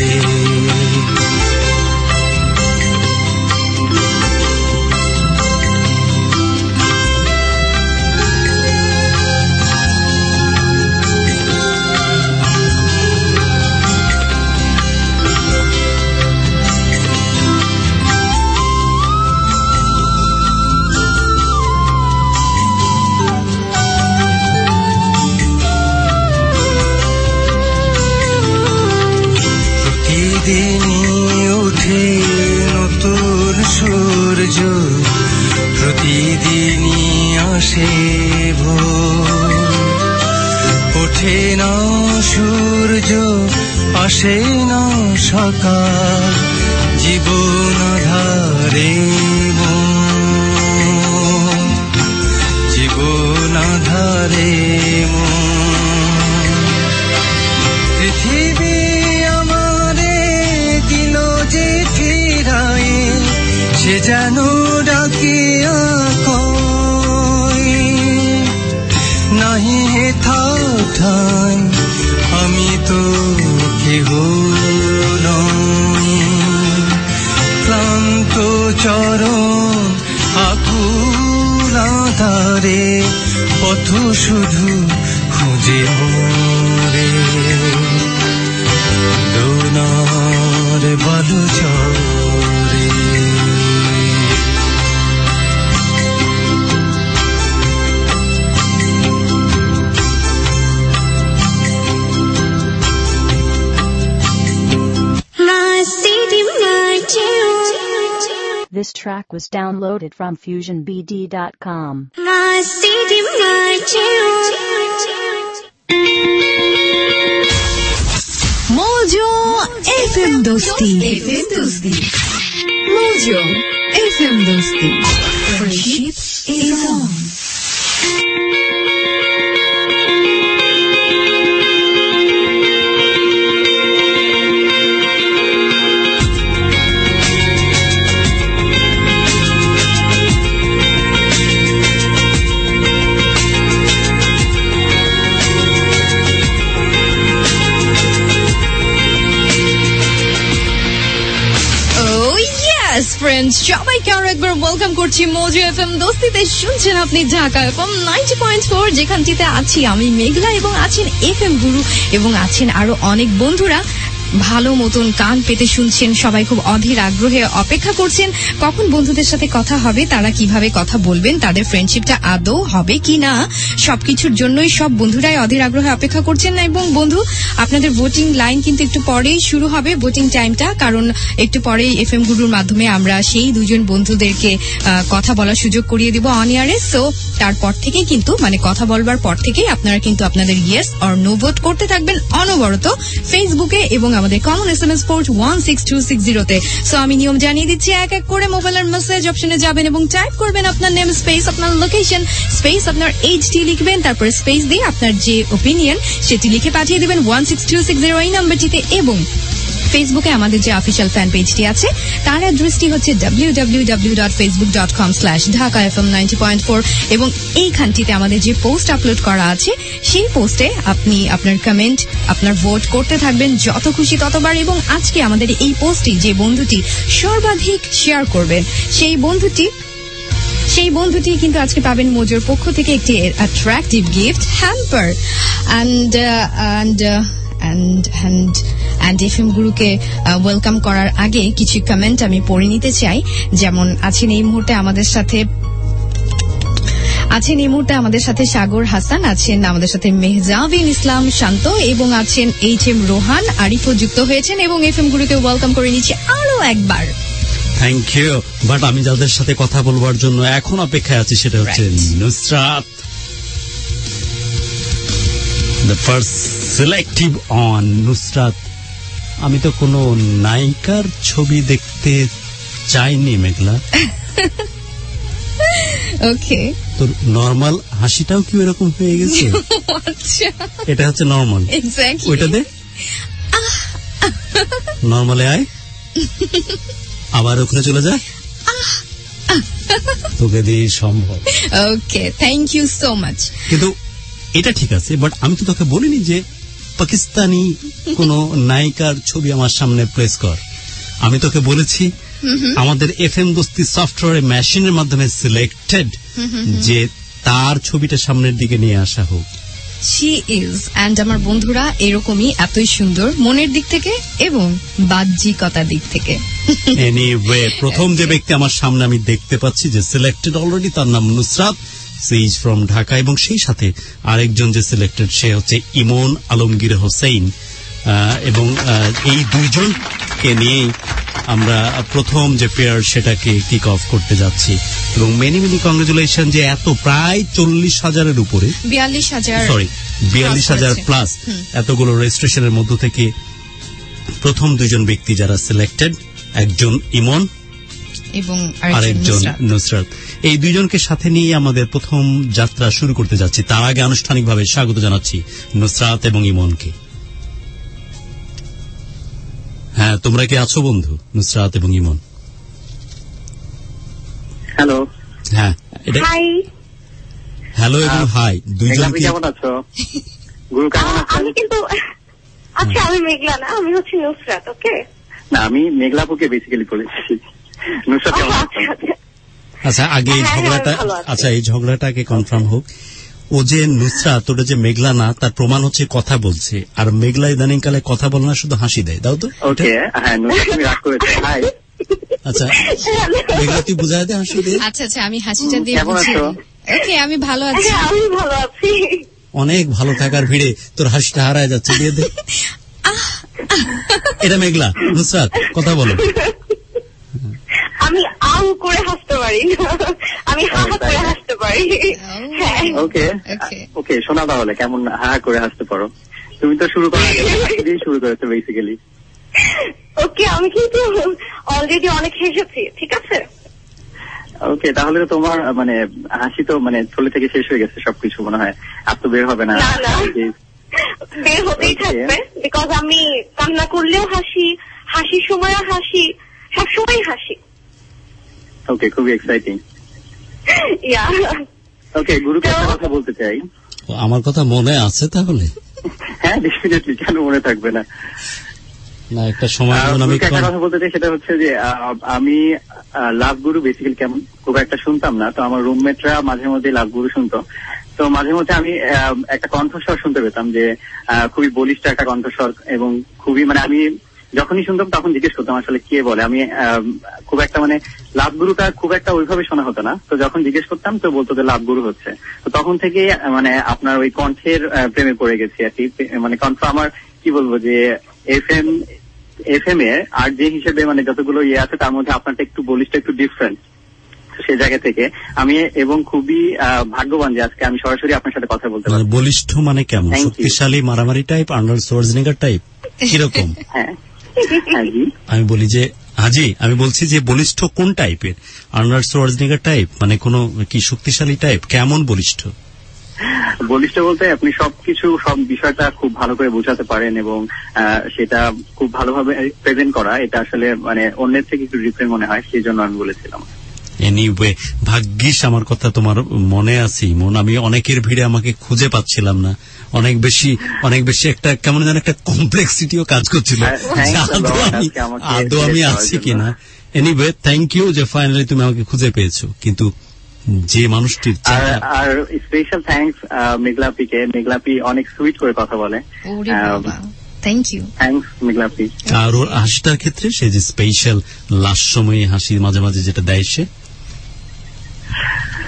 প্রতিদিনই আসে ভোর, ওঠে না সূর্য আসে না সকাল, জীবন আধারে মন, জীবন আধারে মন। পৃথিবী আমারে দিল যে ফিরায়, সে যেন ডাকিয়া কয়, নাহি হেথা ঠাই আমি তো কেহ নই। ক্লান্ত চরণ আকুল আধারে পথ শুধু খুঁজে মরে, দোনার বালু চরে। This track was downloaded from FusionBD.com. Mojo FM Dosti. Mojo FM Dosti. Friendship is on. Friends, সবাইকে আরো একবার ওয়েলকাম করছি মোজো এফএম দোস্তিতে। শুনছেন আপনি ঢাকা এফএম 90.4, যেখানটিতে আছি আমি মেঘলা এবং আছেন এফএম গুরু এবং আছেন আরো অনেক বন্ধুরা। ভালো মতন কান পেতে শুনছেন, সবাই খুব অধীর আগ্রহে অপেক্ষা করছেন কখন বন্ধুদের সাথে কথা হবে, তারা কিভাবে কথা বলবেন, তাদের ফ্রেন্ডশিপটা আদৌ হবে কি না, সবকিছুর জন্যই সব বন্ধুরাই অধীর আগ্রহে অপেক্ষা করছেন না। এবং বন্ধু, আপনাদের ভোটিং লাইন কিন্তু একটু পরেই শুরু হবে, ভোটিং টাইমটা, কারণ একটু পরেই এফএম গুরুর মাধ্যমে আমরা সেই দুজন বন্ধুদেরকে কথা বলার সুযোগ করিয়ে দিব অন এয়ারে। সো তারপর থেকেই কিন্তু মানে কথা বলবার পর থেকেই আপনারা কিন্তু আপনাদের ইয়েস অর নো ভোট করতে থাকবেন অনবরত ফেসবুকে এবং আমাদের কমন SMS পোর্ট 16260-তে। সো আমি নিয়ম জানিয়ে দিচ্ছি, এক এক করে মোবাইলের মেসেজ অপশনে যাবেন এবং টাইপ করবেন আপনার নেম স্পেস আপনার লোকেশন স্পেস আপনার এইচটি লিখবেন, তারপরে স্পেস দিয়ে আপনার যে ওপিনিয়ন সেটি লিখে পাঠিয়ে দিবেন 16260 এই নাম্বারটিতে। এবং ফেসবুকে আমাদের যে অফিসিয়াল ফ্যান পেজটি আছে তার অ্যাড্রেসটি হচ্ছে www.facebook.com/dhakafm90.4 এবং এইখানটিতে আমাদের যে পোস্ট আপলোড করা আছে সেই পোস্টে আপনি আপনার কমেন্ট, আপনার ভোট করতে থাকবেন যত খুশি ততবার। এবং আজকে আমাদের এই পোস্টটি যে বন্ধুটি সর্বাধিক শেয়ার করবেন সেই বন্ধুটি কিন্তু আজকে পাবেন মোজোর পক্ষ থেকে একটি attractive gift hamper. And FM গুরুকে ওয়েলকাম করার আগে কিছু কমেন্ট আমি পড়ে নিতে চাই। যেমন আছেন এই মুহূর্তে আমাদের সাথে আছেন এই মুহূর্তে আমাদের সাথে সাগর হাসান, আছেন আমাদের সাথে মেহজাবিন ইসলাম শান্ত এবং আছেন HM রোহান আরিফও যুক্ত হয়েছেন এবং FM গুরুকে ওয়েলকাম করে নিচ্ছি আরো একবার। Thank you. বাট আমি যাদের সাথে কথা বলবার জন্য এখন অপেক্ষায় আছি সেটা হচ্ছে Nusrat, the first selective on Nusrat. আমি তো কোনো নায়িকার ছবি দেখতে চাইনি মেঘলা। ওকে, তোর নরমাল হাসিটাও কি এরকম হয়ে গেছে? আচ্ছা, এটা হচ্ছে নরমাল। এক্স্যাক্টলি ওইটা দে, নরমালে আয়, আবার ওখানে চলে যা, তোকে দিয়ে সম্ভব। Okay, thank you so much. কিন্তু এটা ঠিক আছে, বাট আমি তো তোকে বলিনি যে পাকিস্তানি কোন নায়িকার ছবি আমার সামনে প্লেস কর। আমি তোকে বলেছি আমাদের FM দোস্তি সফটওয়্যার মেশিনের মাধ্যমে সিলেক্টেড যে তার ছবিটা সামনের দিকে নিয়ে আসা হোক। শি ইজ, অ্যান্ড আমার বন্ধুরা এরকমই এতই সুন্দর মনের দিক থেকে এবং বাহ্যিকতার দিক থেকে। এনিওয়ে, প্রথম যে ব্যক্তি আমার সামনে আমি দেখতে পাচ্ছি যে সিলেক্টেড অলরেডি, তার নাম Nusrat, she is from Dhaka, এবং সেই সাথে আরেকজন যে সিলেক্টেড সে হচ্ছে ইমন আলমগীর হোসেন। এবং এই দুইজনকে নিয়ে আমরা প্রথম যে পেয়ার সেটাকে কিক অফ করতে যাচ্ছি। এবং মেনি মেনি কংগ্রেচুলেশন যে এত প্রায় 40,000-এর উপরে, 42,000 প্লাস এতগুলো রেজিস্ট্রেশনের মধ্য থেকে প্রথম দুজন ব্যক্তি যারা সিলেক্টেড, একজন ইমন এবং আরেকজন নুসরাত, এই দুইজনকে সাথে নিয়ে আমাদের প্রথম যাত্রা শুরু করতে যাচ্ছি। তার আগে আনুষ্ঠানিকভাবে স্বাগত জানাচ্ছি নুসরাত এবং ইমনকে। হ্যাঁ, তোমরা কি আছো বন্ধু, নুসরাত এবং ইমন? হ্যালো। হ্যাঁ, হ্যালো এবং হাই দুইজন। কেমন আছো গুরু? কেমন আছো? আমি কিন্তু আচ্ছা, আমি মেঘলা না, আমি হচ্ছে নুসরাত। ওকে, না, আমি মেঘলাপুকে বেসিক্যালি বলেছি। নুসরাত কেমন আছো? আচ্ছা, আগে এই ঝগড়াটা, আচ্ছা এই ঝগড়াটাকে কনফার্ম হোক। ও যে নুসরাত, ওটা যে মেঘলা না, তার প্রমাণ হচ্ছে কথা বলছে, আর মেঘলা ইদানিং কালে কথা বলে না, শুধু হাসি দেয়। দাও তো। ওকে, হ্যাঁ, নুসরাত তুমি রাগ করেছো। হাই। আচ্ছা মেঘলা, তুই বুঝাই দে হাসি দিয়ে। আচ্ছা আচ্ছা, আমি হাসিটা দিয়ে বুঝিয়ে। ওকে, আমি ভালো আছি। আমি ভালো আছি। অনেক ভালো থাকার ভিড়ে তোর হাসিটা হারায় যাচ্ছে, দিয়ে দে। এটা মেঘলা। নুসরাত কথা বলো। আমি আউ করে হাসতে পারি না, আমি হা করে হাসতে পারি। ওকে ওকে, শোনা তাহলে কেমন হা করে হাসতে পারো। তুমি তো শুরু করার আগে দিয়ে শুরু করেছো বেসিক্যালি। ওকে, আমি কিন্তু অলরেডি অনেক হেসেছি, ঠিক আছে? ওকে, তাহলে তোমার মানে হাসি তো মানে থলে থেকে শেষ হয়ে গেছে সবকিছু, মনে হয় আর তো বের হবে না। বের হতেই থাকবে, বিকজ আমি কান্না করলেও হাসি, হাসির সময়ও হাসি, সবসময় হাসি। ওকে, খুবই এক্সাইটিং। ওকে, গুরুকে একটা কথা বলতে চাই। আমার কথা মনে আছে তাহলে? হ্যাঁ, ডেফিনেটলি, কেন মনে থাকবে না। না, একটা সময় আমি একটা কথা বলতে চাই, সেটা হচ্ছে যে আমি লাভ গুরু বেসিক্যালি কেমন খুব একটা শুনতাম না, তো আমার রুমমেটরা মাঝে মধ্যে লাভ গুরু শুনতো। তো মাঝে মধ্যে আমি একটা কণ্ঠস্বর শুনতে পেতাম যে খুবই বলিষ্ঠ একটা কণ্ঠস্বর, এবং খুবই মানে আমি যখনই শুনতাম তখন জিজ্ঞেস করতাম আসলে কে বলে। আমি খুব একটা মানে লাভ গুরুটা খুব একটা ওইভাবে শোনা হতো না, তো যখন জিজ্ঞেস করতাম তো বলতো যে লাভ গুরু হচ্ছে। তো তখন থেকে মানে আপনার ওই কণ্ঠের প্রেমে পড়ে গেছি আর কি। মানে কণ্ঠ আমার কি বলবো যে FM এ আর যে হিসেবে মানে যতগুলো ইয়ে আছে তার মধ্যে আপনারটা একটু বলিষ্ঠ, একটু ডিফারেন্ট। সে জায়গা থেকে আমি এবং খুবই ভাগ্যবান যে আজকে আমি সরাসরি আপনার সাথে কথা বলতে পারি। বলিষ্ঠ মানে কেমন? শক্তিশালী, মারামারি টাইপ, আর্নল্ড শোয়ার্জনেগার টাইপ, কিরকম? হ্যাঁ, আমি বলি যে হাজি, আমি বলছি যে বলিষ্ঠ কোন টাইপের? আর্নল্ড শোয়ার্জনেগার টাইপ মানে কোন কি শক্তিশালী টাইপ? কেমন বলিষ্ঠ? বলিষ্ঠ বলতে আপনি সবকিছু, সব বিষয়টা খুব ভালো করে বোঝাতে পারেন এবং সেটা খুব ভালোভাবে প্রেজেন্ট করা, এটা আসলে মানে অন্যের থেকে একটু ডিফারেন্ট মনে হয়, সেই জন্য আমি বলেছিলাম। এনিওয়ে, ভাগ্যিস আমার কথা তোমার মনে আছে। আমি অনেকের ভিড়ে আমাকে খুঁজে পাচ্ছিলাম না, অনেক বেশি একটা কেমন যেন একটা কমপ্লেক্সিটিও কাজ করছিল, আদৌ আমি আছি কিনা। এনিওয়ে, থ্যাংক ইউ যে ফাইনালি তুমি আমাকে খুঁজে পেয়েছো। কিন্তু যে মানুষটির আর স্পেশাল থ্যাঙ্কস মেঘলাপিকে। মেঘলাপি অনেক সুইট করে কথা বলে। থ্যাংক ইউ, থ্যাঙ্কস মেঘলাপি। আর ওর হাসিটার ক্ষেত্রে সে যে স্পেশাল লাস্ট সময়ে হাসি মাঝে মাঝে যেটা দেয়, সে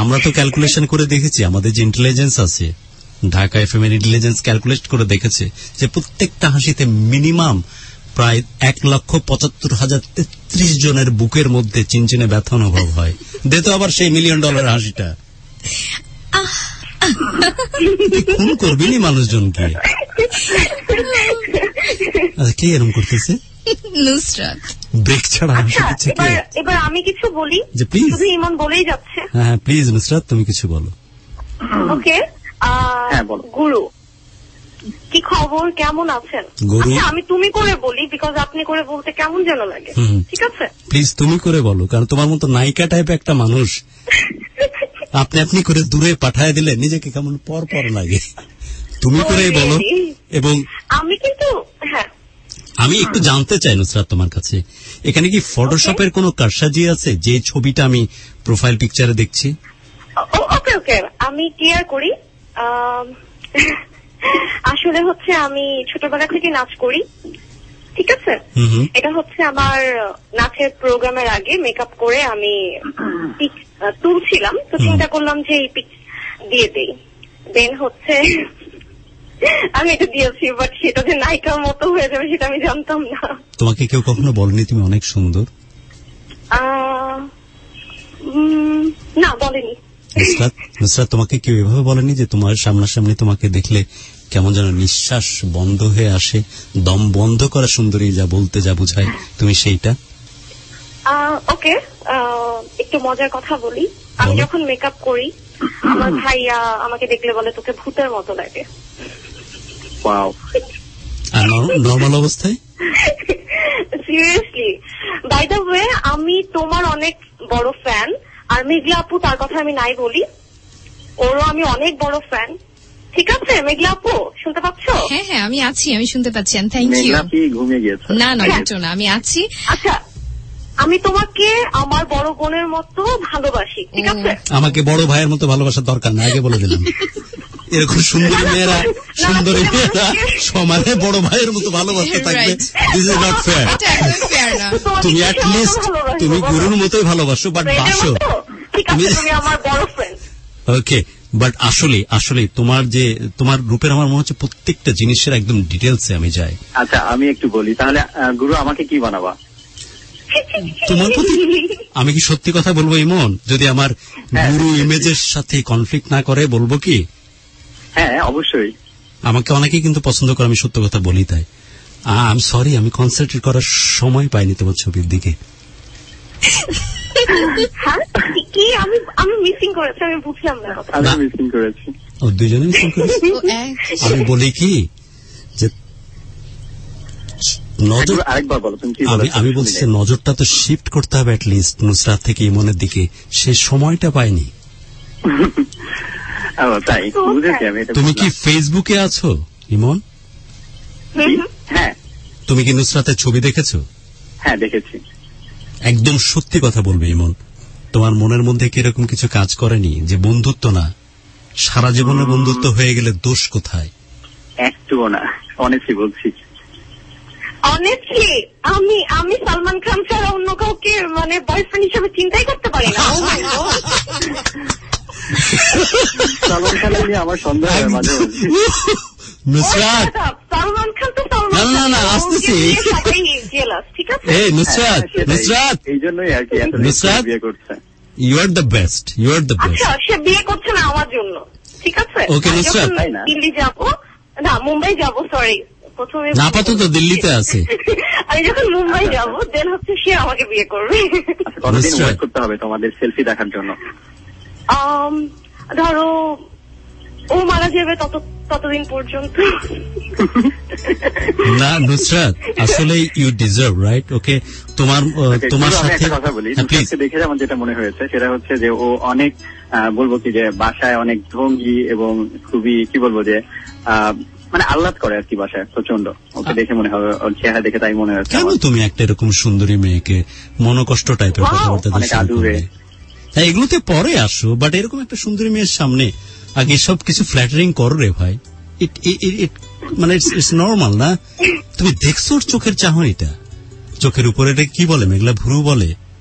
আমরা তো ক্যালকুলেশন করে দেখেছি, আমাদের যে ইন্টেলিজেন্স আছে, ঢাকা এফএম এর ইন্টেলিজেন্স ক্যালকুলেট করে দেখেছে যে প্রত্যেকটা হাসিতে মিনিমাম প্রায় 1,75,033 জনের বুকের মধ্যে চিনচিনে ব্যথা অনুভব হয়। দে তো আবার সেই $1 মিলিয়ন হাসিটা। খুন করবি নি মানুষজনকে। কে এরকম করতেছে? নুসরাত ব্রেক ছাড়া হাসি দিচ্ছে কে? এবার আমি কিছু বলি, শুধু ইমন বলেই যাচ্ছে। হ্যাঁ প্লিজ নুসরাত তুমি কিছু বলো। ওকে, গুরু কি খবর, কেমন আছেন? আচ্ছা আমি তুমি করে বলি, বিকজ আপনি করে বলতে কেমন যেন লাগে। ঠিক আছে প্লিজ তুমি করে বলো, কারণ তোমার মতো নায়িকা টাইপ একটা মানুষ আপনি আপনি করে দূরে পাঠায় দিলে নিজেকে কেমন পর পর লাগে। তুমি করেই বলো। এবং আমি কিন্তু হ্যাঁ আমি একটু জানতে চাই নুসরাত তোমার কাছে, এখানে কি ফটোশপের কোনো কারসাজি আছে যে ছবিটা আমি প্রোফাইল পিকচারে দেখছি? ওকে ওকে আমি ক্লিয়ার করি। আসলে হচ্ছে আমি ছোটবেলা থেকে নাচ করি, ঠিক আছে? এটা হচ্ছে আমার নাচের প্রোগ্রামের আগে মেকআপ করে আমি পিক তুলছিলাম, তো চিন্তা করলাম যে এই পিক দিয়ে দেই। দেন হচ্ছে আমি এটা দিয়েছি, বাট সেটা যে নায়িকার মতো হয়ে যাবে সেটা আমি জানতাম না। তোমাকে কেউ কখনো বলেনি তুমি অনেক সুন্দর? না বলেনি। নুসরাত তোমাকে কেউ এভাবে বলেনি যে তোমার সামনাসামনি তোমাকে দেখলে কেমন যেন নিঃশ্বাস বন্ধ হয়ে আসে, দম বন্ধ করা সুন্দরী যা বলতে যা বুঝায়, তুমি সেইটা? ওকে, একটু মজার কথা বলি। আমি যখন মেকআপ করি আমার ভাইয়া আমাকে দেখলে বলে তোকে ভূতের মতো লাগে। আর নর্মাল অবস্থায়? সিরিয়াসলি, বাই দ্য ওয়ে আমি তোমার অনেক বড় ফ্যান, আর মেঘলা আপু তার কথা আমি নাই বলি, ওরও আমি অনেক বড় ফ্যান। ঠিক আছে মেঘলা আপু, শুনতে পাচ্ছ? হ্যাঁ হ্যাঁ আমি আছি, আমি শুনতে পাচ্ছি। Thank you. ঘুমিয়ে গিয়েছে? না না একটু না, আমি আছি। আচ্ছা আমি তোমাকে আমার বড় বোনের মতো ভালোবাসি, ঠিক আছে? আমাকে বড় ভাইয়ের মতো ভালোবাসার দরকার না, আগে বলে দিলাম। এরকম সুন্দরী মেয়েরা সমানে বড় ভাইয়ের মতো ভালোবাসতে থাকবে, দিস ইজ নট ফেয়ার। তুমি অ্যাটলিস্ট তুমি গুরুর মতোই ভালোবাসো, বাট বাসো তুমি আমার বড় ফ্রেন্ড। ওকে, বাট আসলে আসলে তোমার রূপের আমার মনে হচ্ছে প্রত্যেকটা জিনিসের একদম ডিটেলসে আমি যাই। আচ্ছা আমি একটু বলি তাহলে, গুরু আমাকে কি বানাবা? তোমার প্রতি আমি কি সত্যি কথা বলবো ইমন? যদি আমার গুরু ইমেজের সাথে কনফ্লিক্ট না করে বলবো কি? হ্যাঁ অবশ্যই। আমাকে অনেকেই কিন্তু পছন্দ করে, আমি সত্য কথা বলি, তাই আই এম সরি আমি কনসেন্ট্রেট করার সময় পাইনি তোমার ছবির দিকে। কি আমি মিসিং করেছি? আমি বুঝলাম না। আমি মিসিং করেছি। ও দুইজনে মিসিং করেছি। আমি বলি কি যে নজর, আরেকবার বলো তুমি কি বলছো? আমি বলছি নজরটা তো শিফট করতে হবে অ্যাটলিস্ট নুসরাত থেকে ইমনের দিকে, সে সময়টা পাইনি। তাই বুঝেছি আমি। তুমি কি ফেসবুকে আছো ইমন? হ্যাঁ। তুমি কি নুসরাতের ছবি দেখেছো? হ্যাঁ দেখেছি। একদম সত্যি কথা বলবে ইমন, তোমার মনের মধ্যে কি এরকম কিছু কাজ করেনি যে বন্ধুত্ব না, সারা জীবনের বন্ধুত্ব হয়ে গেলে দোষ কোথায়? একটুও না, অনেস্টলি বলছি। অনেস্টলি আমি সালমান খান ছাড়া অন্য কাউকে মানে বয়ফ্রেন্ড হিসেবে চিন্তাই করতে পারি না। সালমান খান নিয়ে আমার সন্দেহ হয় মাঝে মাঝে। নুসরাত সালমান খান তো সালমান না না আসতেছি। সবাই জেলাস, ঠিক আছে? এই নুসরাত নুসরাত এই জন্যই আর কি নুসরাত বিয়ে করছে। You are the best, you are the best. আচ্ছা সে বিয়ে করছে না আমার জন্য, ঠিক আছে? ওকে নুসরাত, দিল্লি যাবো না মুম্বাই যাবো, সরি প্রথমে না আপাতত দিল্লিতে আছে। আমি যখন মুম্বাই যাবো দেন হচ্ছে সে আমাকে বিয়ে করবে। কতদিন ওয়েট করতে হবে তোমাদের সেলফি দেখার জন্য? ধরো ও মারা যাবে ততদিন পর্যন্ত। না নুসরাত আসলে ইউ ডিজার্ভ, রাইট? ওকে তোমার সাথে কথা বলি। দেখে আমার যেটা মনে হয়েছে সেটা হচ্ছে যে ও অনেক বলবো কি যে বাসায় অনেক ঢঙ্গি এবং খুবই কি বলবো যে মানে আহ্লাদ করে আর কি বাসায় প্রচন্ড। ওকে দেখে মনে হবে, ওর চেহারা দেখে তাই মনে হচ্ছে। কেন তুমি একটা এরকম সুন্দরী মেয়েকে মনোকষ্ট টাইপের কথাবার্তা হ্যাঁ এগুলোতে পরে আসো, বাট এরকম একটা সুন্দরী মেয়ের সামনে আগে সব কিছু ফ্ল্যাটারিং করো রে ভাই। মানে ইটস নর্মাল না? তুমি দেখছো ওর চোখের চাহনিটা, চোখের উপরে কি বলে মেঘলা ভুরু বলে,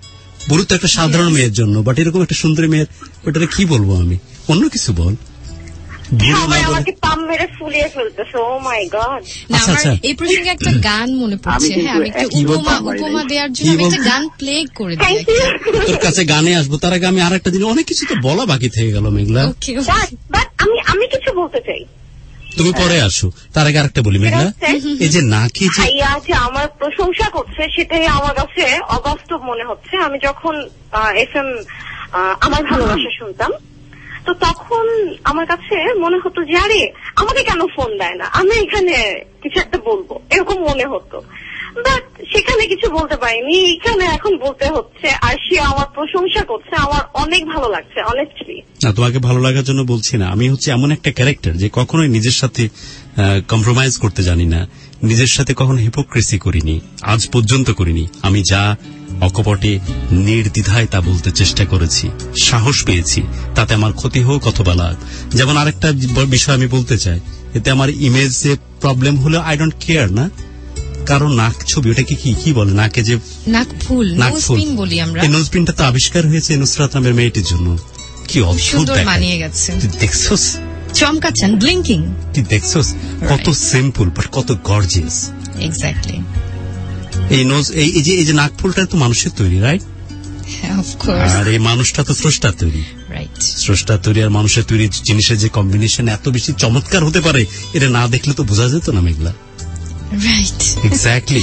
বুড়ো তো একটা সাধারণ মেয়ের জন্য, বাট এরকম একটা সুন্দরী মেয়ের ওটারে কি বলবো আমি, অন্য কিছু বল। সবাই আমাকে পাম মেরে ফুলিয়ে ফেলতেছে। Oh my god. এই প্রসঙ্গে একটা গান মনে পড়ছে। হ্যাঁ, আমি একটু উপমা দেওয়ার জন্য আমি একটা গান প্লে করে দিই। তোর কাছে গানে আসবো, তার আগে আমি আর একটা দিন অনেক কিছু তো বলা বাকি থেকে গেল মেঘলা। আমি কিছু বলতে চাই। তুমি পরে আসো, তার আগে আরেকটা বলি মেঘলা, এই যে নাকি ভাইয়া যে আমার প্রশংসা করছে সেটাই আমার কাছে অবাস্তব মনে হচ্ছে। আমি যখন FM আমার ভালোবাসা শুনতাম, তো তখন আমার কাছে মনে হতো যে আরে আমাকে কেন ফোন দেয় না, আমি এখানে কিছু একটা বলবো, এরকম মনে হতো। বাট সেখানে কিছু বলতে পারিনি, এখানে এখন বলতে হচ্ছে। আর সে আমার প্রশংসা করছে, আমার অনেক ভালো লাগছে অনেস্টলি। না, তোমাকে ভালো লাগার জন্য বলছি না, আমি হচ্ছে এমন একটা ক্যারেক্টার যে কখনোই নিজের সাথে কম্প্রোমাইজ করতে জানি না, নিজের সাথে কখনো হিপোক্রেসি করিনি, আজ পর্যন্ত করিনি। আমি যা অকপটে নির্দ্বিধায় তা বলতে চেষ্টা করেছি, সাহস পেয়েছি, তাতে আমার ক্ষতি হোক অথবা লাভ। যেমন আরেকটা বিষয় আমি বলতে চাই, এতে আমার ইমেজে প্রবলেম হলে আই ডোন্ট কেয়ার না, কারণ নাক ছবি ওটাকে কি বলে, নাকে যে নাকফুল বলি আমরা, এই নোজপিনটা তো আবিষ্কার হয়েছে নুসরাত নামের মেয়েটির জন্য। কি অদ্ভুত মানিয়ে গেছে, তুই দেখছস, চমকাচ্ছেন, ব্লিঙ্কিং, তুই দেখছস কত সিম্পল বাট কত গর্জিয়াস। এক্স্যাক্টলি। এই যে নাকফুলটা তো মানুষের তৈরি, রাইট? আর এই মানুষটা তো স্রষ্টার তৈরি, রাইট? স্রষ্টার তৈরি আর মানুষের তৈরি জিনিসের যে কম্বিনেশন এত বেশি চমৎকার হতে পারে, এটা না দেখলে তো বোঝা যেত না মেঘলা। Right, exactly.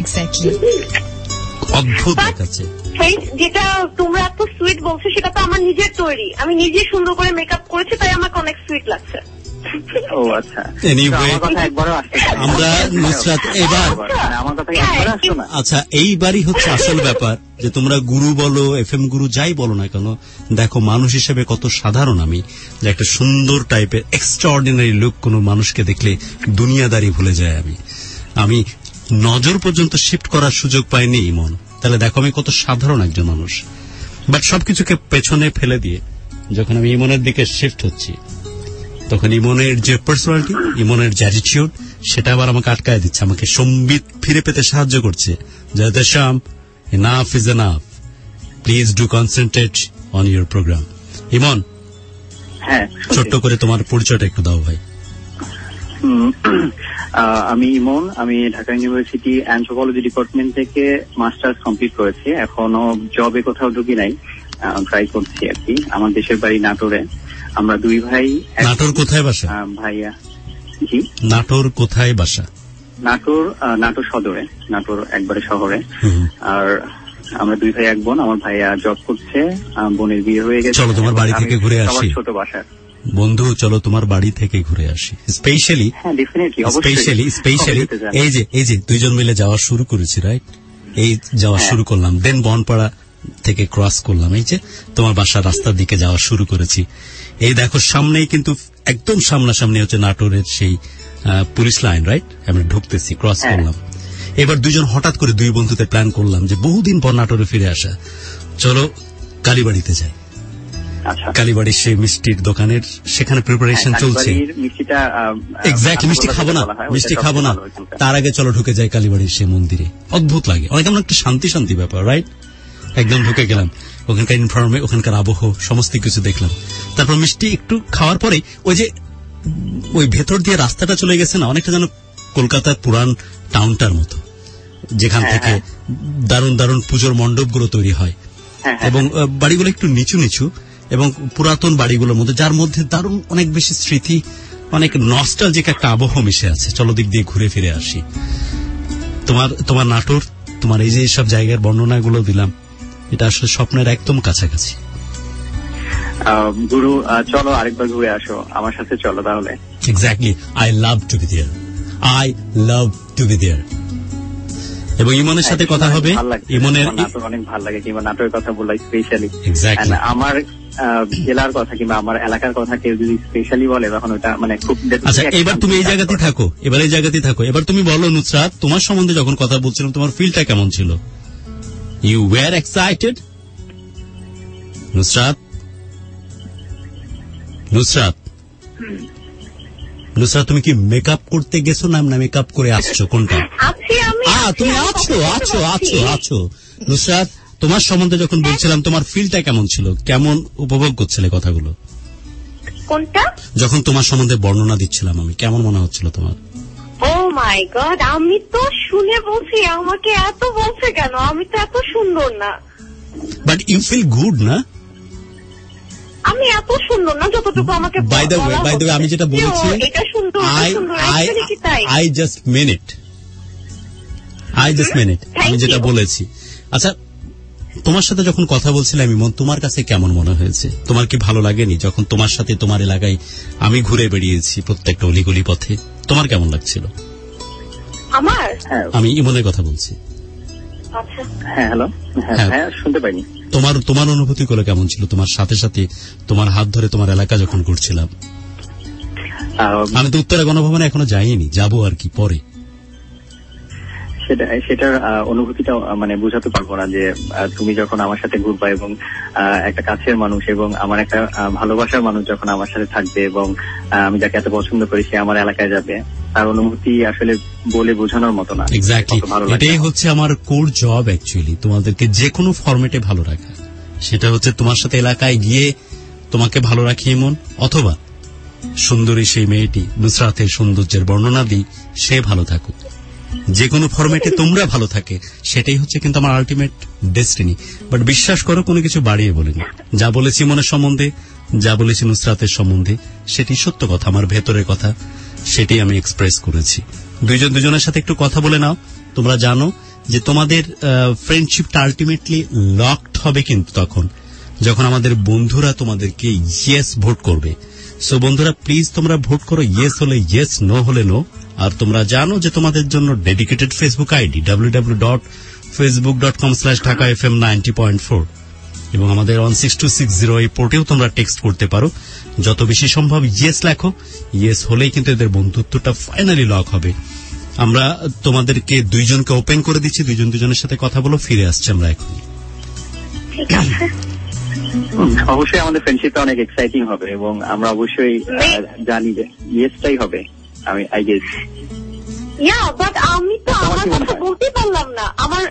অদ্ভুত দেখাচ্ছে। যেটা তোমরা এত সুইট বলছো সেটা তো আমার নিজের তৈরি, আমি নিজে সুন্দর করে মেকআপ করেছি, তাই আমাকে অনেক সুইট লাগছে। ও আচ্ছা, আমরা নুসরাত এবার আচ্ছা এইবারই হচ্ছে আসল ব্যাপার, যে তোমরা গুরু বলো, FM গুরু যাই বলো না কেন, দেখো মানুষ হিসেবে কত সাধারণ আমি, যে একটা সুন্দর টাইপের এক্সট্রাঅর্ডিনারি লুক কোনো মানুষকে দেখলে দুনিয়াদারি ভুলে যায়। আমি নজর পর্যন্ত শিফট করার সুযোগ পাইনি ইমন, তাহলে দেখো আমি কত সাধারণ একজন মানুষ। বাট সবকিছুকে পেছনে ফেলে দিয়ে যখন আমি ইমনের দিকে শিফট হচ্ছি, তখন ইমনের যে পার্সোনালিটি, ইমনের যে অ্যাটিটিউড, সেটা আবার আমাকে আটকায় দিচ্ছে, আমাকে সম্বিত ফিরে পেতে সাহায্য করছে। জয়দেশাম, enough is enough, please do concentrate on your program. Emon, হ্যাঁ, ছোট্ট করে তোমার পরিচয়টা একটু দাও ভাই। আমি ইমন, আমি ঢাকা ইউনিভার্সিটি অ্যানথ্রোপোলজি ডিপার্টমেন্ট থেকে মাস্টার্স কমপ্লিট করেছি। এখনো জবে কোথাও ঢুকি নাই, ট্রাই করছি আর কি। আমার দেশের বাড়ি নাটোরে। আমরা দুই ভাই। নাটোর কোথায় বাসা ভাইয়া? জি, নাটোর কোথায় বাসা? নাটোর সদরে, নাটোর একবারে শহরে। আর আমরা দুই ভাই এক বোন। আমার ভাইয়া জব করছে, বোনের বিয়ে হয়ে গেছে। চলো তোমার বাড়ি থেকে ঘুরে আসি। ছোট বাসার বন্ধু, চলো তোমার বাড়ি থেকে ঘুরে আসি। স্পেশালি এই যে দুইজন মিলে যাওয়া শুরু করেছি, রাইট? এই যাওয়া শুরু করলাম, দেন বনপাড়া থেকে ক্রস করলাম, এই যে তোমার বাসার রাস্তার দিকে যাওয়া শুরু করেছি। এই দেখো সামনেই কিন্তু একদম সামনাসামনি হচ্ছে নাটোরের সেই পুলিশ লাইন, রাইট? আমরা ঢুকতেছি, ক্রস করলাম। এবার দুইজন হঠাৎ করে দুই বন্ধুতে প্ল্যান করলাম যে বহুদিন পর নাটোরে ফিরে আসা, চলো কালীবাড়িতে যাই। কালীবাড়ির সেই মিষ্টির দোকানের সেখানে প্রিপারেশন চলছে। এক্স্যাক্টলি, মিষ্টি খাবো না, তার আগে চলো ঢুকে যাই কালীবাড়ির সেই মন্দিরে। অদ্ভুত লাগে, অনেক এমন একটা শান্তি শান্তি ব্যাপার, রাইট? একদম ঢুকে গেলাম, ওখানকার ইনফরমেশন, ওখানকার আবহ সমস্ত কিছু দেখলাম। তারপর মিষ্টি একটু খাওয়ার পরে ওই যে ওই ভেতর দিয়ে রাস্তাটা চলে গেছে না, অনেকটা যেন কলকাতার পুরান টাউনটার মতো, যেখান থেকে দারুণ দারুণ পুজোর মণ্ডপগুলো তৈরি হয়, এবং বাড়িগুলো একটু নিচু নিচু এবং পুরাতন বাড়িগুলোর মধ্যে, যার মধ্যে দারুণ অনেক বেশি স্মৃতি, অনেক নস্টালজিক একটা আবহ মিশে আছে। চলো দিক দিয়ে ঘুরে ফিরে আসি। তোমার নাটোর, তোমার এই যে সব জায়গার বর্ণনাগুলো দিলাম, এটা আসলে স্বপ্নের একদম কাছাকাছি। গুরু, চলো আরেকবার ঘুরে আসো আমার সাথে, চলো তাহলে। Exactly, I love to be there, I love to be there. এবং ইমনের সাথে কথা হবে। ইমনের অনেক ভালো লাগে, কিংবা নাটোরের কথা বললাম স্পেশালি। এক্স্যাক্টলি, আমার জেলার কথা কিংবা আমার এলাকার কথা কেউ যদি স্পেশালি বলে, তখন ওটা মানে খুব। আচ্ছা, এবার তুমি এই জায়গাতেই থাকো, এবার তুমি বলো নুসরাত, তোমার সম্বন্ধে যখন কথা বলছিলাম তোমার ফিলটা কেমন ছিল? You were excited? নুসরাত, তুমি কি মেকআপ করতে গেছো না মেকআপ করে আসছো, কোনটা? আমি তুমি আছো। নুসরাত, তোমার সম্বন্ধে যখন বলছিলাম তোমার ফিলটা কেমন ছিল, কেমন উপভোগ করছিলে কথাগুলো? কোনটা? যখন তোমার সম্বন্ধে বর্ণনা দিচ্ছিলাম আমি, কেমন মনে হচ্ছিল তোমার? ও মাই গড, আমি তো শুনে বলছি আমাকে এত বলছে কেন, আমি তো এত সুন্দর না। বাট ইউ ফিল গুড না? আমি এত সুন্দর না যতটুকু আমাকে বাই দ্য ওয়ে আমি যেটা বলেছি এটা সুন্দর, আই জাস্ট মেন ইট, আমি যেটা বলেছি। আচ্ছা, তোমার সাথে যখন কথা বলছিলাম ইমন, তোমার কাছে কেমন মনে হয়েছে? তোমার কি ভালো লাগেনি যখন তোমার সাথে তোমার এলাকায় আমি ঘুরে বেরিয়েছি প্রত্যেকটা অলিগলি পথে? তোমার কেমন লাগছিল? আমার, আমি ইমনের কথা বলছি। আচ্ছা, হ্যাঁ, হ্যালো, হ্যাঁ, শুনতে পাইনি। তোমার অনুভূতিগুলো কেমন ছিল তোমার সাথে সাথে তোমার হাত ধরে তোমার এলাকা যখন ঘুরছিলাম? আমি তো উত্তরা গণভবনে এখনো যাইনি, যাবো আর কি পরে। সেটার অনুভূতিটা মানে বোঝাতে পারবো না, যে তুমি যখন আমার সাথে ঘুরবা এবং একটা কাছের মানুষ এবং আমার একটা ভালোবাসার মানুষ যখন আমার সাথে থাকবে এবং আমি যাকে এত পছন্দ করি সে আমার এলাকায় যাবে, তার অনুভূতি আসলে বলে বোঝানোর মতো না। এক্স্যাক্টলি, এটাই হচ্ছে আমার কোর জব অ্যাকচুয়ালি, তোমাদেরকে যে কোনো ফরম্যাটে ভালো রাখা। সেটা হচ্ছে তোমার সাথে এলাকায় গিয়ে তোমাকে ভালো রাখি এমন, অথবা সুন্দরী সেই মেয়েটি নুসরাতের সৌন্দর্যের বর্ণনা দিই, সে ভালো থাকুক। যে কোনো ফরম্যাটে তোমরা ভালো থাকে, সেটাই হচ্ছে কিন্তু আমার আলটিমেট ডেস্টিনি। বাট বিশ্বাস করো, কোনো কিছু বাড়িয়ে বলিনি। যা বলেছি মনের সম্বন্ধে, যা বলেছি নুসরাতের সম্বন্ধে, সেটি সত্য কথা, আমার ভেতরের কথা, সেটি আমি এক্সপ্রেস করেছি। দুজনের সাথে একটু কথা বলে নাও। তোমরা জানো যে তোমাদের ফ্রেন্ডশিপটা আলটিমেটলি লকড হবে কিন্তু তখন যখন আমাদের বন্ধুরা তোমাদেরকে ইয়েস ভোট করবে। সো বন্ধুরা, প্লিজ তোমরা ভোট করো, ইয়েস হলে ইয়েস, নো হলে নো। আর তোমরা জানো যে তোমাদের জন্য ডেডিকেটেড ফেসবুক আইডি www.facebook.com/dhakafm90.4 এবং আমাদের 16260 এই পোর্টেও তোমরা টেক্সট করতে পারো। যত বেশি সম্ভব ইয়েস লেখো, ইয়েস হলেই কিন্তু এদের বন্ধুত্বটা ফাইনালি লক হবে। আমরা তোমাদেরকে দুইজনকে ওপেন করে দিচ্ছি, দুজনের সাথে কথা বলো, ফিরে আসছি আমরা এখন। অবশ্যই আমাদের ফ্রেন্ডশিপটা অনেক এক্সাইটিং হবে এবং আমরা অবশ্যই জানি যে ইয়েসটাই হবে। আই গেস বাট আমি তো আমার কথা বলতে পারলাম না। আমার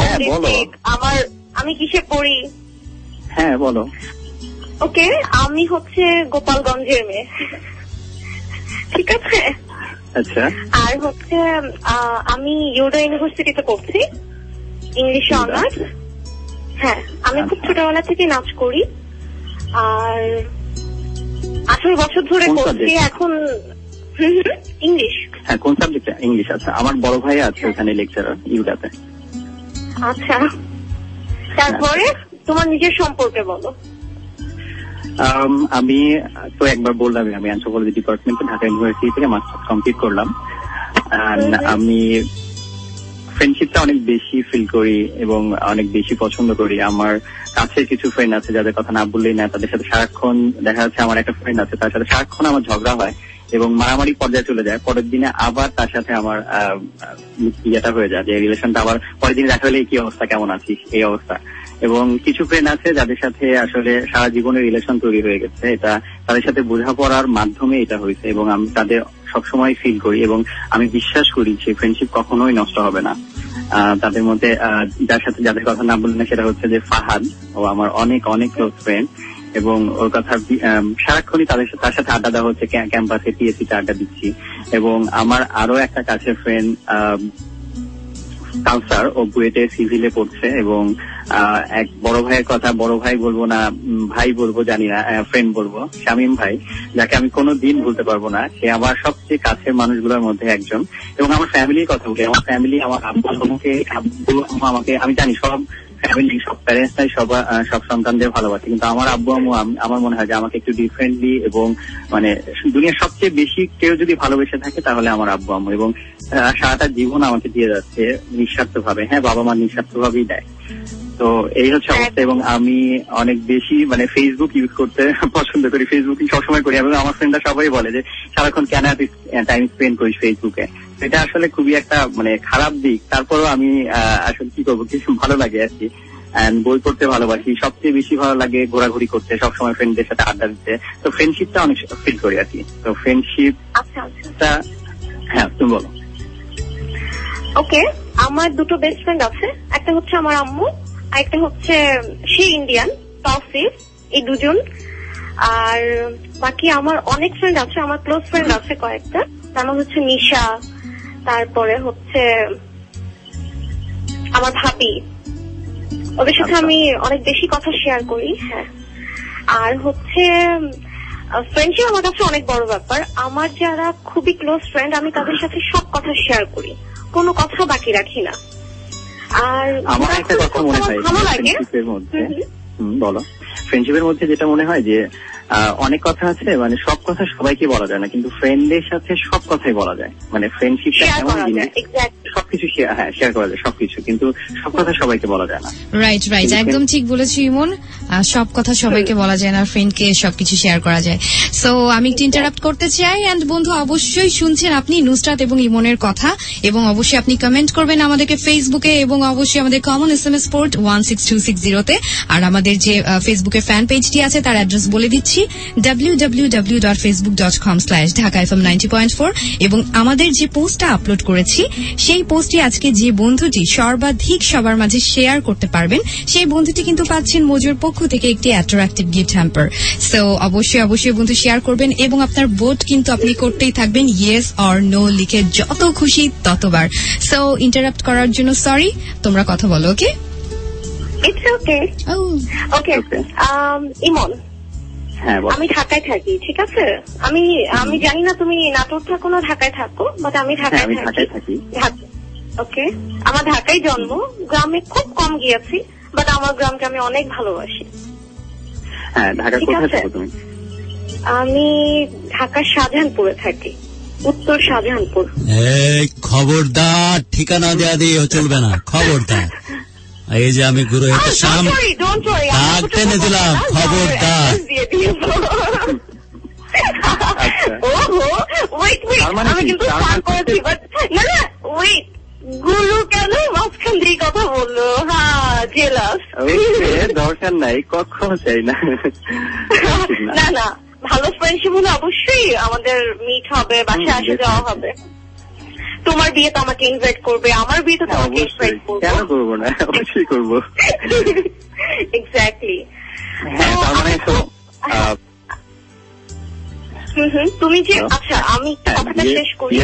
আমি কিসে পড়ি? হ্যাঁ, বলো। ওকে, আমি হচ্ছে গোপালগঞ্জের মেয়ে, ঠিক আছে? আচ্ছা। আর হচ্ছে আমি ইউডা ইউনিভার্সিটিতে পড়ছি, ইংলিশে অনার্স। হ্যাঁ, আমি খুব ছোটবেলা থেকে নাচ করি আর 18 বছর ধরে করছি এখন। ইংলিশ। হ্যাঁ, কোন সাবজেক্টে? ইংলিশ। আচ্ছা, আমার বড় ভাই আছে ওখানে লেকচারার ইউডাতে। আচ্ছা, তারপরে তোমার নিজের সম্পর্কে বলো। আমি তো একবার বললাম, আমি অ্যানথ্রোপোলজি ডিপার্টমেন্টে ঢাকা ইউনিভার্সিটি থেকে মাস্টার্স কমপ্লিট করলাম। আমি ফ্রেন্ডশিপটা অনেক বেশি ফিল করি এবং অনেক বেশি পছন্দ করি। আমার কাছের কিছু ফ্রেন্ড আছে যাদের কথা না বললেই না, তাদের সাথে সারাক্ষণ দেখা যাচ্ছে। আমার একটা ফ্রেন্ড আছে, তার সাথে সারাক্ষণ আমার ঝগড়া হয় এবং মারামারি পর্যায়ে চলে যায়। পরের দিনে আবার তার সাথে আমার ইয়েটা হয়ে যায়, যে রিলেশনটা আবার পরের দিনে দেখা হলে কি অবস্থা, কেমন আছিস, এই অবস্থা। এবং কিছু ফ্রেন্ড আছে যাদের সাথে আসলে সারা জীবনের রিলেশন তৈরি হয়ে গেছে, এটা তাদের সাথে বোঝাপড়ার মাধ্যমে এটা হয়েছে এবং আমি তাদের সবসময় ফিল করি এবং আমি বিশ্বাস করি সেই ফ্রেন্ডশিপ কখনোই নষ্ট হবে না। তাদের মধ্যে যাদের কথা না বললেন সেটা হচ্ছে যে ফাহাদ, ও আমার অনেক অনেক ক্লোজ ফ্রেন্ড এবং ওর কথা সারাক্ষণই তার সাথে আড্ডা দেওয়া হচ্ছে, ক্যাম্পাসে টিএসসি তে আড্ডা দিচ্ছি। এবং আমার আরো একটা কাছের ফ্রেন্ড কাউসার, ও বুয়েটে সিভিলে পড়ছে এবং এক বড় ভাইয়ের কথা, বড় ভাই বলবো না ভাই বলবো জানি না, ফ্রেন্ড বলবো, শামীম ভাই, যাকে আমি কোনো দিন ভুলতে পারবো না। সে আমার সবচেয়ে কাছের মানুষগুলোর মধ্যে একজন। এবং আমার ফ্যামিলির কথা বলি, আমার ফ্যামিলি, আমার আব্বু আমাকে, আমি জানি সব ফ্যামিলি, সব প্যারেন্টসরাই সব সন্তানদের ভালোবাসে, কিন্তু আমার আব্বু আম্মু আমার মনে হয় যে আমাকে একটু ডিফারেন্টলি এবং মানে দুনিয়ার সবচেয়ে বেশি কেউ যদি ভালোবেসে থাকে তাহলে আমার আব্বু আম্মু, এবং সারাটা জীবন আমাকে দিয়ে যাচ্ছে নিঃস্বার্থ ভাবে। হ্যাঁ, বাবা মা নিঃস্বার্থ ভাবেই দেয়। তো এই হচ্ছে অবস্থা। এবং আমি অনেক বেশি মানে ফেসবুক ইউজ করতে পছন্দ করি, ফেসবুকিং সবসময় করি এবং আমার ফ্রেন্ডরা সবাই বলে যে সারাক্ষণ কেন টাইম স্পেন্ড করিস ফেসবুকে। এটা আসলে খুবই একটা মানে খারাপ দিক, তারপরেও আমি আসলে কি করবো, কিছু ভালো লাগে আর কি। বই পড়তে ভালোবাসি, সবচেয়ে বেশি ভালো লাগে ঘোরাঘুরি করতে, সবসময় ফ্রেন্ডদের সাথে আড্ডা দিতে। তো ফ্রেন্ডশিপটা অনেক ফিল করি আর কি। তো ফ্রেন্ডশিপটা, হ্যাঁ তুমি বলো। ওকে, আমার দুটো বেস্ট ফ্রেন্ড আছে, একটা হচ্ছে আমার আম্মু আরেকটা হচ্ছে সে ইন্ডিয়ান, তাওসিফ, এই দুজন। আর বাকি আমার অনেক ফ্রেন্ড আছে, আমার ক্লোজ ফ্রেন্ড আছে কয়েকটা, তার মধ্যে হচ্ছে নিশা, তারপরে হচ্ছে আমার ভাবি, ওদের সাথে আমি অনেক বেশি কথা শেয়ার করি। হ্যাঁ, আর হচ্ছে ফ্রেন্ডশিপ আমার কাছে অনেক বড় ব্যাপার। আমার যারা খুবই ক্লোজ ফ্রেন্ড, আমি তাদের সাথে সব কথা শেয়ার করি, কোনো কথা বাকি রাখি না। আর আমার একটা কথা মনে হয় ফ্রেন্ডশিপের মধ্যে, বলো, ফ্রেন্ডশিপের মধ্যে যেটা মনে হয় যে অনেক কথা আছে, মানে সব কথা সবাইকে বলা যায় না, কিন্তু ফ্রেন্ডের সাথে সব কথাই বলা যায়। মানে ফ্রেন্ডশিপটা এমন জিনিস, সবকিছু শেয়ার করা যায়, সবকিছু, কিন্তু সব কথা সবাইকে বলা যায় না। রাইট, একদম ঠিক বলেছি ইমন, সব কথা সবাইকে বলা যায় না, ফ্রেন্ডকে সবকিছু শেয়ার করা যায়। সো আমি একটু ইন্টারাপ্ট করতে চাই। এন্ড বন্ধু, অবশ্যই শুনছেন আপনি নুসরাত এবং ইমনের কথা, এবং অবশ্যই আপনি কমেন্ট করবেন আমাদেরকে ফেসবুকে, এবং অবশ্যই আমাদের কমন SMS পোর্ট 16260-তে। আর আমাদের যে ফেসবুকের ফ্যান পেজটি আছে তার অ্যাড্রেস বলে দিচ্ছি, www.facebook.com/dhaka-fm90.4। এবং আমাদের যে পোস্টটা আপলোড করেছি, সেই পোস্টটি আজকে যে বন্ধুটি সর্বাধিক সবার মাঝে শেয়ার করতে পারবেন, সেই বন্ধুটি কিন্তু পাচ্ছেন মজুর পক্ষ থেকে একটি অ্যাট্রাকটিভ গিফট হ্যাম্পার। সো অবশ্যই বন্ধু শেয়ার করবেন, এবং আপনার ভোট কিন্তু আপনি করতেই থাকবেন, ইয়েস অর নো লিখে, যত খুশি ততবার। সো ইন্টারাপ্ট করার জন্য সরি, তোমরা কথা বলো। ওকে, ইটস ওকে। ওকে, ইমন, আমি ঢাকায় থাকি, ঠিক আছে? আমি জানি না তুমি নাটোর থাকো না ঢাকায় থাকো, বাট আমি ঢাকায় থাকি। ওকে, আমার ঢাকায় জন্ম, গ্রামে খুব কম গিয়েছি, বাট আমার গ্রামকে আমি অনেক ভালোবাসি। আমি ঢাকার শাহজাহানপুরে থাকি, উত্তর শাহজাহানপুর। এই খবরদার, ঠিকানা দেয়া দিয়ে চলবে না, খবরদার। এই যে আমি গুরু শাম টেনে দিলাম, খবরদার। আমি কিন্তু করেছি, না ওয়েট, গুরু কেন মাঝখান দিয়ে কথা বললো? হ্যাঁ, জেলাস। দরকার নাই, কখনো চাই না। না, ভালো ফ্রেন্ডশিপ হলে অবশ্যই আমাদের মিট হবে, বাসায় আসে যাওয়া হবে। তোমার বিয়ে তো আমাকে ইনভাইট করবে, আমার বিয়ে তো তোমাকে ইনভাইট করবো। কেন করবো না, অবশ্যই করবো। এক্স্যাক্টলি। তুমি যে, আচ্ছা আমি কথাটা শেষ করি।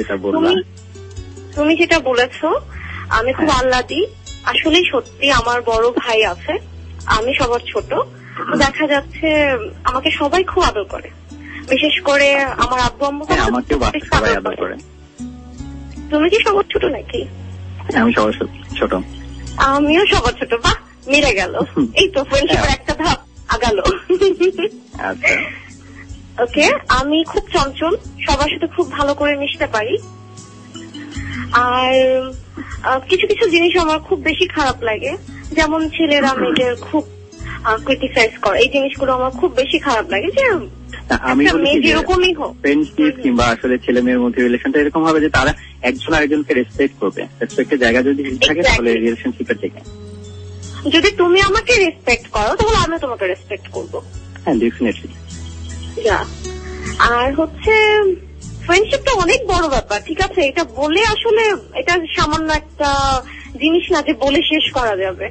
তুমি যেটা বলেছো, আমি খুব আহ্লাদি। আসলেই সত্যি, আমার বড় ভাই আছে, আমি সবার ছোট। দেখা যাচ্ছে আমাকে সবাই খুব আদর করে, বিশেষ করে আমার আব্বু আম্মু আমাকেও সবাই আদর করে। তুমি কি সবার ছোট নাকি? আমি সবার ছোট। আমিও সবার ছোট। বাহ, মিলে গেল। এই তো ফ্রেন্ডশিপের একটা ধাপ আগালো। ওকে, আমি খুব চঞ্চল, সবার সাথে খুব ভালো করে মিশতে পারি। আর কিছু কিছু জিনিস আমার খুব বেশি খারাপ লাগে, যেমন ছেলেরা মেয়েদের খুব ক্রিটিসাইজ করে, এই জিনিসগুলো আমার খুব বেশি খারাপ লাগে। যে আমি যেরকমই হোক, ফ্রেন্ডশিপ কিংবা আসলে ছেলে মেয়ের মধ্যে রিলেশনটা এরকম হবে যে তারা একজন আরেকজনকে রেসপেক্ট করবে। রেসপেক্টের জায়গা যদি থাকে তাহলে রিলেশনশিপের থেকে, যদি তুমি আমাকে রেসপেক্ট করো তাহলে আমি তোমাকে রেসপেক্ট করবো। হ্যাঁ, ডেফিনেটলি। আর হচ্ছে ফ্রেন্ডশিপটা অনেক বড় ব্যাপার, ঠিক আছে? এটা বলে আসলে এটা সামান্য একটা জিনিস না যে বলে শেষ করা যাবে।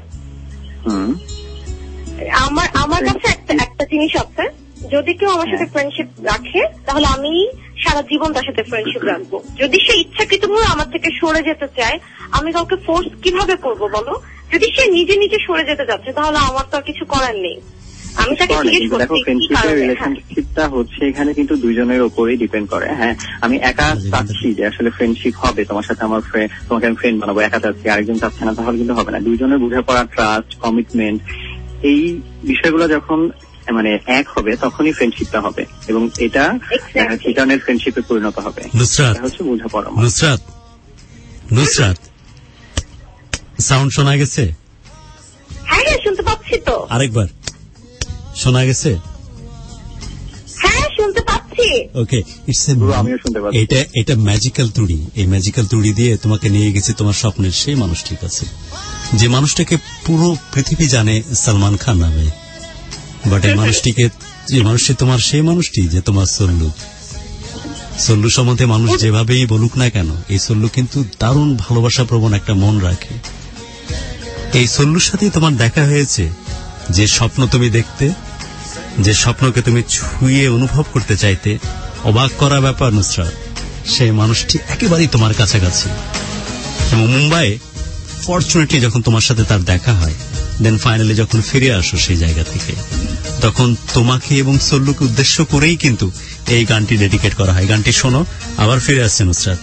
আমার কাছে একটা জিনিস আছে, যদি কেউ আমার সাথে ফ্রেন্ডশিপ রাখে তাহলে আমি সারা জীবন তার সাথে ফ্রেন্ডশিপ রাখবো। যদি সে ইচ্ছাকৃতভাবে আমার থেকে সরে যেতে চায়, আমি কাউকে ফোর্স কিভাবে করবো বলো? যদি সে নিজে নিজে সরে যেতে যাচ্ছে তাহলে আমার তো আর কিছু করার নেই। আমি তাকে জিজ্ঞেস করছি ফ্রেন্ডশিপের রিলেশনশিপটা হচ্ছে এখানে কিন্তু দুইজনের উপরেই ডিপেন্ড করে। হ্যাঁ, আমি একা চাচ্ছি যে আসলে ফ্রেন্ডশিপ হবে, তোমার সাথে আমার তোমাকে আমি ফ্রেন্ড বানাবো, একা চাচ্ছি, আরেকজন চাচ্ছে না, তাহলে কিন্তু হবে না। দুইজনের বোঝাপড়া, ট্রাস্ট, কমিটমেন্ট, এই বিষয়গুলো যখন মানে এক হবে তখনই ফ্রেন্ডশিপটা হবে, এবং এটা ইটারনাল ফ্রেন্ডশিপে পরিণত হবে। নুসরাত হচ্ছে বোঝাপড়া। নুসরাত সাউন্ড শোনা গেছে? হ্যাঁ, শুনতে পাচ্ছি তো। আরেকবার শোনা গেছে? হ্যাঁ, শুনতে পাচ্ছি। ওকে, এটা ম্যাজিক্যাল তুড়ি। এই ম্যাজিক্যাল তুড়ি দিয়ে তোমাকে নিয়ে গেছে তোমার স্বপ্নের সেই মানুষটির কাছে, যে মানুষটাকে পুরো পৃথিবী জানে সালমান খান নামে। বাট এই মানুষটিকে, যে মানুষটি তোমার সেই মানুষটি যে তোমার সল্লু সম্বন্ধে মানুষ যেভাবেই বলুক না কেন, এই সল্লু কিন্তু দারুণ ভালোবাসা প্রবণ একটা মন রাখে। এই সল্লুর সাথেই তোমার দেখা হয়েছে, যে স্বপ্ন তুমি দেখতে, যে স্বপ্নকে তুমি ছুঁয়ে অনুভব করতে চাইতে। অবাক করা ব্যাপার নুসরাত, সেই মানুষটি একেবারেই তোমার কাছাকাছি। এবং মুম্বাইয়ে ফরচুনেটলি যখন তোমার সাথে তার দেখা হয়, দেন ফাইনালি যখন ফিরে আসো সেই জায়গা থেকে, তখন তোমাকে এবং সল্লুকে উদ্দেশ্য করেই কিন্তু এই গানটি ডেডিকেট করা হয়। গানটি শোনো, আবার ফিরে আসছে Nusrat.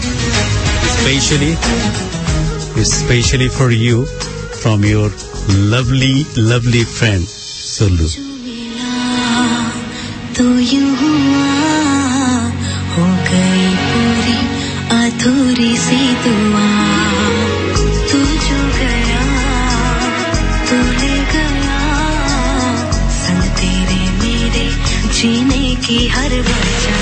Especially for you, from your lovely friend Sollu. तो यूं हुआ हो गई पूरी अधूरी सी दुआ, तू जो गया तू ले गया संग तेरे मेरे जीने की हर वजह।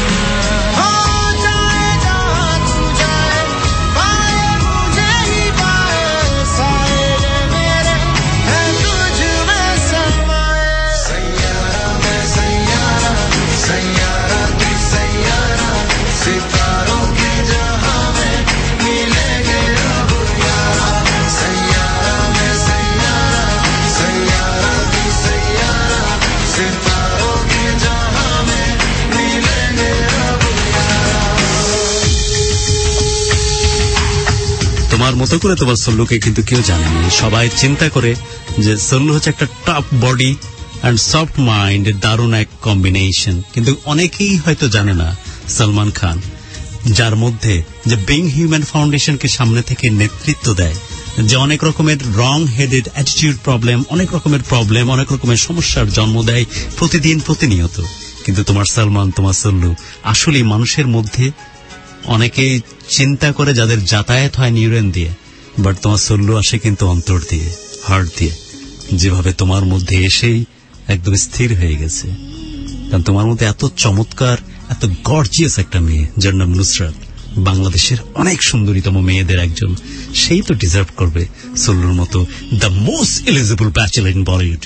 তোমার মতো করে তোমার সল্লুকে কিন্তু কেউ জানেনি। সবাই চিন্তা করে যে সল্লু হচ্ছে একটা tough body and soft mind, দারুণ এক কম্বিনেশন। কিন্তু অনেকেই হয়তো জানে না সলমান খান, যার মধ্যে যে বিং হিউম্যান ফাউন্ডেশনকে সামনে থেকে নেতৃত্ব দেয়, যে অনেক রকমের রং হেডেড অ্যাটিটিউড প্রবলেম, অনেক রকমের সমস্যার জন্ম দেয় প্রতিদিন প্রতিনিয়ত। কিন্তু তোমার সলমান, তোমার সল্লু আসলে মানুষের মধ্যে অনেকেই চিন্তা করে যাদের যাতায়াত হয় নিউরন দিয়ে, বাট তোমার সল্লু আসে কিন্তু অন্তর দিয়ে, হার্ট দিয়ে, যেভাবে তোমার মধ্যে এসেই একদম স্থির হয়ে গেছে। কারণ তোমার মধ্যে এত চমৎকার, এত গর্জিয়াস একটা মেয়ে, যার নাম নুসরাত, বাংলাদেশের অনেক সুন্দরীতম মেয়েদের একজন, সেই তো ডিজার্ভ করবে সল্লুর মতো the most eligible bachelor in Bollywood.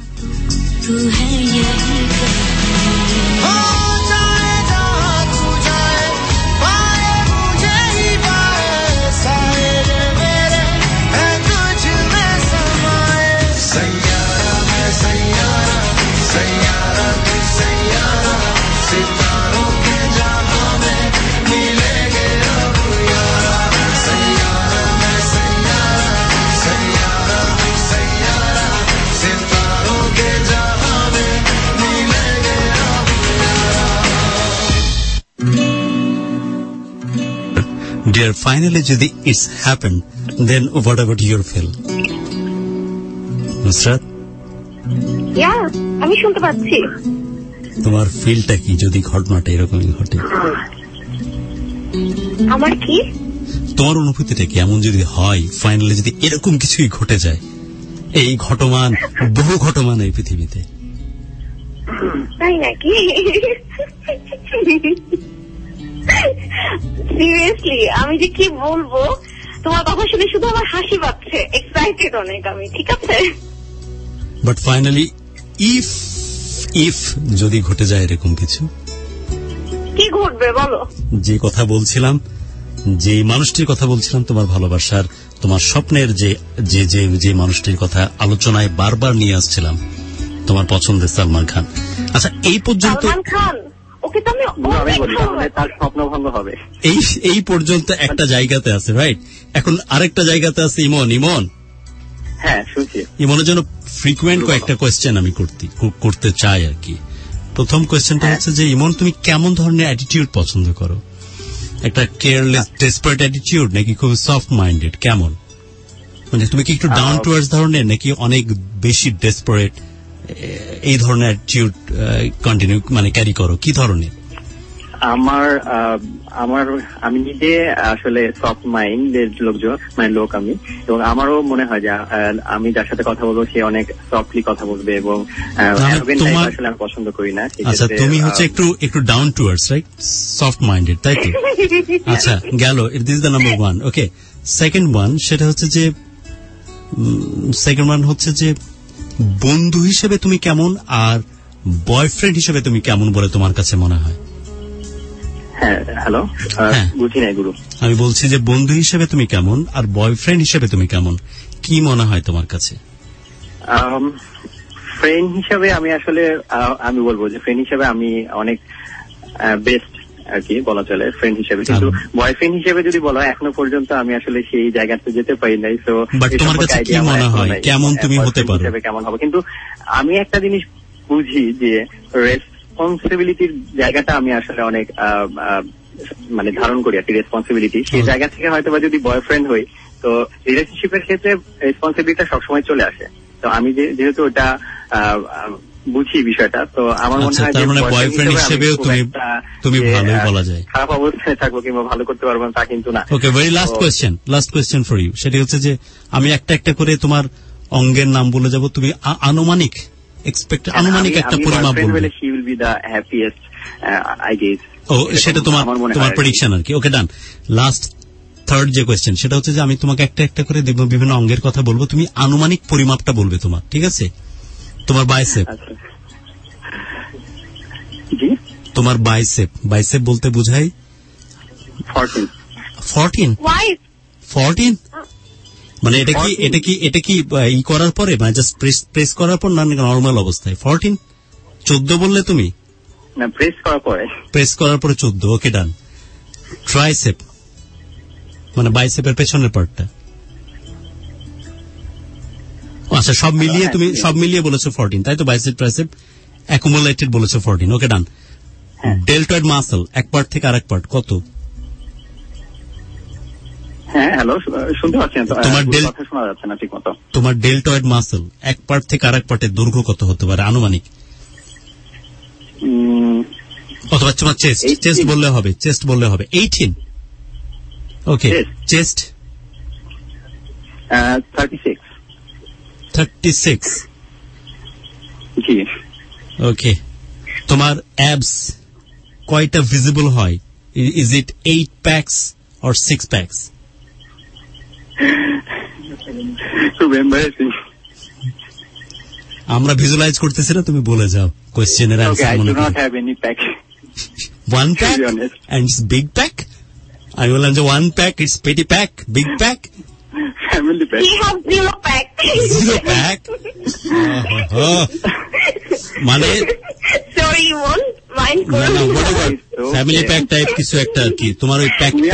Dear, finally যদি it's happened, then what about your feel? Nusrat, আমি শুনতে পাচ্ছি। তোমার ফিলটা কি যদি ঘটনাটা এরকমই ঘটে? আমার কি? তোমার অনুভূতিটা কি এমন যদি হয়, ফাইনালি যদি এরকম কিছুই ঘটে যায়? এই ঘটমান, বহু ঘটমান এই পৃথিবীতে, তাই নাকি? সিরিয়াসলি আমি যে কি বলবো, তোমার কথা শুনে শুধু আমার হাসি পাচ্ছে, এক্সাইটেড অনেক আমি। ঠিক আছে, বাট ফাইনালি ইফ যদি ঘটে যায় এরকম কিছু, কি ঘটবে বলো? যে কথা বলছিলাম, যে মানুষটির কথা বলছিলাম, তোমার ভালোবাসার, তোমার স্বপ্নের যে মানুষটির কথা আলোচনায় বারবার নিয়ে আসছিলাম, তোমার পছন্দের সালমান খান। আচ্ছা, এই পর্যন্ত আমি তার স্বপ্নভঙ্গ হবে, এই পর্যন্ত একটা জায়গাতে আছে, রাইট? এখন আরেকটা জায়গাতে আছে ইমন। হ্যাঁ, শুনছি। ইমনের জন্য ফ্রিকুয়েন্ট কয়েকটা কোয়েশ্চেন আমি করতে চাই আর কি। প্রথম কোয়েশ্চেনটা হচ্ছে যে, ইমন, তুমি কেমন ধরনের অ্যাটিটিউড পছন্দ করো? একটা কেয়ারলেস ডেসপারেট অ্যাটিটিউড, নাকি খুব সফট মাইন্ডেড? কেমন, মানে তুমি কি একটু ডাউন টু আর্থ ধরনের, নাকি অনেক বেশি ডেসপারেট, এই ধরনের অ্যাটিটিউড কন্টিনিউ মানে ক্যারি করো? কি ধরনের? আমি নিজে আসলে সফট মাইন্ডের লোক আমি, এবং আমারও মনে হয় যে আমি যার সাথে কথা বলবো সে অনেক সফটলি কথা বলবে, এবং আসলে আমি পছন্দ করি না। আচ্ছা, তুমি হচ্ছে একটু down to earth, right? Soft minded, তাই তো? আচ্ছা, গেল, this is the number one. Okay, second one, সেটা হচ্ছে যে বন্ধু হিসেবে তুমি কেমন, আর বয়ফ্রেন্ড হিসেবে তুমি কেমন বলে তোমার কাছে মনে হয়? হ্যালো, বুঝি নাই গুরু। আমি বলছি যে বন্ধু হিসেবে তুমি কেমন, আর বয়ফ্রেন্ড হিসেবে তুমি কেমন, কি মনে হয় তোমার কাছে? ফ্রেন্ড হিসাবে আমি আসলে আমি বলবো যে ফ্রেন্ড হিসাবে আমি অনেক বেস্ট আর কি বলা চলে ফ্রেন্ড হিসেবে, কিন্তু বয়ফ্রেন্ড হিসেবে যদি বলা হয় এখনো পর্যন্ত আমি আসলে সেই জায়গাতে যেতে পারি নাই। তো তোমার কাছে কি মনে হয় কেমন তুমি হতে পারো, কেমন হবে? কিন্তু আমি একটা জিনিস বুঝি যে রেসপন্সিবিলিটির জায়গাটা আমি আসলে অনেক মানে ধারণ করি আর কি, রেসপন্সিবিলিটি সেই জায়গা থেকে হয়তো বা যদি বয়ফ্রেন্ড হই তো রিলেশনশিপের ক্ষেত্রে রেসপন্সিবিলিটিটা সবসময় চলে আসে। তো আমি যেহেতু ওটা বুঝি বিষয়টা, তো আমার মনে হয় তার মানে বয়ফ্রেন্ড হিসেবেও তুমি ভালোই বলা যায়। খারাপ অবস্থায় থাকবো কিংবা ভালো করতে পারবো তা কিন্তু না। Okay, very last question for you, সেটা হচ্ছে যে আমি একটা একটা করে তোমার অঙ্গের নাম বলে যাব, তুমি আনুমানিক একটা পরিমাপ বলবে। She will be the happiest, I guess. সেটা তোমার প্রেডিকশন আর কি। Okay, done. লাস্ট থার্ড যে কোয়েশ্চেন সেটা হচ্ছে যে আমি তোমাকে একটা একটা করে দেখবো, বিভিন্ন অঙ্গের কথা বলবো, তুমি আনুমানিক পরিমাপটা বলবে তোমার, ঠিক আছে? তোমার বাইসেপ, তোমার বাইসেপ বলতে বুঝাই 14 মানে এটা কি ই করার পরে মানে জাস্ট প্রেস করার পর না নরমাল অবস্থায় 14? 14 বললে তুমি? না, প্রেস করার পরে 14। ওকে, ডান। ট্রাইসেপ মানে বাইসেপের পেছনের পার্টটা। আচ্ছা, সব মিলিয়ে বলেছো 14, তাই তো? বাইসেপ ট্রাইসেপ অ্যাকুমুলেটেড বলেছো 14। Okay, done. ডেল্টয়েড মাসল এক পার্ট থেকে আরেক পার্ট কত? হ্যাঁ, হ্যালো, শুনতে পাচ্ছি না, তোমার কথা শোনা যাচ্ছে না ঠিকমতো। তোমার ডেল্টয়েড মাসল এক পার্ট থেকে আরেক পার্টের দৈর্ঘ্য কত হতে পারে আনুমানিক? অথবা তোমার চেস্ট বললে হবে 18। ওকে, চেস্ট 36। জি। ওকে, তোমার অ্যাবস কয়টা ভিজিবল হয়? Is it 8 packs or 6 packs? আমরা ভিজুয়ালাইজ করতেছি না, তুমি বলে যাও কোয়েশ্চেনের অ্যানসার মনে করো। 1 pack and it's big pack? I will answer 1 pack, it's petty pack, big pack? Family pack. He has 0 pack. 0 pack? মানে sorry, you won't mind করো। ফ্যামিলি প্যাক টাইপ কিছু একটা আর কি, তোমার ওই প্যাকের।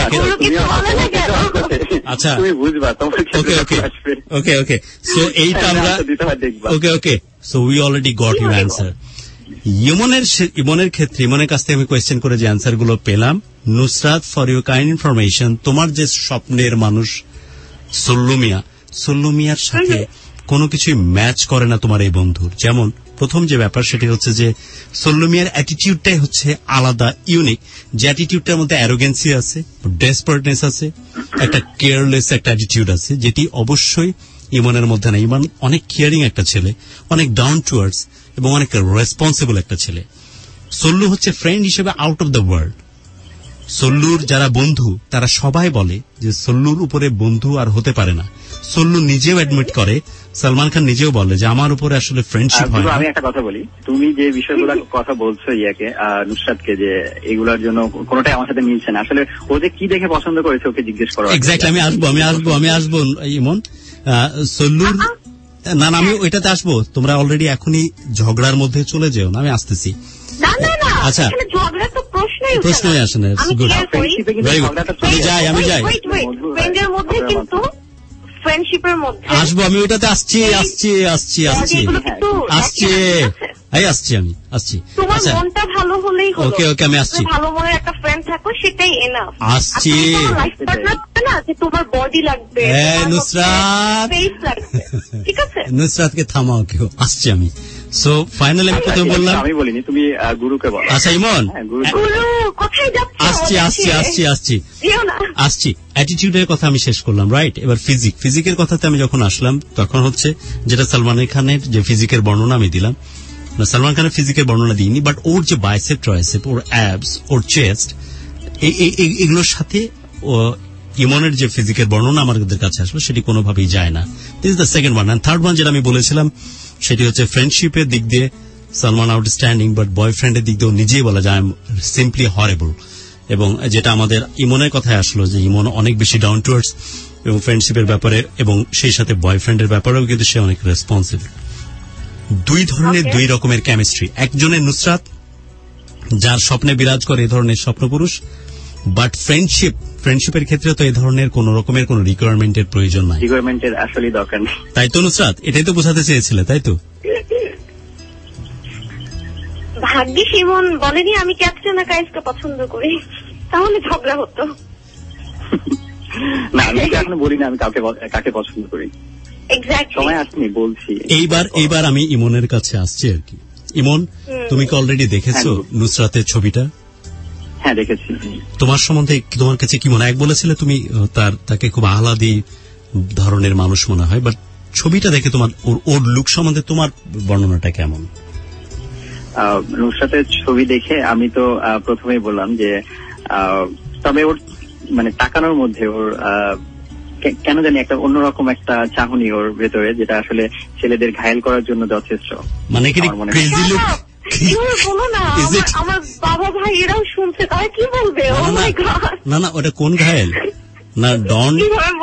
আচ্ছা, তুমি বুঝবা, তোমার ওকে সো এইটা আমরা okay so we already got your answer. ইমনের ক্ষেত্রে ইমনের কাছ থেকে আমি কোয়েশ্চেন করে যে অ্যান্সার গুলো পেলাম। Nusrat, for your kind information, তোমার যে স্বপ্নের মানুষ সল্লুমিয়ার সাথে কোনো কিছুই ম্যাচ করে না তোমার এই বন্ধুর। যেমন প্রথম যে ব্যাপার সেটি হচ্ছে যে সল্লুমিয়ার অ্যাটিটিউডটাই হচ্ছে আলাদা, ইউনিক। যে অ্যাটিটিউডটার মধ্যে অ্যারোগেন্সি আছে, ডেসপারেটনেস আছে, একটা কেয়ারলেস একটা অ্যাটিটিউড আছে, যেটি অবশ্যই ইমনের মধ্যে না। ইমন অনেক কেয়ারিং একটা ছেলে, অনেক ডাউন টু আর্থ এবং অনেক রেসপন্সিবল একটা ছেলে। সল্লু হচ্ছে ফ্রেন্ড হিসেবে আউট অফ দ্য ওয়ার্ল্ড। সল্লুর যারা বন্ধু তারা সবাই বলে যে সল্লুর উপরে বন্ধু আর হতে পারে না। সল্লু নিজেও অ্যাডমিট করে, সালমান খান নিজেও বলে যে আমার উপরে আসলে ফ্রেন্ডশিপ হয় না। আমি একটা কথা বলি, তুমি যে বিষয়গুলো কথা বলছো নুসরাতকে, যে এগুলোর জন্য কোনোটাই আমার সাথে মিলছে না। আসলে ও যে কি দেখে পছন্দ করেছে ওকে জিজ্ঞেস করো। এক্স্যাক্টলি, আমি আসবো ইমন। সল্লুর না আমি ওইটাতে আসবো। তোমরা অলরেডি এখনই ঝগড়ার মধ্যে চলে যেও না, আমি আসতেছি। আচ্ছা, প্রশ্নই আসে না। আমি যাই আসবো, আমি ওইটাতে আসছি। তোমার মনটা ভালো হলেই হলো। ওকে আমি আসছি। ভালো মনের একটা ফ্রেন্ড থাকো, সেটাই এনাফ। আসছি। লাইফ পার্টনার না যে তোমার বডি লাগবে, নুসরাত, ঠিক আছে? নুসরাতকে থামাও কেউ, আসছি আমি। সো ফাইনালি আমি প্রথমে বললাম, আমি বলিনি, তুমি গুরুকে বলো। আচ্ছা ইমন, গুরু কোথায় যাচ্ছে? আসছি। অ্যাটিটিউডের কথা আমি শেষ করলাম, রাইট? এবার ফিজিকের কথাতে আমি যখন আসলাম তখন হচ্ছে যেটা সালমান খানের যে ফিজিকের বর্ণনা আমি দিলাম, সালমান খানের ফিজিকের বর্ণনা দিইনি, বাট ওর যে বাইসেপ ট্রাইসেপ, ওর অ্যাবস, ওর চেস্ট, এগুলোর সাথে ইমনের যে ফিজিকের বর্ণনা আমাদের কাছে আসলো সেটি কোনোভাবেই যায় না। This is the second one. And third one যেটা আমি বলেছিলাম সেটি হচ্ছে ফ্রেন্ডশিপের দিক দিয়ে সালমান আউটস্ট্যান্ডিং, বাট বয়ফ্রেন্ডের দিক দিয়েও নিজেই বলা যায় আই এম সিম্পলি হরেবল। এবং যেটা আমাদের ইমনের কথায় আসলো যে ইমন অনেক বেশি ডাউন টু আর্থ, এবং ফ্রেন্ডশিপের ব্যাপারে এবং সেই সাথে বয়ফ্রেন্ডের ব্যাপারেও কিন্তু সে অনেক রেসপন্সিবল। দুই ধরনের দুই রকমের কেমিস্ট্রি। একজনের নুসরাত যার স্বপ্নে বিরাজ করে এই ধরনের স্বপ্নপুরুষ, বাট ফ্রেন্ডশিপের ক্ষেত্রে তো এই ধরনের কোন রকমের কোন রিকোয়ারমেন্টের প্রয়োজন নাই। রিকোয়ারমেন্টের আসলে দরকার নেই, তাই তো নুসরাত? এটাই তো বোঝাতে চেয়েছিলে, তাই তো? ভাগ্যিস ইমন বলেনি আমি ক্যাটরিনা কাইফকে পছন্দ করি, তাহলে ঝগড়া হতো। না, আমি এখনো বলি না আমি কাকে পছন্দ করি। সময় আসেনি, বলছি। এইবার আমি ইমনের কাছে আসছি আর কি। ইমন, তুমি কি অলরেডি দেখেছো নুসরাতের ছবিটা? হ্যাঁ, দেখেছি। তোমার সম্বন্ধে তোমার কাছে কি মনে হয়? বলেছিলে তুমি তাকে খুব আহ্লাদী ধরনের মানুষ মনে হয়, বাট ছবিটা দেখে তোমার ওর লুক সম্বন্ধে তোমার বর্ণনাটা কেমন? নুসরাতের ছবি দেখে আমি তো প্রথমেই বললাম যে তবে ওর মানে তাকানোর মধ্যে ওর কেন জানি একটা অন্যরকম একটা চাহনি ওর ভেতরে, যেটা আসলে ছেলেদের ঘায়েল করার জন্য যথেষ্ট। মানে কি ক্রেজি লুক? বলো না, আমার বাবা ভাই এরাও শুনছে, তারা কি বলবে? না না, ওটা কোন ঘায়েল? না, don't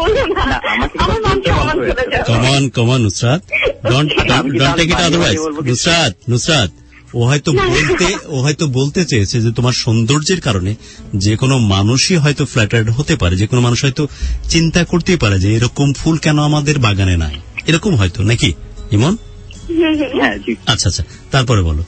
come on Nusrat, don't take it otherwise. Nusrat ও হয়তো বলতে চেয়েছে যে তোমার সৌন্দর্যের কারণে যে কোনো মানুষই হয়তো ফ্ল্যাটার্ড হতে পারে, যে কোনো মানুষ হয়তো চিন্তা করতেই পারে যে এরকম ফুল কেন আমাদের বাগানে নাই, এরকম হয়তো, নাকি ইমন? আচ্ছা, তারপরে বলো।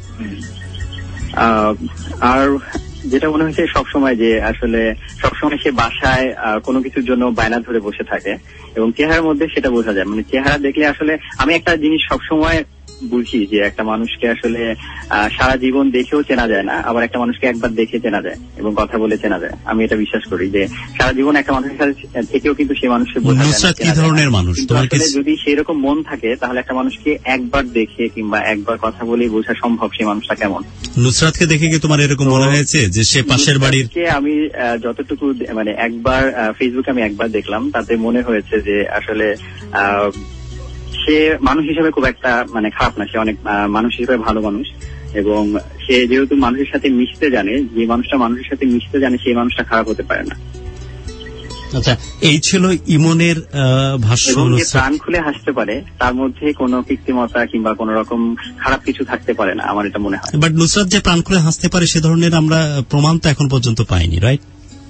আর যেটা মনে হয়েছে সবসময় যে আসলে সবসময় সে বাসায় কোনো কিছুর জন্য বায়না ধরে বসে থাকে এবং চেহারার মধ্যে সেটা বোঝা যায়। মানে চেহারা দেখলে আসলে আমি একটা জিনিস সবসময় বুঝি যে একটা মানুষকে আসলে সারা জীবন দেখেও চেনা যায় না, আবার একটা মানুষকে একবার দেখে চেনা যায় এবং কথা বলে চেনা যায়। আমি এটা বিশ্বাস করি যে সারা জীবন একটা মানুষের সাথে থেকেও কিন্তু সেই মানুষকে বোঝা যায় না। কি ধরনের মানুষ যদি সেই রকম মন থাকে তাহলে একটা মানুষকে একবার দেখে কিংবা একবার কথা বলেই বোঝা সম্ভব সেই মানুষটা কেমন। নুসরাতকে দেখে কি তোমার এরকম মনে হয়েছে যে সে পাশের বাড়ির? আমি যতটুকু মানে একবার ফেসবুকে আমি একবার দেখলাম, তাতে মনে হয়েছে যে আসলে সে মানুষ হিসেবে খুব একটা মানে খারাপ না, সে অনেক মানুষ হিসেবে ভালো মানুষ এবং সে যেহেতু মানুষের সাথে মিশতে জানে, যে মানুষটা মানুষের সাথে মিশতে জানে সেই মানুষটা খারাপ হতে পারে না। আচ্ছা, এই ছিল ইমনের ভাষ্য। প্রাণ খুলে হাসতে পারে, তার মধ্যে কোনো কৃত্রিমতা কিংবা কোন রকম খারাপ কিছু থাকতে পারে না, আমার এটা মনে হয়। বাট নুসরাত যে প্রাণ খুলে হাসতে পারে সে ধরনের আমরা প্রমাণ তো এখন পর্যন্ত পাইনি, রাইট?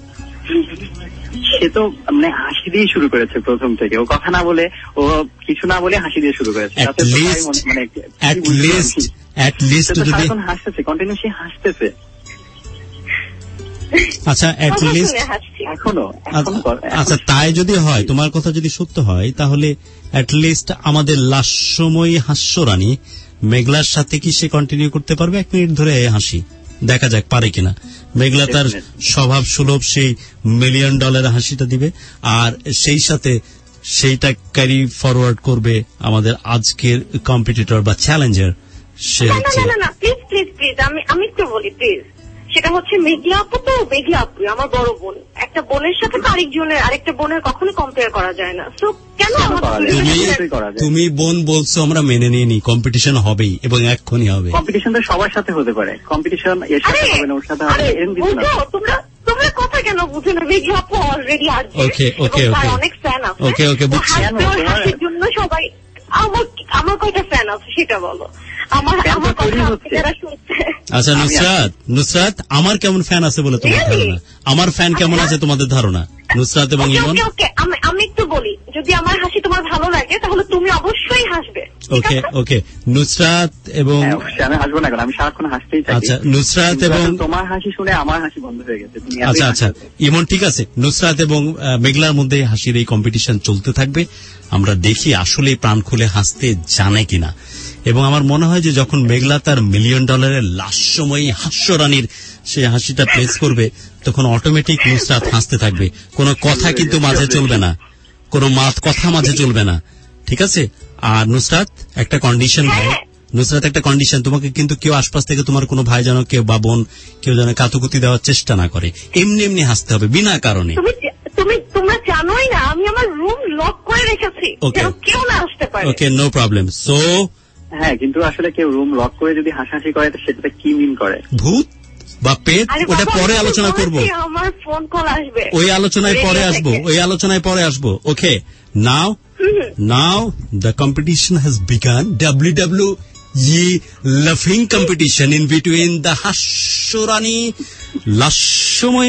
সে তো মানে হাসি দিয়ে শুরু করেছে প্রথম থেকে, ও কথা না বলে, ও কিছু না বলে হাসি দিয়ে শুরু করেছে। হাসতেছে, কন্টিনিউসলি হাসতেছে। আচ্ছা, আচ্ছা, তাই যদি হয়, তোমার কথা যদি সত্য হয়, তাহলে অ্যাটলিস্ট আমাদের লাস্যময়ী হাস্যরানী মেঘলার সাথে কি সে কন্টিনিউ করতে পারবে 1 মিনিট ধরে হাসি? দেখা যাক পারে কিনা। মেঘলা তার স্বভাব সুলভ সেই $1 মিলিয়ন হাসিটা দিবে, আর সেই সাথে সেইটা ক্যারি ফরওয়ার্ড করবে আমাদের আজকের কম্পিটিটর বা চ্যালেঞ্জার। সে না, প্লিজ আমি একটু বলি প্লিজ। সেটা হচ্ছে মেঘলা আপু, তো মেঘলা আপু আমার বড় বোন। একটা বোনের সাথে তো আরেকটা বোনের কখনো কম্পেয়ার করা যায় না। তো কেন তুমি বোন বলছো, আমরা মেনে নিয়ে নি, কম্পিটিশন হবেই এবং এক্ষুনি হবে। কম্পিটিশন তো সবার সাথে হতে পারে, কম্পিটিশন এর সাথে হবে না, ওর সাথে হবে, এরকম কিছু না। তোমরা কথা কেন বুঝে না? মেঘলা আপু অলরেডি আছে, অনেক ফ্যান আছে। ওকে, বুঝছি। হাসির জন্য সবাই, আমার কয়টা ফ্যান আছে সেটা বলো। আচ্ছা নুসরাত, আমার কেমন ফ্যান আছে বলে তোমার ধারণা? আমার ফ্যান কেমন আছে তোমাদের ধারণা? নুসরাত এবং ইমন, আমি একটু বলি, যদি আমার হাসি তোমার ভালো লাগে তাহলে তুমি অবশ্যই হাসবে। ওকে, নুসরাত এবং আমি হাসবো না, কারণ আমি সারাক্ষণ হাসতেই চাই। আচ্ছা, নুসরাত এবং তোমার হাসি শুনে আমার হাসি বন্ধ হয়ে গেছে। আচ্ছা, ইমন ঠিক আছে, নুসরাত এবং মেঘলার মধ্যে হাসির এই কম্পিটিশন চলতে থাকবে। আমরা দেখি আসলে প্রাণ খুলে হাসতে জানে কিনা। এবং আমার মনে হয় যে যখন মেঘলা তার $1 মিলিয়ন লাস্যময়ী হাস্যরানীর সে হাসিটা প্লেস করবে, তখন অটোমেটিক নুসরাত হাসতে থাকবে। কোনো কথা কিন্তু মাঝে চলবে না, কোনো কথা মাঝে চলবে না, ঠিক আছে? আর নুসরাত একটা কন্ডিশন, তোমাকে কিন্তু কেউ আশপাশ থেকে, তোমার কোনো ভাই যেন, কেউ বা বোন কেউ যেন কাতুকুতি দেওয়ার চেষ্টা না করে, এমনি হাসতে হবে বিনা কারণে। তোমরা জানোই না আমি আমার রুম লক করে রেখেছি, কেউ না আসতে পারে। Okay, no problem. হ্যাঁ, কিন্তু আসলে কেউ রুম লক করে যদি হাসাহাসি করে, সেটাতে কি মিন করে? ভূত বা পেট, ওটা পরে আলোচনা করব। আমার ফোন কল আসবে, ওই আলোচনায় পরে আসবো। ওকে, নাও the competition has begun. WWE laughing competition in between the হাস্যরানী লাস্যময়ী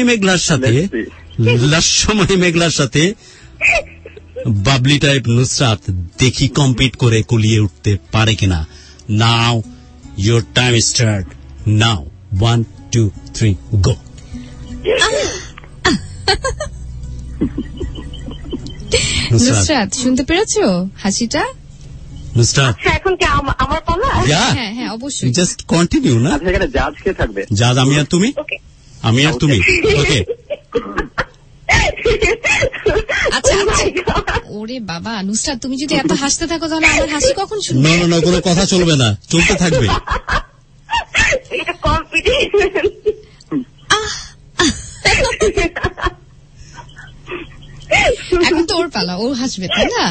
মেঘলার সাথে বাবলি টাইপ নুসরাত। দেখি কম্পিট করে কুলিয়ে উঠতে পারে কিনা। নাও your time start now. 1 2 3 go. Nusrat, শুনতে পেরেছো হাসিটা? নুসরাত, এখন কি আমার পালা? হ্যাঁ অবশ্যই। জাস্ট কন্টিনিউ না। আচ্ছা, এখানে জাজ কে থাকবে? জাজ আমি আর তুমি। ওকে। আচ্ছা, ওরে বাবা নুসরাত, তুমি যদি এত হাসতে থাকো তাহলে আমার হাসি কখন শুনবে? না, কোনো কথা চলবে না, চলতে থাকবে। এটা কম্পিটিশন। এখন তো ওর পালা, ও হাসবে, তাই না?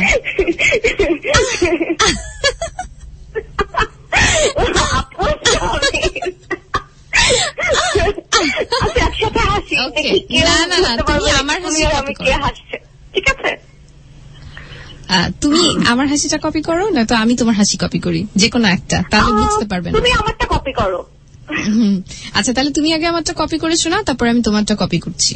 না, তুমি আমার হাসি কপি করো। ঠিক আছে, তুমি আমার হাসিটা কপি করো, না তো আমি তোমার হাসি কপি করি, যে কোনো একটা, তাহলে বুঝতে পারবে না। তুমি আমারটা কপি করো। আচ্ছা, তাহলে তুমি আগে আমারটা কপি করে শোনাও, তারপরে আমি তোমারটা কপি করছি।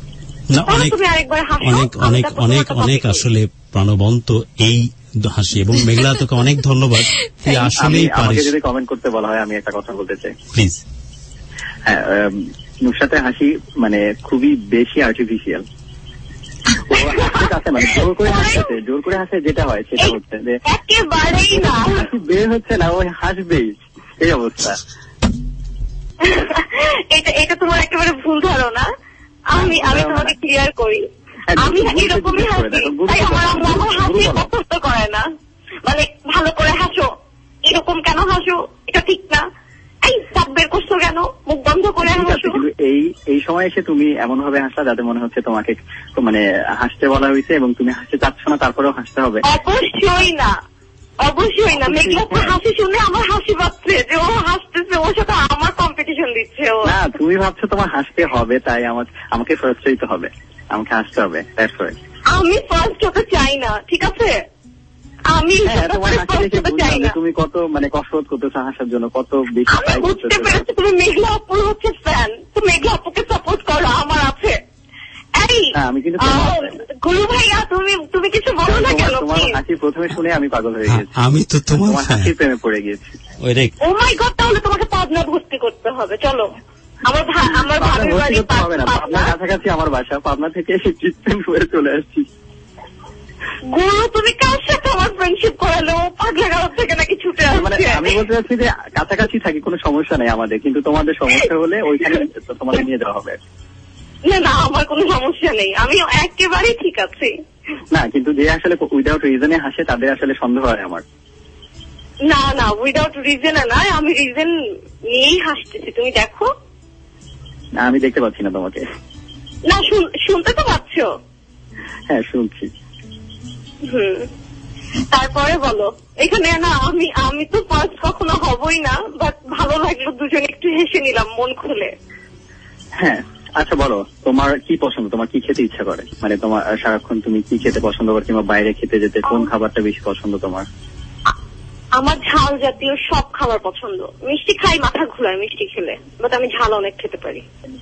অনেক আসলে প্রাণবন্ত এই হাসি, এবং মেঘলা তোকে অনেক ধন্যবাদ। তুই আসলেই পারিস। যদি কমেন্ট করতে বলা হয়, আমি একটা কথা বলতে চাই, প্লিজ। হ্যাঁ, নুসরাতের হাসি মানে খুবই বেশি আর্টিফিশিয়াল। ও হাসতে মানে জোর করে হাসে, যেটা হয় সেটা হচ্ছে যে একেবারেই না, হাসি বের হচ্ছে না, ওই হাসবেই, এই অবস্থা। এটা তোমার একেবারে ভুল ধারণা। আমি তোমাকে ক্লিয়ার করি, আমি এরকমই হাসি। তাই আমার হাসি পছন্দ করে না, মানে ভালো করে হাসো, এরকম কেন হাসো, এটা ঠিক না, এই দাঁত বের করছো কেন, মুখ বন্ধ করে হাসো। কিন্তু এই সময় এসে তুমি এমন ভাবে হাসলা যাতে মনে হচ্ছে তোমাকে মানে হাসতে বলা হয়েছে এবং তুমি হাসতে চাচ্ছ না, তারপরেও হাসতে হবে। অবশ্যই না। মেঘলা হাসি শুনে আমার হাসি পাচ্ছে যে ও হাসতেছে, ওর সাথে আমার কম্পিটিশন দিচ্ছে ও। না, তুমি ভাবছো তোমার হাসতে হবে, তাই আমাকে ফার্স্ট হইতে হবে, আমাকে হাসতে হবে। আমি ফার্স্ট হতে চাই না, ঠিক আছে? আমি তোমার হাসি দেখে বুঝলাম যে তুমি কত মানে কসরত করতেছো হাসার জন্য, কত বেশি। আমি বুঝতে পেরেছি তুমি মেঘলা আপুর হচ্ছে ফ্যান, তো মেঘলা আপুকে সাপোর্ট করো, আমার আছে। আমি কিন্তু গুরু ভাইয়া, তুমি কিছু বলো না কেন? তোমার হাসি প্রথমে শুনে আমি পাগল হয়ে গেছি। আমি তো তোমার হাসির প্রেমে পড়ে গেছি। ও মাই গড, তাহলে তোমাকে পাবনা ভর্তি করতে হবে। চলো, আমার ভাবির বাড়ি হবে না, পাবনার কাছাকাছি আমার বাসা, পাবনা থেকে ট্রিটমেন্ট হয়ে চলে আসছি। গুরু, তুমি কার সাথে আমার ফ্রেন্ডশিপ করালো? পাগলা গাঁও থেকে নাকি ছুটে আসছে? মানে আমি বলতে চাচ্ছি যে কাছাকাছি থাকি, কোনো সমস্যা নেই আমাদের, কিন্তু তোমাদের সমস্যা হলে ওইখানে তোমাদের নিয়ে যাওয়া হবে। না, আমার কোনো সমস্যা নেই, আমি একেবারেই ঠিক আছি। না, কিন্তু যে আসলে উইদাউট রিজনে হাসে তাদের আসলে সন্দেহ হয় আমার। না, উইদাউট রিজনে নয়, আমি রিজন নিয়েই হাসতেছি, তুমি দেখো। না, আমি দেখতে পাচ্ছি না তোমাকে। না, শুনতে তো পাচ্ছ? হ্যাঁ, শুনছি। তারপরে বলো, এখানে না আমি তো ফার্স্ট কখনো হবই না, বাট ভালো লাগলো, দুজনে একটু হেসে নিলাম মন খুলে। হ্যাঁ, আচ্ছা বলো, তোমার কি পছন্দ, তোমার কি খেতে ইচ্ছা করে, মানে তোমার সারাক্ষণ তুমি কি খেতে পছন্দ করো, কিংবা বাইরে খেতে যেতে কোন খাবারটা বেশি পছন্দ তোমার? আমার ঝাল জাতীয় সব খাবার পছন্দ। মিষ্টি খাই, মাথা ঘুরায় মিষ্টি খেলে, বাট আমি ঝাল অনেক খেতে পারি।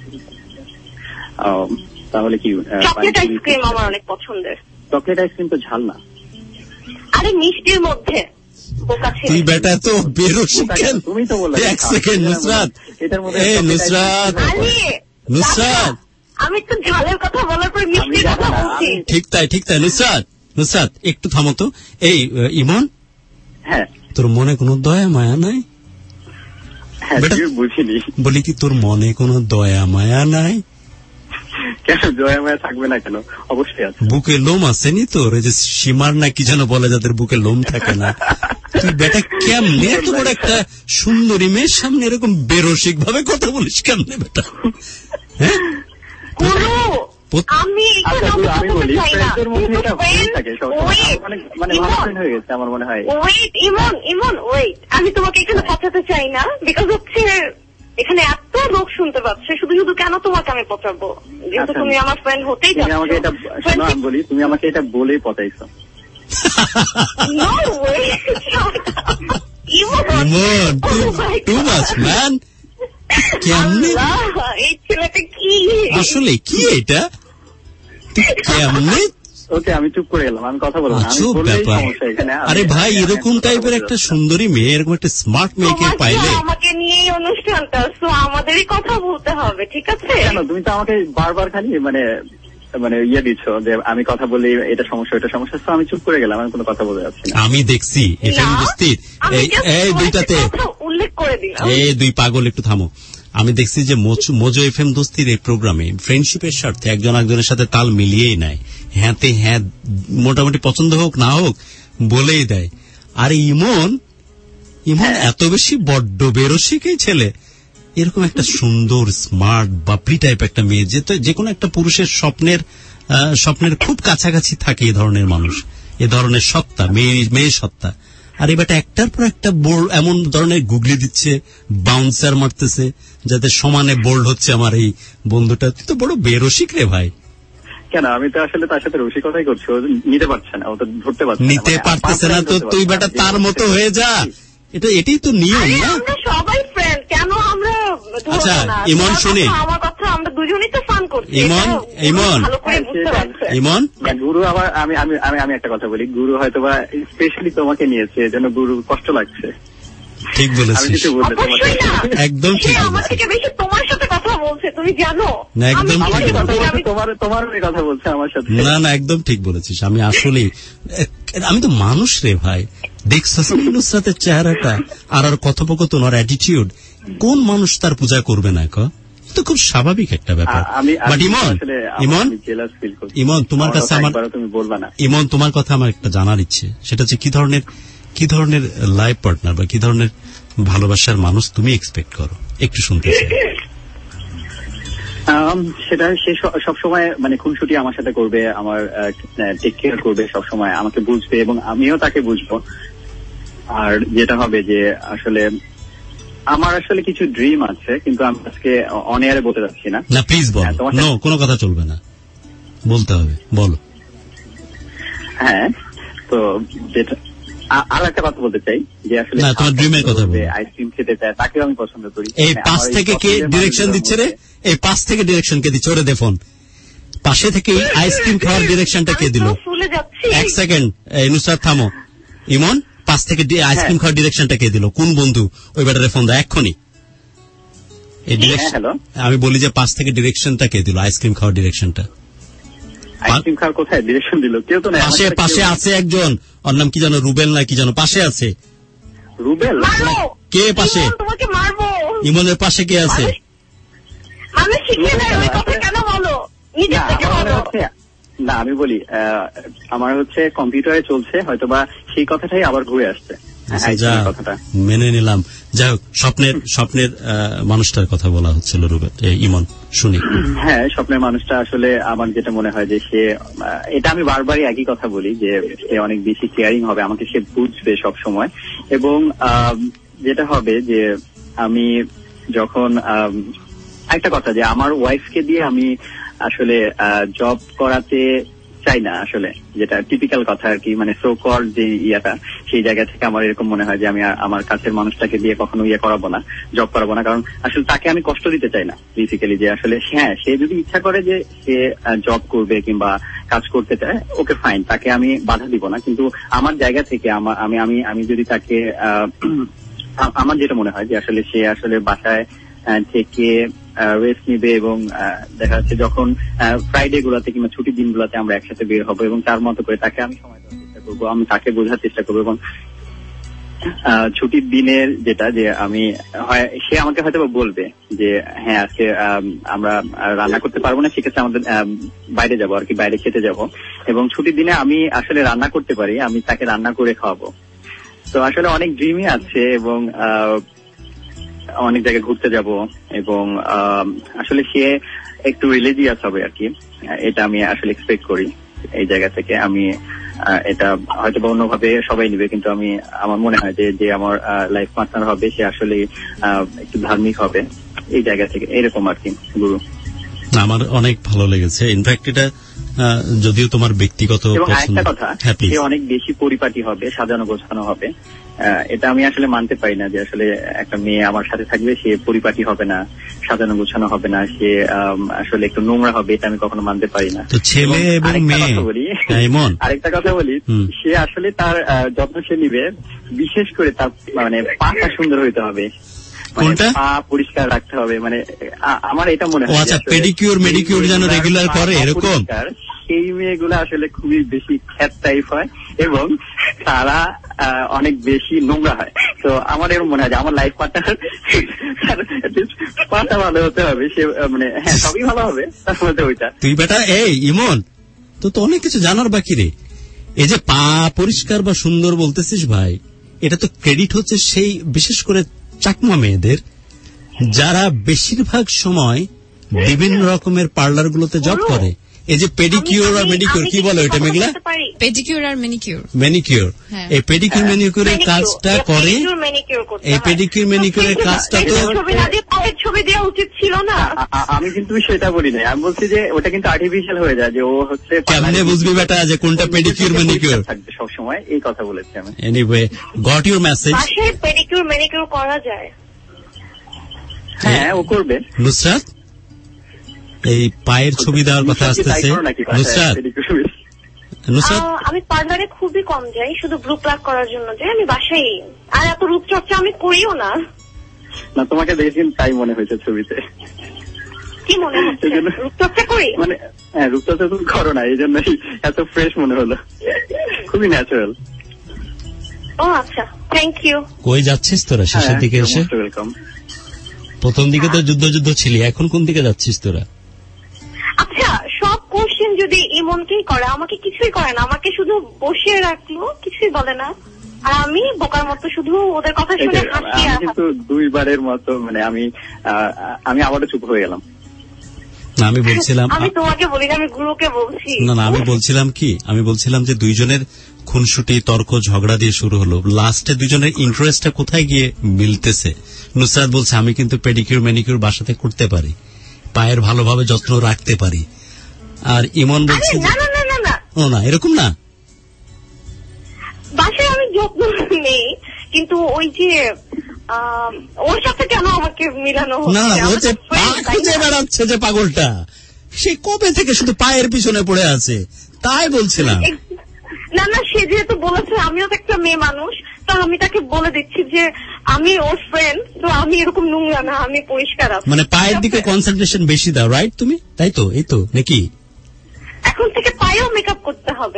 তাহলে কি চকলেট আইসক্রিম আমার অনেক পছন্দের। চকলেট আইসক্রিম তো ঝাল না। আরে মিষ্টির মধ্যে বোকা ছিল। তুই বেটা তো বেরো শিখেন। তুমি তো বললে এক সেকেন্ড নুসরাত, নুসরাত আমি তো ঝালের কথা বলার পর মিষ্টির কথা বলছি। ঠিক তাই নুসরাত একটু থামো তো। এই ইমন, হ্যাঁ, তোর মনে কোনো দয়া মায়া নাই? বুঝিনি। বলি কি তোর মনে কোনো দয়া মায়া নাই? কেন দয়া মায়া থাকবে না কেন? অবশ্যই আছে। বুকে লোম আসেনি তোর? এই যে সীমার না কি যেন বলে, যাদের বুকে লোম থাকে না। তুই বেটা কেমনে এত বড় একটা সুন্দরী মেয়ের সামনে এরকম বেরসিক ভাবে কথা বলিস কেমনে বেটা? হ্যাঁ, আমি বলি আমার মনে হয় ইমন, আমি তোমাকে এখানে পাঠাতে চাই না, বিকজ হচ্ছে এখানে এত আমার লোক শুনতে পাচ্ছে, শুধু শুধু কেন তোমাকে আমি পচাবো, যেহেতু তুমি আমার ফ্রেন্ড হতেই যাচ্ছ। আমি বলি, তুমি আমাকে এটা বলেই পচাইছো। No way! ইমন, too much man. কেমনে এই ছেলেটা কি আসলে কি এটা কেমনে? ওকে, আমি চুপ করে গেলাম, আমি কথা বলবো না। চুপ ব্যাপার। আরে ভাই, এরকম টাইপের একটা সুন্দরী মেয়ে, এরকম একটা স্মার্ট মেয়েকে পাইলে। আমাকে নিয়ে এই অনুষ্ঠানটা, তো আমাদেরই কথা বলতে হবে, ঠিক আছে? কেন তুমি তো আমাকে বারবার খালি মানে ইয়ে দিচ্ছ যে আমি কথা বলি এটা সমস্যা এটা সমস্যা, তো আমি চুপ করে গেলাম, আমি কোনো কথা বলতে যাচ্ছি না। আমি দেখছি এফএম দোস্তির এই দুইটাতে উল্লেখ করে দিলাম। এই দুই পাগল, একটু থামো। আমি দেখছি যে মোজো এফএম দোস্তির এই প্রোগ্রামে ফ্রেন্ডশিপের স্বার্থে একজন একজনের সাথে তাল মিলিয়েই নেয়, হ্যাঁতে হ্যাঁ মোটামুটি পছন্দ হোক না হোক বলেই দেয়। আর ইমন এত বেশি বড্ড বেরসিকই ছেলে, এরকম একটা সুন্দর স্মার্ট বাপরি টাইপ একটা মেয়ে, যে কোনো একটা পুরুষের স্বপ্নের খুব কাছাকাছি থাকে এই ধরনের মানুষ, এ ধরনের সত্তা, মেয়ে সত্তা। আর এবারটা একটার পর একটা বোল্ড এমন ধরনের গুগলি দিচ্ছে, বাউন্সার মারতেছে, যাতে সমানে বোল্ড হচ্ছে আমার এই বন্ধুটা। তুই তো বড় বেরসিক রে ভাই। কেন, আমি তো আসলে তার সাথে রসিকতাই করছি, ও নিতে পারছে না, ও তো ধরতে পারছে না, নিতে পারতেছে না তো তুই বেটা তার মতো হয়ে যা, এটাই তো নিয়ম না? আমরা সবাই ফ্রেন্ড, কেন আমরা আচ্ছা ইমন শুনে, আমার কথা আমরা দুজনেই তো ফান করছি। ইমন গুরু আবার আমি একটা কথা বলি, গুরু হয়তো বা স্পেশালি তোমাকে নিয়েছে, এজন্য গুরু কষ্ট লাগছে। ঠিক বলেছিস, একদম ঠিক। আমার থেকে বেশি তোমার সাথে কথা বলছে, তুমি জানো? না একদম তোমার কথা বলছে আমার সাথে। না একদম ঠিক বলেছিস। আমি আসলে আমি তো মানুষ রে ভাই, দেখছিস নুসরাতের চেহারাটা আর কথোপকথন আর অ্যাটিটিউড, কোন মানুষ তার পূজা করবে না? তো খুব স্বাভাবিক একটা ব্যাপার। বাট ইমন তোমার কাছে আমার ইমন তোমার কথা আমার একটা জানার ইচ্ছে, সেটা হচ্ছে কি ধরনের লাইফ পার্টনার বা কি ধরনের ভালোবাসার মানুষ তুমি এক্সপেক্ট করো, একটু শুনতে চাই। সেটা সে সবসময় মানে খুনসুটি আমার সাথে করবে, আমার টেক কেয়ার করবে, সবসময় আমাকে বুঝবে এবং আমিও তাকে বুঝবো। আর যেটা হবে যে আসলে আমার আসলে কিছু ড্রিম আছে, কিন্তু আমি আজকে অন এয়ারে বলতে যাচ্ছি না। না প্লিজ বল, কোনো কথা চলবে না, বলতে হবে, বলো। হ্যাঁ, তো যেটা আর একটা কথা বলতে চাই যে আসলে তোমার ড্রিমের কথা বলবে, আইসক্রিম খেতে চায়, তাকেও আমি পছন্দ করি। এই পাশ থেকে কে ডিরেকশন দিচ্ছে রে? এই পাশ থেকে ডিরেকশন কে দিচ্ছে? ওরে দে ফোন। পাশে থেকে আইসক্রিম খাওয়ার ডিরেকশনটা কে দিল? এক সেকেন্ড, নুসরাত থামো। ইমন, পাশ থেকে আইসক্রিম খাওয়ার ডিরেকশনটা কে দিল? কোন বন্ধু? ওই ব্যাটারে ফোন দাও এক্ষুনি। এই ডিরেকশন আমি বলি যে পাশ থেকে ডিরেকশনটা কে দিল, আইসক্রিম খাওয়ার ডিরেকশনটা? আইসক্রিম খাওয়ার কোথায় ডিরেকশন দিল? কেউ তো না। পাশে আছে একজন, ওর নাম কি জানো, রুবেল না কি জানো, পাশে আছে। রুবেল কে পাশে? তোমাকে মারবো। ইমনের পাশে কে আছে? আমি শিখিয়ে দেয় ওই কথা কেন বলো? নিজে থেকে বলো। না আমি বলি, আমার হচ্ছে কম্পিউটারে চলছে, হয়তোবা সেই কথাটাই আবার ঘুরে আসছে। মেনে নিলাম। যাই হোক, স্বপ্নের মানুষটার কথা বলা হচ্ছিল রুবেল, ইমন শুনি। হ্যাঁ, স্বপ্নের মানুষটা আসলে আমার যেটা মনে হয় যে সে, এটা আমি বারবারই একই কথা বলি যে সে অনেক বেশি কেয়ারিং হবে, আমাকে সে বুঝবে সব সময়। এবং যেটা হবে যে আমি যখন একটা কথা যে আমার ওয়াইফকে দিয়ে আমি আসলে জব করাতে চাই না, আসলে যেটা টিপিক্যাল কথা আর কি, মানে সো কল যে ইয়াটা, সেই জায়গা থেকে আমার এরকম মনে হয় যে আমি আমার কাছের মানুষটাকে দিয়ে কখনো করাবো না, জব করাবো না। কারণ আসলে তাকে আমি কষ্ট দিতে চাই না বেসিক্যালি, যে আসলে হ্যাঁ সে যদি ইচ্ছা করে যে সে জব করবে কিংবা কাজ করতে চায়, ওকে ফাইন, তাকে আমি বাধা দিব না। কিন্তু আমার জায়গা থেকে আমি যদি তাকে আমার যেটা মনে হয় যে আসলে সে আসলে বাসায় থেকে রেস্ট নিবে এবং দেখা যাচ্ছে যখন ফ্রাইডে গুলাতে কিংবা ছুটির দিনগুলোতে আমরা একসাথে বের হবো এবং তার মতো করে তাকে আমি সময় দেওয়ার চেষ্টা করবো, আমি তাকে বোঝার চেষ্টা করবো। এবং ছুটির দিনের যেটা যে সে আমাকে হয়তো বলবে যে হ্যাঁ আজকে আমরা রান্না করতে পারবো না, সেক্ষেত্রে আমাদের বাইরে যাবো আর কি, বাইরে খেতে যাবো। এবং ছুটির দিনে আমি আসলে রান্না করতে পারি, আমি তাকে রান্না করে খাওয়াবো। তো আসলে অনেক ড্রিমই আছে এবং অনেক জায়গায় ঘুরতে যাব এবং আসলে সে একটু রিলিজিয়াস হবে আর কি, এটা আমি আসলে এক্সপেক্ট করি এই জায়গা থেকে। আমি এটা হয়তো বা অন্যভাবে সবাই নিবে, কিন্তু আমার মনে হয় যে আমার লাইফ পার্টনার হবে সে আসলে একটু ধার্মিক হবে এই জায়গা থেকে এরকম আর কি গুরু। আমার অনেক ভালো লেগেছে। ইনফ্যাক্ট এটা যদিও তোমার ব্যক্তিগত এবং আরেকটা কথা, সে অনেক বেশি পরিপাটি হবে, সাজানো গোছানো হবে। এটা আমি আসলে মানতে পারি না যে আসলে একটা মেয়ে আমার সাথে থাকবে সে পরিপাটি হবে না, সাজানো গোছানো হবে না, সে আসলে একটু নোংরা হবে, এটা আমি কখনো মানতে পারি না। তো ছেলে এবং মেয়ে, আরেকটা কথা বলি, সে আসলে তার যত্ন সে নিবে, বিশেষ করে তার মানে পাটা সুন্দর হইতে হবে, পা পরিষ্কার রাখতে হবে। মানে আমার এটা মনে হয় আচ্ছা, পেডিকিউর মেডিকিউর যেন রেগুলার করে এরকম, সেই মেয়েগুলো আসলে খুবই বেশি খ্যাত টাইপ হয় এবং তারা অনেক বেশি নোংরা হয়। তো আমার এরকম মনে হয় যে আমার লাইফ পার্টনার পাটা ভালো হতে হবে, সে মানে হ্যাঁ সবই ভালো হবে, তার মধ্যে ওইটা। তুই বেটা এই ইমন, তো অনেক কিছু জানার বাকি রে। এই যে পা পরিষ্কার বা সুন্দর বলতেছিস ভাই, এটা তো ক্রেডিট হচ্ছে সেই বিশেষ করে চাকমা মেয়েদের যারা বেশিরভাগ সময় বিভিন্ন রকমের পার্লার গুলোতে জব করে। এই যে পেডিকিউর আর মেডিকিউর, কি বলো এটা মেঘলা? পেডিকিউর আর ম্যানিকিউর। ম্যানিকিউর, এই পেডিকিউর ম্যানিকিউরের কাজটা করে, এই পেডিকিউর ম্যানিকিউরের কাজটা তো ছবি দেওয়া উচিত ছিল না। আমি কিন্তু সেটা বলি না, আমি বলছি যে ওটা কিন্তু আর্টিফিশিয়াল হয়ে যায়, যে ও হচ্ছে কেমনে বুঝবি বেটা যে কোনটা পেডিকিউর ম্যানিকিউর থাকবে সবসময়, এই কথা বলেছি আমি। Anyway, got your message. Pedicure manicure করা যায়, হ্যাঁ ও করবে। নুসরাত, এই পায়ের ছবি দেওয়ার কথা আসতেছে। নুসরাত, আমি পার্লারে খুবই কম যাই, শুধু গ্রুপ প্লাগ করার জন্য যাই, আমি বাসায়। আর এত রূপচর্চা আমি করিও না। না তোমাকে দেখেন তাই মনে হয়েছে ছবিতে। কি মনে হচ্ছে? রূপচর্চা করি মানে? হ্যাঁ, রূপচর্চা তুমি করো না, এই জন্যই এত ফ্রেশ মনে হলো, খুবই ন্যাচারাল। ও আচ্ছা, থ্যাংক ইউ। কই যাচ্ছিস তোরা শেষের দিকে এসে? ওয়েলকাম। প্রথম দিকে তো যুদ্ধ ছিলি, এখন কোন দিকে যাচ্ছিস তোরা? আচ্ছা, সব কোশ্চেন যদি ইমনকেই করে, আমাকে কিছুই করে না, আমাকে শুধু বসিয়ে রাখলো, কিছুই বলে না, আর আমি বোকার মতো শুধু ওদের কথা শুনে হাসি। আমি কিন্তু দুইবারের মতো মানে আমি আবারও চুপ হয়ে গেলাম। না, আমি বলছিলাম, আমি তোমাকে বলি না, আমি গুরুকে বলছি। না আমি বলছিলাম যে দুইজনের খুনসুটি, তর্ক, ঝগড়া দিয়ে শুরু হলো, লাস্টে দুইজনের ইন্টারেস্টটা কোথায় গিয়ে মিলতেছে। নুসরাত বলছে আমি কিন্তু পেডিকিউর ম্যানিকিউর বাসাতে করতে পারি, পায়ের ভালোভাবে যত্ন রাখতে পারি, আর ইমন বলছে ও না এরকম না, বাসায় আমি যত্ন নেই, কিন্তু ওই যে ওর সাথে কেন আমাকে মিলানো হচ্ছে? না ও যে পা খুঁজে বেড়াচ্ছে যে পাগলটা, সে কবে থেকে শুধু পায়ের পিছনে পড়ে আছে, তাই বলছিলাম। না সে যেহেতু বলেছে, আমিও তো একটা মেয়ে মানুষ, তো আমি তাকে বলে দিচ্ছি যে আমি ওর ফ্রেন্ড, তো আমি এরকম নোংরা না, আমি পরিষ্কার আছি। মানে পায়ের দিকে কনসেন্ট্রেশন বেশি দাও, রাইট তুমি? তাই তো, এই তো নাকি? এখন থেকে পায়েও মেকআপ করতে হবে।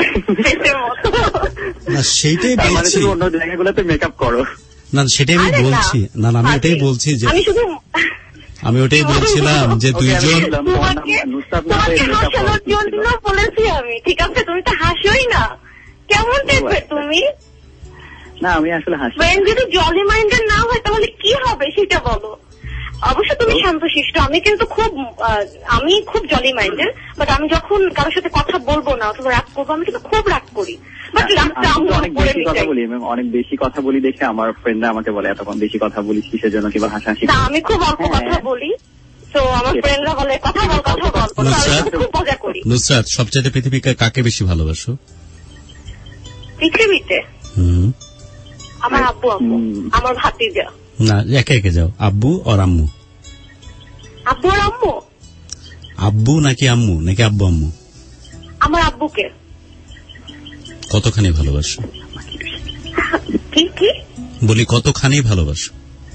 না সেইটাই বলছি, অন্য জায়গাগুলোতে মেকআপ করো। না সেটাই আমি বলছি, না আমি ওটাই বলছি যে আমি ওটাই বলছিলাম যে দুইজন হাসানোর জন্য বলেছি আমি, ঠিক আছে? তুমি তো হাসোই না, কেমন দেখবে তুমি? না আমি আসলে হাসি। যদি জলি মাইন্ডেড না হয় তাহলে কি হবে সেটা বলো। অবশ্য তুমি শান্তশিষ্ট, আমি কিন্তু আমি খুব জলি মাইন্ডেড, বাট আমি যখন কারোর সাথে কথা বলবো না অথবা রাগ করবো, আমি কিন্তু খুব রাগ করি। অনেক বেশি কথা বলি দেখে আমার ফ্রেন্ডরা আমাকে বলে এতক্ষণ বেশি কথা বলিস কিসের জন্য, কিংবা হাসাহাসি। আমি খুব অল্প কথা বলি, তো আমার ফ্রেন্ডরা বলে কথা বল। খুব মজা করি। নুসরাত, সবচেয়ে পৃথিবীতে কাকে বেশি ভালোবাসো পৃথিবীতে? আমার আব্বু আম্মু, আমার ভাতিজা। না একে যাও, আব্বু আর আম্মু। আব্বু আর আম্মু? আব্বু নাকি আম্মু নাকি আব্বু আম্মু? আমার আব্বুকে। কতখানি ভালোবাসো? কি বলি, কতখানি ভালোবাসো?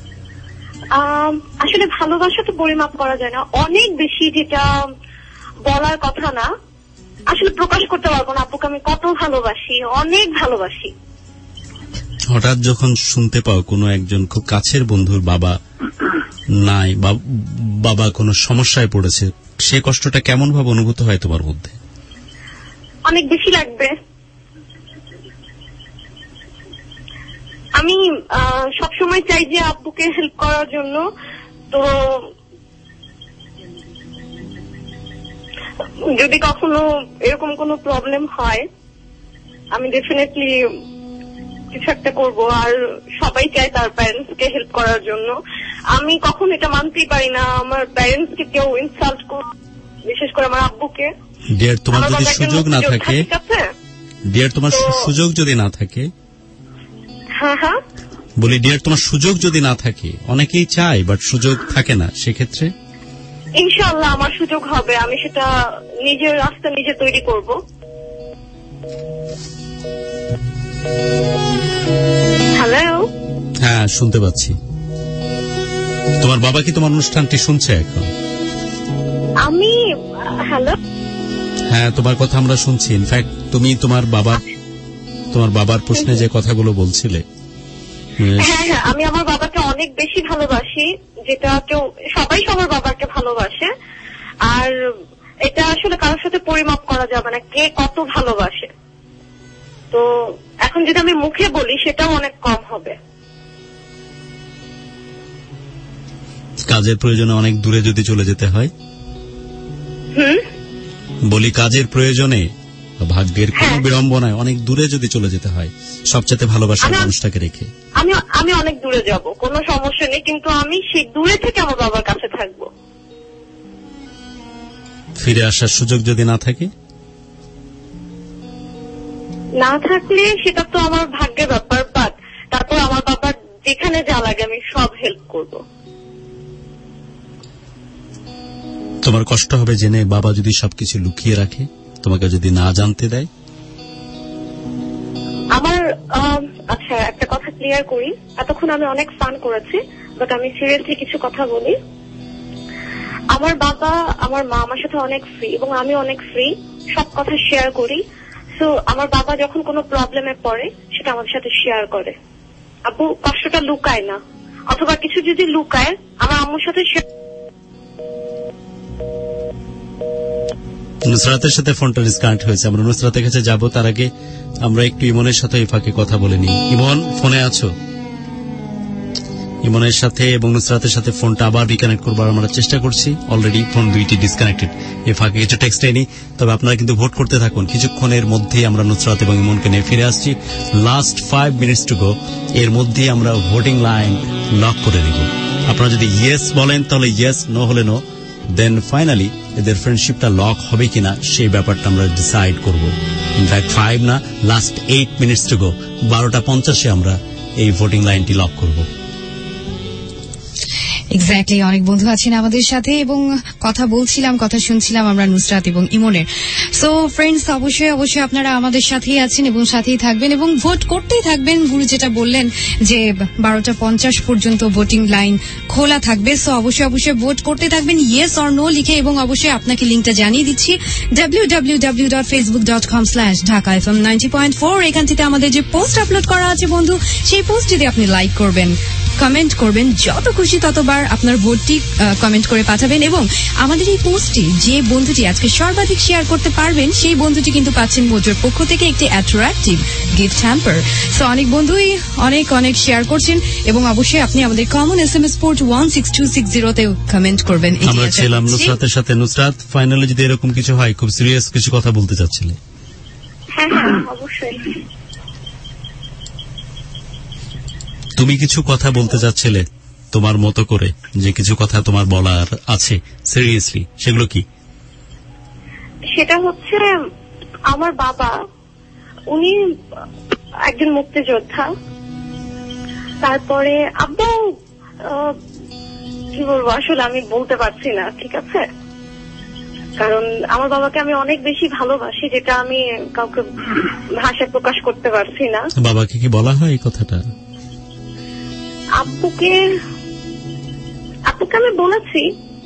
আসলে ভালোবাসা তো পরিমাপ করা যায় না, অনেক বেশি, যেটা বলার কথা না, আসলে প্রকাশ করতে পারবো না। আব্বুকে আমি কত ভালোবাসি, অনেক ভালোবাসি। হঠাৎ যখন শুনতে পাও কোনো একজন খুব কাছের বন্ধুর বাবা নাই, বাবা কোনো সমস্যায় পড়েছে, সে কষ্টটা কেমন ভাবে অনুভূত হয় তোমার মধ্যে? অনেক বেশি লাগবে। আমি সবসময় চাই যে আব্বুকে হেল্প করার জন্য, তো যদি কখনো এরকম কোনো প্রবলেম হয় আমি ডেফিনেটলি কিছু একটা করবো, আর সবাই চায় তার প্যারেন্টস কে হেল্প করার জন্য। আমি কখন এটা মানতেই পারি না আমার প্যারেন্টস কে কেউ ইনসাল্ট করবে, বিশেষ করে আমার আব্বুকে। ডিয়ার, তোমার যদি সুযোগ না থাকে, ডিয়ার তোমার সুযোগ যদি না থাকে, হ্যাঁ বলি ডিয়ার তোমার সুযোগ যদি না থাকে, অনেকেই চায় বাট সুযোগ থাকে না, সেক্ষেত্রে ইনশাআল্লাহ আমার সুযোগ হবে, আমি সেটা নিজের রাস্তা নিজে তৈরি করব। হ্যালো, হ্যাঁ শুনতে পাচ্ছি। তোমার বাবা কি তোমার অনুষ্ঠানটি শুনছে এখন? আমি হ্যালো, হ্যাঁ তোমার কথা আমরা শুনছি। ইনফ্যাক্ট তুমি তোমার বাবার প্রশ্নে যে কথাগুলো বলছিলে। হ্যাঁ, আমি আমার বাবাকে অনেক বেশি ভালোবাসি, যেটা কেউ সবাই সবার বাবাকে ভালোবাসে, আর এটা আসলে কারোর সাথে পরিমাপ করা যাবে না কে কত ভালোবাসে। তো এখন যদি আমি মুখে বলি সেটাও অনেক কম হবে। কাজের প্রয়োজনে অনেক দূরে যদি চলে যেতে হয়, বলি কাজের প্রয়োজনে ভাগ্যের কোন বিড়ম্বনায় অনেক দূরে যদি চলে যেতে হয়, সবচেয়ে ভালোবাসার মানুষটাকে রেখে আমি অনেক দূরে যাব, কোনো সমস্যা নেই, কিন্তু আমি সেই দূরে থেকে আমার বাবার কাছে থাকবো। ফিরে আসার সুযোগ যদি না থাকে, না থাকলে সেটা তো আমার ভাগ্যের ব্যাপার, বাট তারপর আমার বাবার যেখানে যা লাগে আমি সব হেল্প করব। তোমার কষ্ট হবে জেনে বাবা যদি সবকিছু লুকিয়ে রাখে, তোমাকে যদি না জানতে দেয়? আমার আচ্ছা একটা কথা ক্লিয়ার করি, এতক্ষণ আমি অনেক ফান করেছি, বাট আমি সিরিয়াসলি কিছু কথা বলি। আমার বাবা আমার মা আমার সাথে অনেক ফ্রি, এবং আমি অনেক ফ্রি, সব কথা শেয়ার করি। সো আমার বাবা যখন কোনো প্রবলেমে পড়ে সেটা আমাদের সাথে শেয়ার করে। আব্বু কষ্টটা লুকায় না, অথবা কিছু যদি লুকায় আমার আম্মুর সাথে নুসরাতের সাথে ফোনটা ডিসকানেক্ট হয়েছে। আমরা নুসরাতের কাছে যাব, তার আগে আমরা একটু ইমনের সাথে এই ফাঁকে কথা বলে নিই। ইমন ফোনে আছো? ইমনের সাথে এবং নুসরাতের সাথে ফোনটা আবার রিকানেক্ট করবার আমরা চেষ্টা করছি। অলরেডি ফোন দুইটি ডিসকানেক্টেড। এই ফাঁকে কিছু টেক্সট এনি, তবে আপনারা কিন্তু ভোট করতে থাকুন। কিছুক্ষণের মধ্যেই আমরা নুসরাত এবং ইমনকে নিয়ে ফিরে আসছি। লাস্ট 5 মিনিটস টু গো, এর মধ্যেই আমরা ভোটিং লাইন লক করে দিব। আপনারা যদি ইয়েস বলেন তাহলে ইয়েস, নো হলে নো, দেন ফাইনালি এদের ফ্রেন্ডশিপটা লক হবে কিনা সেই ব্যাপারটা আমরা ডিসাইড করব। ইনফ্যাক্ট 5 না, লাস্ট 8 মিনিটস টু গো, 12:50 আমরা এই ভোটিং লাইনটি লক করব। এক্স্যাক্টলি, অনেক বন্ধু আছেন আমাদের সাথে এবং কথা বলছিলাম, কথা শুনছিলাম আমরা নুসরাত এবং ইমনের। সো ফ্রেন্ডস, অবশ্যই আপনারা আমাদের সাথেই আছেন এবং সাথেই থাকবেন এবং ভোট করতেই থাকবেন। গুরু যেটা বললেন যে 12:50 পর্যন্ত ভোটিং লাইন খোলা থাকবে, সো অবশ্যই ভোট করতে থাকবেন ইয়েস অর নো লিখে, এবং অবশ্যই আপনাকে লিঙ্কটা জানিয়ে দিচ্ছি www.facebook.com/dhakafm90.4। এখান থেকে আমাদের যে পোস্ট আপলোড করা আছে বন্ধু, সেই পোস্ট যদি আপনি লাইক করবেন, কমেন্ট করবেন, যত খুশি ততবার আপনার ভোটটি কমেন্ট করে পাঠাবেন, এবং আমাদের এই পোস্টটি যে বন্ধুটি আজকে সর্বাধিক শেয়ার করতে পারবেন সেই বন্ধুটি কিন্তু পাচ্ছেন মোজোর পক্ষ থেকে একটি অ্যাট্রাকটিভ গিফট হ্যাম্পার। সো অনেক বন্ধুই অনেক শেয়ার করছেন, এবং অবশ্যই আপনি আমাদের কমন SMS পোর্ট 16260-তেও কমেন্ট করবেন। আমরা ছিলাম নুসরাতের সাথে। নুসরাত, ফাইনালি যদি এরকম কিছু হয়, খুব সিরিয়াস কিছু কথা বলতে চাচ্ছিলে? হ্যাঁ অবশ্যই। তুমি কিছু কথা বলতে চাচ্ছিলে তোমার মতো করে, যে কিছু কথা তোমার বলার আছে সিরিয়াসলি, সেগুলো কি? সেটা হচ্ছে আমার বাবা, উনি একজন মুক্তিযোদ্ধা। তারপরে আব্বু কি বলবো, আসলে আমি বলতে পারছি না, ঠিক আছে, কারণ আমার বাবাকে আমি অনেক বেশি ভালোবাসি, যেটা আমি কাউকে ভাষায় প্রকাশ করতে পারছি না। বাবাকে কি বলা হয় এই কথাটা? আব্বুকে আমি বলেছি,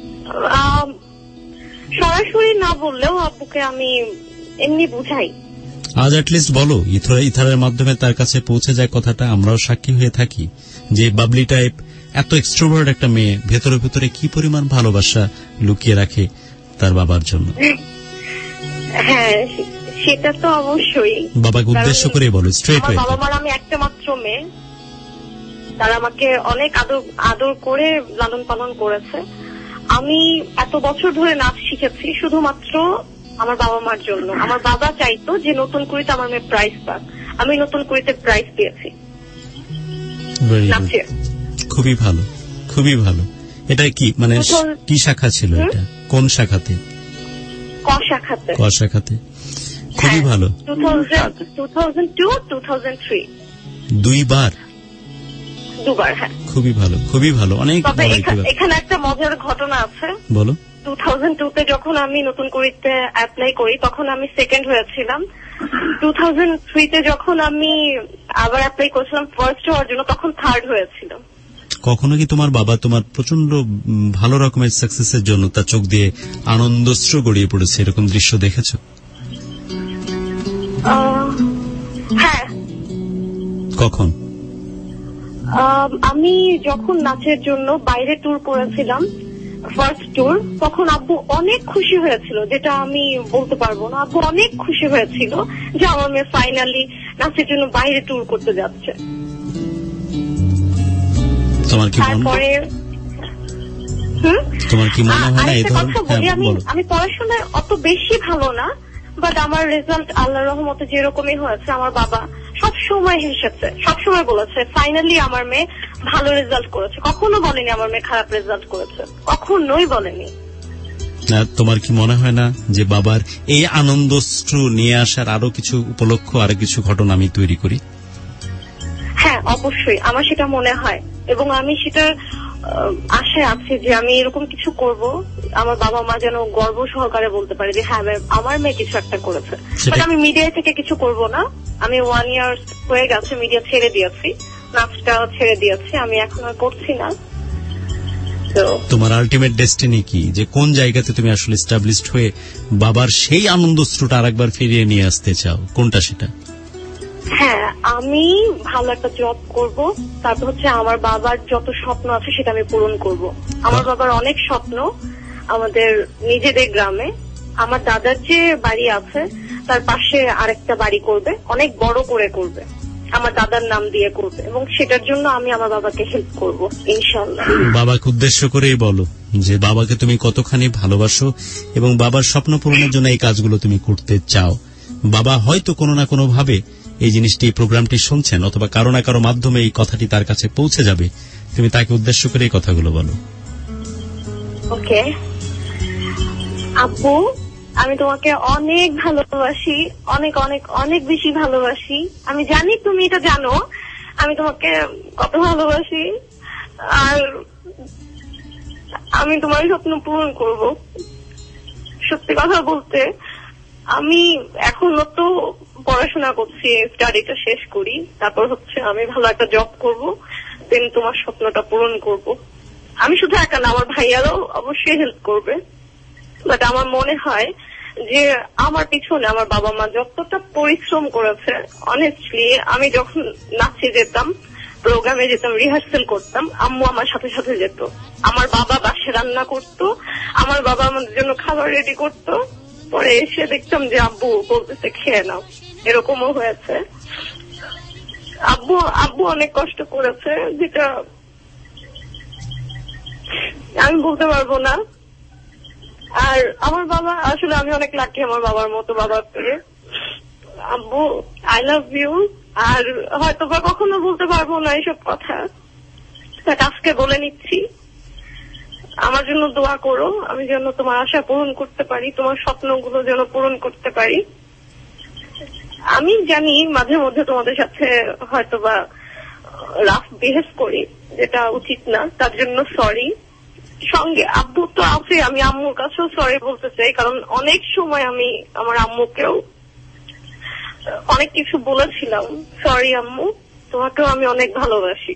সরাসরি না বললেও আব্বুকে আমি এমনি বুঝাই। আজ অ্যাটলিস্ট বলো, ইথারের মাধ্যমে তার কাছে পৌঁছে যায় কথাটা। আমরাও সাক্ষী হয়ে থাকি যে বাবলি টাইপ এত এক্সট্রোভার্ট একটা মেয়ে ভেতরে কি পরিমাণ ভালোবাসা লুকিয়ে রাখে তার বাবার জন্য। হ্যাঁ, সেটা তো অবশ্যই। বাবাকে উদ্দেশ্য করে বলো স্ট্রেট। আমার বাবা মার আমি একটা মাত্র মেয়ে, তারা আমাকে অনেক আদর করে লালন পালন করেছে। আমি এত বছর ধরে নাচ শিখেছি শুধুমাত্র আমার বাবা মার জন্য। আমার বাবা চাইতো যে নতুন করে আমার মেয়ে প্রাইজ পাক, আমি নতুন কুড়িতে প্রাইজ পেয়েছি নাচে। খুবই ভালো, খুবই ভালো। এটা কি মানে কি শাখা ছিল? এটা কোন শাখাতে? ক শাখাতে। ক শাখাতে, খুবই ভালো। 2002-2003 দুইবার? হ্যাঁ। খুবই ভালো, খুবই ভালো, অনেক তবে এখানে একটা মজার ঘটনা আছে। বলো। 2002-তে যখন আমি নতুন কুড়িতে অ্যাপ্লাই করি তখন আমি সেকেন্ড হয়েছিলাম। 2003-তে যখন আমি আবার অ্যাপ্লাই করেছিলাম ফার্স্ট হওয়ার জন্য তখন থার্ড হয়েছিল। কখনো কি তোমার বাবা তোমার প্রচন্ড ভালো রকমের সাকসেসের জন্য তার চোখ দিয়ে আনন্দশ্রু গড়িয়ে পড়েছে, এরকম দৃশ্য দেখেছো? হ্যাঁ। কখন? আমি যখন নাচের জন্য বাইরে ট্যুর করেছিলাম, ফার্স্ট ট্যুর, তখন আব্বু অনেক খুশি হয়েছিল, যেটা আমি বলতে পারবো না। আব্বু অনেক খুশি হয়েছিল যে আমার মেয়ে ফাইনালি নাচের জন্য বাইরে ট্যুর করতে যাচ্ছে। তারপরে আরেকটা কথা বলি, আমি পড়াশোনায় অত বেশি ভালো না, বাট আমার রেজাল্ট আল্লাহর রহমতে যেরকমই হয়েছে, আমার বাবা সবসময় হেসেছে, সবসময় বলেছে ফাইনালি আমার মেয়ে ভালো রেজাল্ট করেছে। কখনো বলেনি আমার মেয়ে খারাপ রেজাল্ট করেছে, কখনোই বলেনি। তোমার কি মনে হয় না যে বাবার এই আনন্দশ্রু নিয়ে আসার আরো কিছু উপলক্ষ, আরো কিছু ঘটনা আমি তৈরি করি? হ্যাঁ, অবশ্যই আমার সেটা মনে হয়, এবং আমি সেটার আশায় আছি যে আমি এরকম কিছু করব, আমার বাবা মা যেন গর্ব সহকারে বলতে পারে যে হ্যাঁ আমার মেয়ে কিছু একটা করেছে। বাট আমি মিডিয়া থেকে কিছু করব না। আমি 1 ইয়ার হয়ে গেছে মিডিয়া ছেড়ে দিয়েছি, নাচটা ছেড়ে দিয়েছি, আমি এখন আর করছি না। তোমার আলটিমেট ডেস্টিনি কি, যে কোন জায়গাতে তুমি আসলে এস্টাবলিশড হয়ে বাবার সেই আনন্দশ্রুটা আরেকবার ফিরিয়ে নিয়ে আসতে চাও, কোনটা সেটা? হ্যাঁ, আমি ভালো একটা জব করব, তারপর হচ্ছে আমার বাবার যত স্বপ্ন আছে সেটা আমি পূরণ করব। আমার বাবার অনেক স্বপ্ন আমাদের নিজেদের গ্রামে, আমার দাদার যে বাড়ি আছে তার পাশে আরেকটা বাড়ি করবে, অনেক বড় করে করবে, আমার দাদার নাম দিয়ে করবে, এবং সেটার জন্য আমি আমার বাবাকে হেল্প করব ইনশাআল্লাহ। বাবাকে উদ্দেশ্য করেই বলো যে বাবাকে তুমি কতখানি ভালোবাসো এবং বাবার স্বপ্ন পূরণের জন্য এই কাজগুলো তুমি করতে চাও। বাবা হয়তো কোনো না কোনো ভাবে এই জিনিসটি, প্রোগ্রামটি শুনছেন, অথবা কারো না কারো মাধ্যমে এই কথাটি তার কাছে পৌঁছে যাবে। তুমি তাকে উদ্দেশ্য করে এই কথাগুলো বলো। ওকে আব্বু, আমি তোমাকে অনেক ভালোবাসি, অনেক অনেক অনেক বেশি ভালোবাসি। আমি জানি তুমি এটা জানো, আমি তোমাকে কত ভালোবাসি, আর আমি তোমার স্বপ্ন পূরণ করব। সত্যি কথা বলতে আমি এখনো তো পড়াশোনা করছি, স্টাডিটা শেষ করি, তারপর হচ্ছে আমি ভালো একটা জব করব, দেন তোমার স্বপ্নটা পূরণ করব। আমি শুধু একা না, আমার ভাইয়ারাও অবশ্যই হেল্প করবে। বাট আমার মনে হয় যে আমার পিছনে আমার বাবা মা যতটা পরিশ্রম করেছে, অনেস্টলি আমি যখন নাচে যেতাম, প্রোগ্রামে যেতাম, রিহার্সেল করতাম, আম্মু আমার সাথে সাথে যেত। আমার বাবা বাসে রান্না করতো, আমার বাবা আমাদের জন্য খাবার রেডি করতো, পরে এসে দেখতাম যে আব্বু বলতেছে খেয়ে নাও। এরকমও হয়েছে। আব্বু অনেক কষ্ট করেছে, যেটা আমি বলতে পারবো না। আর আমার বাবা, আসলে আমি অনেক লাকি আমার বাবার মতো বাবা পেয়ে। আব্বু, আই লাভ ইউ। আর হয়তো বা কখনো বলতে পারবো না এইসব কথা, আজকে বলে নিচ্ছি, আমার জন্য দোয়া করো, আমি যেন তোমার আশা পূরণ করতে পারি, তোমার স্বপ্নগুলো যেন পূরণ করতে পারি। আমি জানি মাঝে মধ্যে তোমাদের সাথে হয়তো বা রাফ বিহেভ করি, যেটা উচিত না, তার জন্য সরি। সঙ্গে আব্বু তো আছে, আমি আম্মুর কাছেও সরি বলতে চাই, কারণ অনেক সময় আমি আমার আম্মুকেও অনেক কিছু বলেছিলাম। সরি আম্মু, তোমাকেও আমি অনেক ভালোবাসি।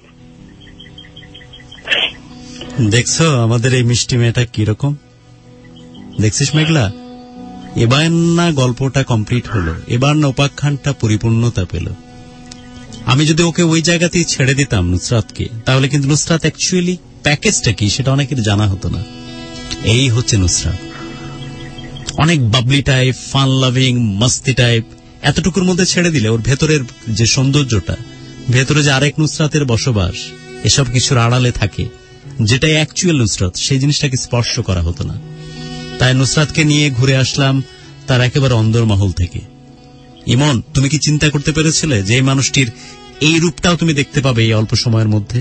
দেখছো আমাদের এই মিষ্টি মেয়েটা কিরকম, দেখছিস মেঘলা? এবার না গল্পটা কমপ্লিট হলো, এবার না উপাখ্যানটা পরিপূর্ণতা পেল। আমি যদি ওকে ওই জায়গাতেই ছেড়ে দিতাম নুসরাতকে, তাহলে কিন্তু নুসরাত অ্যাকচুয়ালি প্যাকেজটা কি সেটা অনেকের জানা হতো না। এই হচ্ছে নুসরাত, অনেক বাবলি টাইপ, ফান লাভিং, মস্তি টাইপ। এতটুকুর মধ্যে ছেড়ে দিলে ওর ভেতরের যে সৌন্দর্যটা, ভেতরে যে আরেক নুসরাতের বসবাস, এসব কিছুর আড়ালে থাকে, যেটাই অ্যাকচুয়াল নুসরাত, সেই জিনিসটাকে স্পর্শ করা হতো না। তাই নুসরাতকে নিয়ে ঘুরে আসলাম তার একেবারে অন্দরমহল থেকে। ইমন, তুমি কি চিন্তা করতে পেরেছিলে যে এই মানুষটির এই রূপটাও তুমি দেখতে পাবে এই অল্প সময়ের মধ্যে?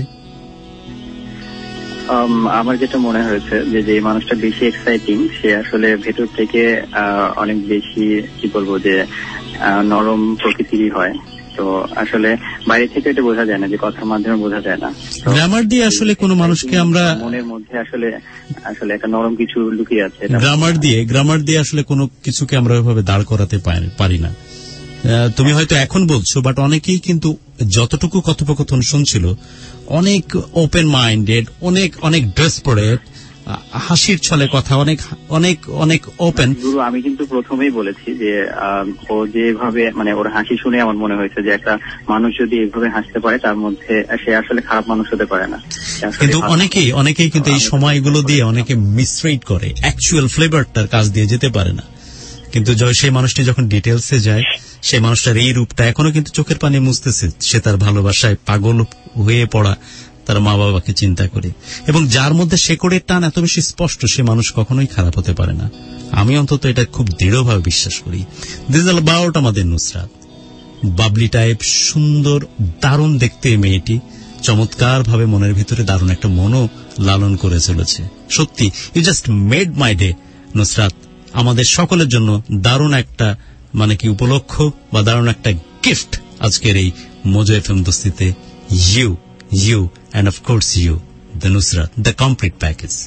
আমার যেটা মনে হয়েছে যে মানুষটা বেশি এক্সাইটিং, সে আসলে ভেতর থেকে অনেক বেশি কি বলবো যে নরম প্রকৃতিরই হয়। তো আসলে বাইরে থেকে এটা বোঝা যায় না, যে কথার মাধ্যমে বোঝা যায় না। গ্রামার দিয়ে আসলে কোন মানুষকে আমরা মনের মধ্যে আসলে একটা নরম কিছু লুকিয়ে আছে। গ্রামার দিয়ে আসলে কোনো কিছুকে আমরা ওইভাবে দাঁড় করাতে পারি না। তুমি হয়তো এখন বলছো, বাট অনেকেই কিন্তু যতটুকু কথোপকথন শুনছিল অনেক ওপেন মাইন্ডেড, অনেক ডেসপারেট, হাসির ছলে কথা, অনেক ওপেন। গুরু, আমি কিন্তু প্রথমেই বলেছি যে ও যেভাবে মানে ওর হাসি শুনে আমার মনে হয়েছে যে একটা মানুষ যদি এইভাবে হাসতে পারে তার মধ্যে সে আসলে খারাপ মানুষ হতে পারে না। কিন্তু অনেকেই কিন্তু এই সময়গুলো দিয়ে অনেকে মিসরিড করে, অ্যাকচুয়াল ফ্লেভারটার কাজ দিয়ে যেতে পারে না। কিন্তু সেই মানুষটি যখন ডিটেলসে যায়, সেই মানুষটার এই রূপটা এখনো কিন্তু চোখের পানি মুছতেছে। সে তার ভালোবাসায় পাগল হয়ে পড়া তার মা বাবাকে চিন্তা করে, এবং যার মধ্যে শেকড়ের টান এত বেশি স্পষ্ট, সে মানুষ কখনোই খারাপ হতে পারে না। আমি অন্তত এটা খুব দৃঢ়ভাবে বিশ্বাস করি। দিস ইজ অ্যাবাউট আমাদের নুসরাত, বাবলি টাইপ, সুন্দর, দারুণ দেখতে মেয়েটি, চমৎকার ভাবে মনের ভিতরে দারুণ একটা মনও লালন করে চলেছে। সত্যি, you just made my day Nusrat. আমাদের সকলের জন্য দারুণ একটা মানে কি উপলক্ষ বা দারুণ একটা গিফট আজকের এই মোজো এফএম দোস্তিতে। You and of course you, the Nusrat, the complete package.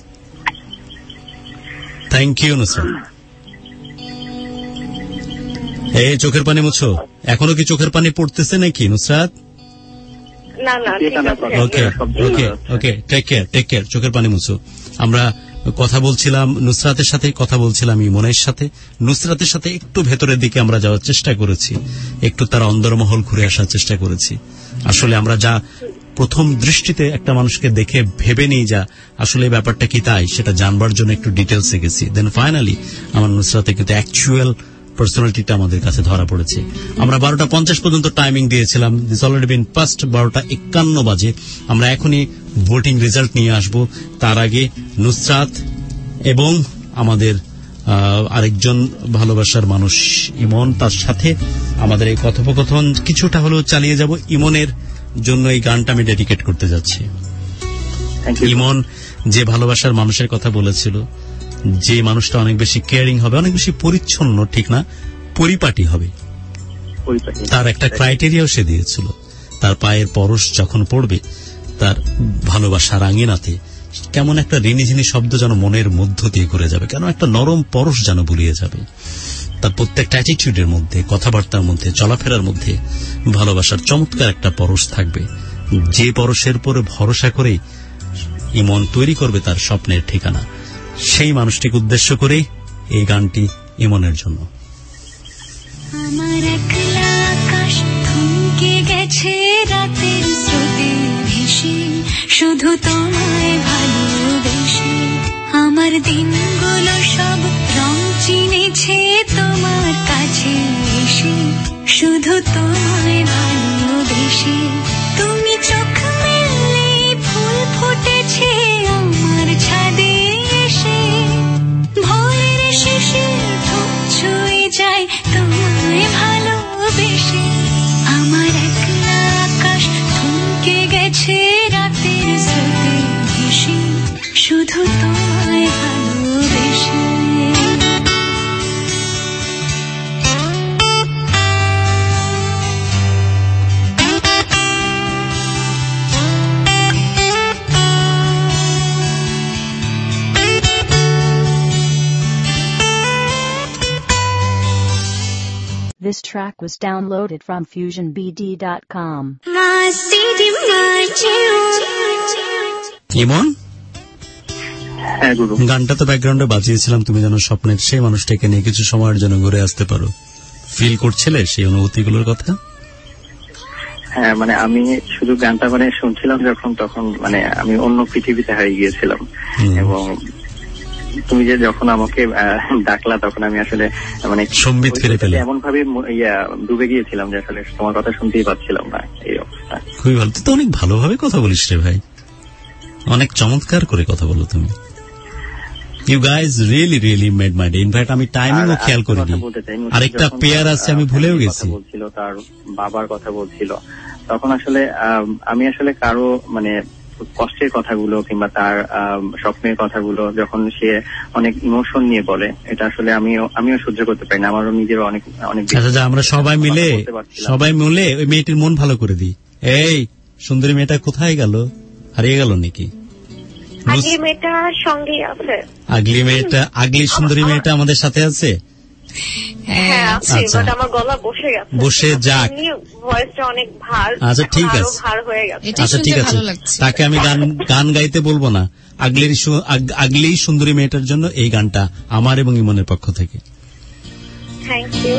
Thank you, Nusrat. এই চোখের পানি মুছো, এখনো কি চোখের পানি পড়তেছে নাকি নুসরাত? না, ওকে, টেক কেয়ার, চোখের পানি মুছো। আমরা কথা বলছিলাম নুসরাতের সাথে, কথা বলছিলাম ইমনের সাথে। নুসরাতের সাথে একটু ভেতরের দিকে আমরা যাওয়ার চেষ্টা করেছি, একটু তার অন্দরমহল ঘুরে আসার চেষ্টা করেছি। আসলে আমরা যা প্রথম দৃষ্টিতে একটা মানুষকে দেখে ভেবে নিই যা আসলে ব্যাপারটা কি তাই, সেটা জানবার জন্য একটু ডিটেলসে গেছি। দেন ফাইনালি আমার নুসরাতে কিন্তু অ্যাকচুয়াল পার্সোনালিটিটা আমাদের কাছে ধরা পড়েছে। আমরা 12:50 পর্যন্ত টাইমিং দিয়েছিলাম, দিস অলরেডি বিন পাস্ট 12:51 বাজে। আমরা এখনই ভোটিং রেজাল্ট নিয়ে আসব। তার আগে নুসরাত এবং আমাদের আরেকজন ভালোবাসার মানুষ ইমন, তার সাথে আমাদের এই কথোপকথন কিছুটা হলেও চালিয়ে যাব। ইমনের জন্য এই গানটা আমি ডেডিকেট করতে যাচ্ছি। ইমন যে ভালোবাসার মানুষের কথা বলেছিল, যে মানুষটা অনেক বেশি কেয়ারিং হবে, অনেক বেশি পরিচ্ছন্ন, ঠিক না, পরিপাটি হবে, তার একটা ক্রাইটেরিয়াও সে দিয়েছিল। তার পায়ের পরশ যখন পড়বে তার ভালোবাসার আঙিনাতে, কেমন একটা রিনিঝিনি শব্দ যেন মনের মধ্য দিয়ে ঘুরে যাবে, কেন একটা নরম পরশ যেন বুলিয়ে যাবে। তার প্রত্যেকটা অ্যাটিটিউডের মধ্যে, কথাবার্তার মধ্যে, চলাফেরার মধ্যে ভালোবাসার চমৎকার একটা পরশ থাকবে, যে পরশের উপরে ভরসা করেই ইমন তৈরি করবে তার স্বপ্নের ঠিকানা। সেই মানুষটিকে উদ্দেশ্য করে এই গানটি ইমনের জন্য। আমার একলা আকাশ থমকে গেছে রাতের স্রোতে ভেসে, শুধু তোমায় ভালোবেসে। আমার দিনগুলো সব রং চিনেছে তোমার কাছে এসে, শুধু তোমায় ভালোবেসে। তুমি চোখ মেললে ফুল ফুটেছে আমার ছাদে এসে, ভোরের শেষে ধূপ ছুঁয়ে যায় তোমায় ভালোবেসে। আমার একলা আকাশ থমকে গেছে রাতের স্রোতে ভেসে, শুধু তোমায় ভালোবেসে। This track was downloaded from FusionBD.com. ইমন, গানটা তো ব্যাকগ্রাউন্ডে বাজিয়েছিলাম, তুমি যেন স্বপ্নের সেই মানুষটাকে নিয়ে কিছু সময়ের জন্য ঘুরে আসতে পারো। ফিল করছিলে সেই অনুভূতিগুলোর কথা? হ্যাঁ, মানে আমি শুধু গানটা মানে শুনছিলাম যখন, তখন মানে আমি অন্য পৃথিবীতে হারিয়ে গিয়েছিলাম। এবং তুমি যে যখন আমাকে ডাকলা তখন আমি আসলে মানে সম্বিত ফিরে পেলে, এমন ভাবে ডুবে গিয়েছিলাম যে আসলে তোমার কথা শুনতেই পাচ্ছিলাম না। এই অবস্থা। খুবই ভালো, তুই তো অনেক ভালোভাবে কথা বলিস রে ভাই, অনেক চমৎকার করে কথা বলো তুমি। You guys really made my day. In fact আমি টাইমিংও খেয়াল করিনি। আরেকটা পেয়ার আছে আমি ভুলেও গেছি। বলছিল তার বাবার কথা বলছিল, তখন আসলে আমি আসলে কারো মানে কষ্টের কথাগুলো কিংবা তার স্বপ্নের কথাগুলো যখন সে অনেক ইমোশন নিয়ে বলে, এটা আসলে আমিও সহ্য করতে পারি না। আমারও নিজেরও অনেক আচ্ছা, আমরা সবাই মিলে ওই মেয়েটির মন ভালো করে দিই। এই সুন্দরী মেয়েটা কোথায় গেল? হারিয়ে গেল নাকি? আগলি মেয়েটা সঙ্গে আছে। আগলি সুন্দরী মেয়েটা আমাদের সাথে আছে। হ্যাঁ আছে, বাট আমার গলা বসে যাক। ভয়েসটা অনেক ভার। আচ্ছা ঠিক আছে, ভার হয়ে গেছে। আচ্ছা ঠিক আছে, তাকে আমি গান গাইতে বলবো না। আগলি সুন্দরী মেয়েটার জন্য এই গানটা আমার এবং ইমনের পক্ষ থেকে। Thank you.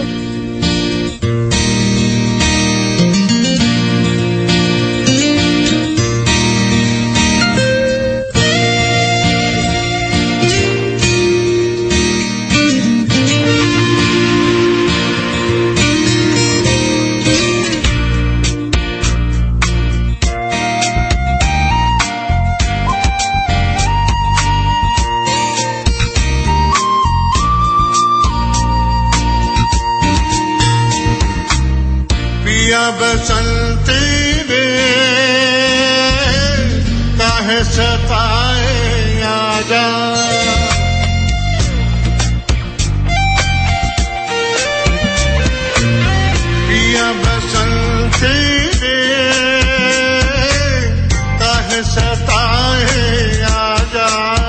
बसंती रे काहे सताए आजा, पिया बसंती रे काहे सताए आजा,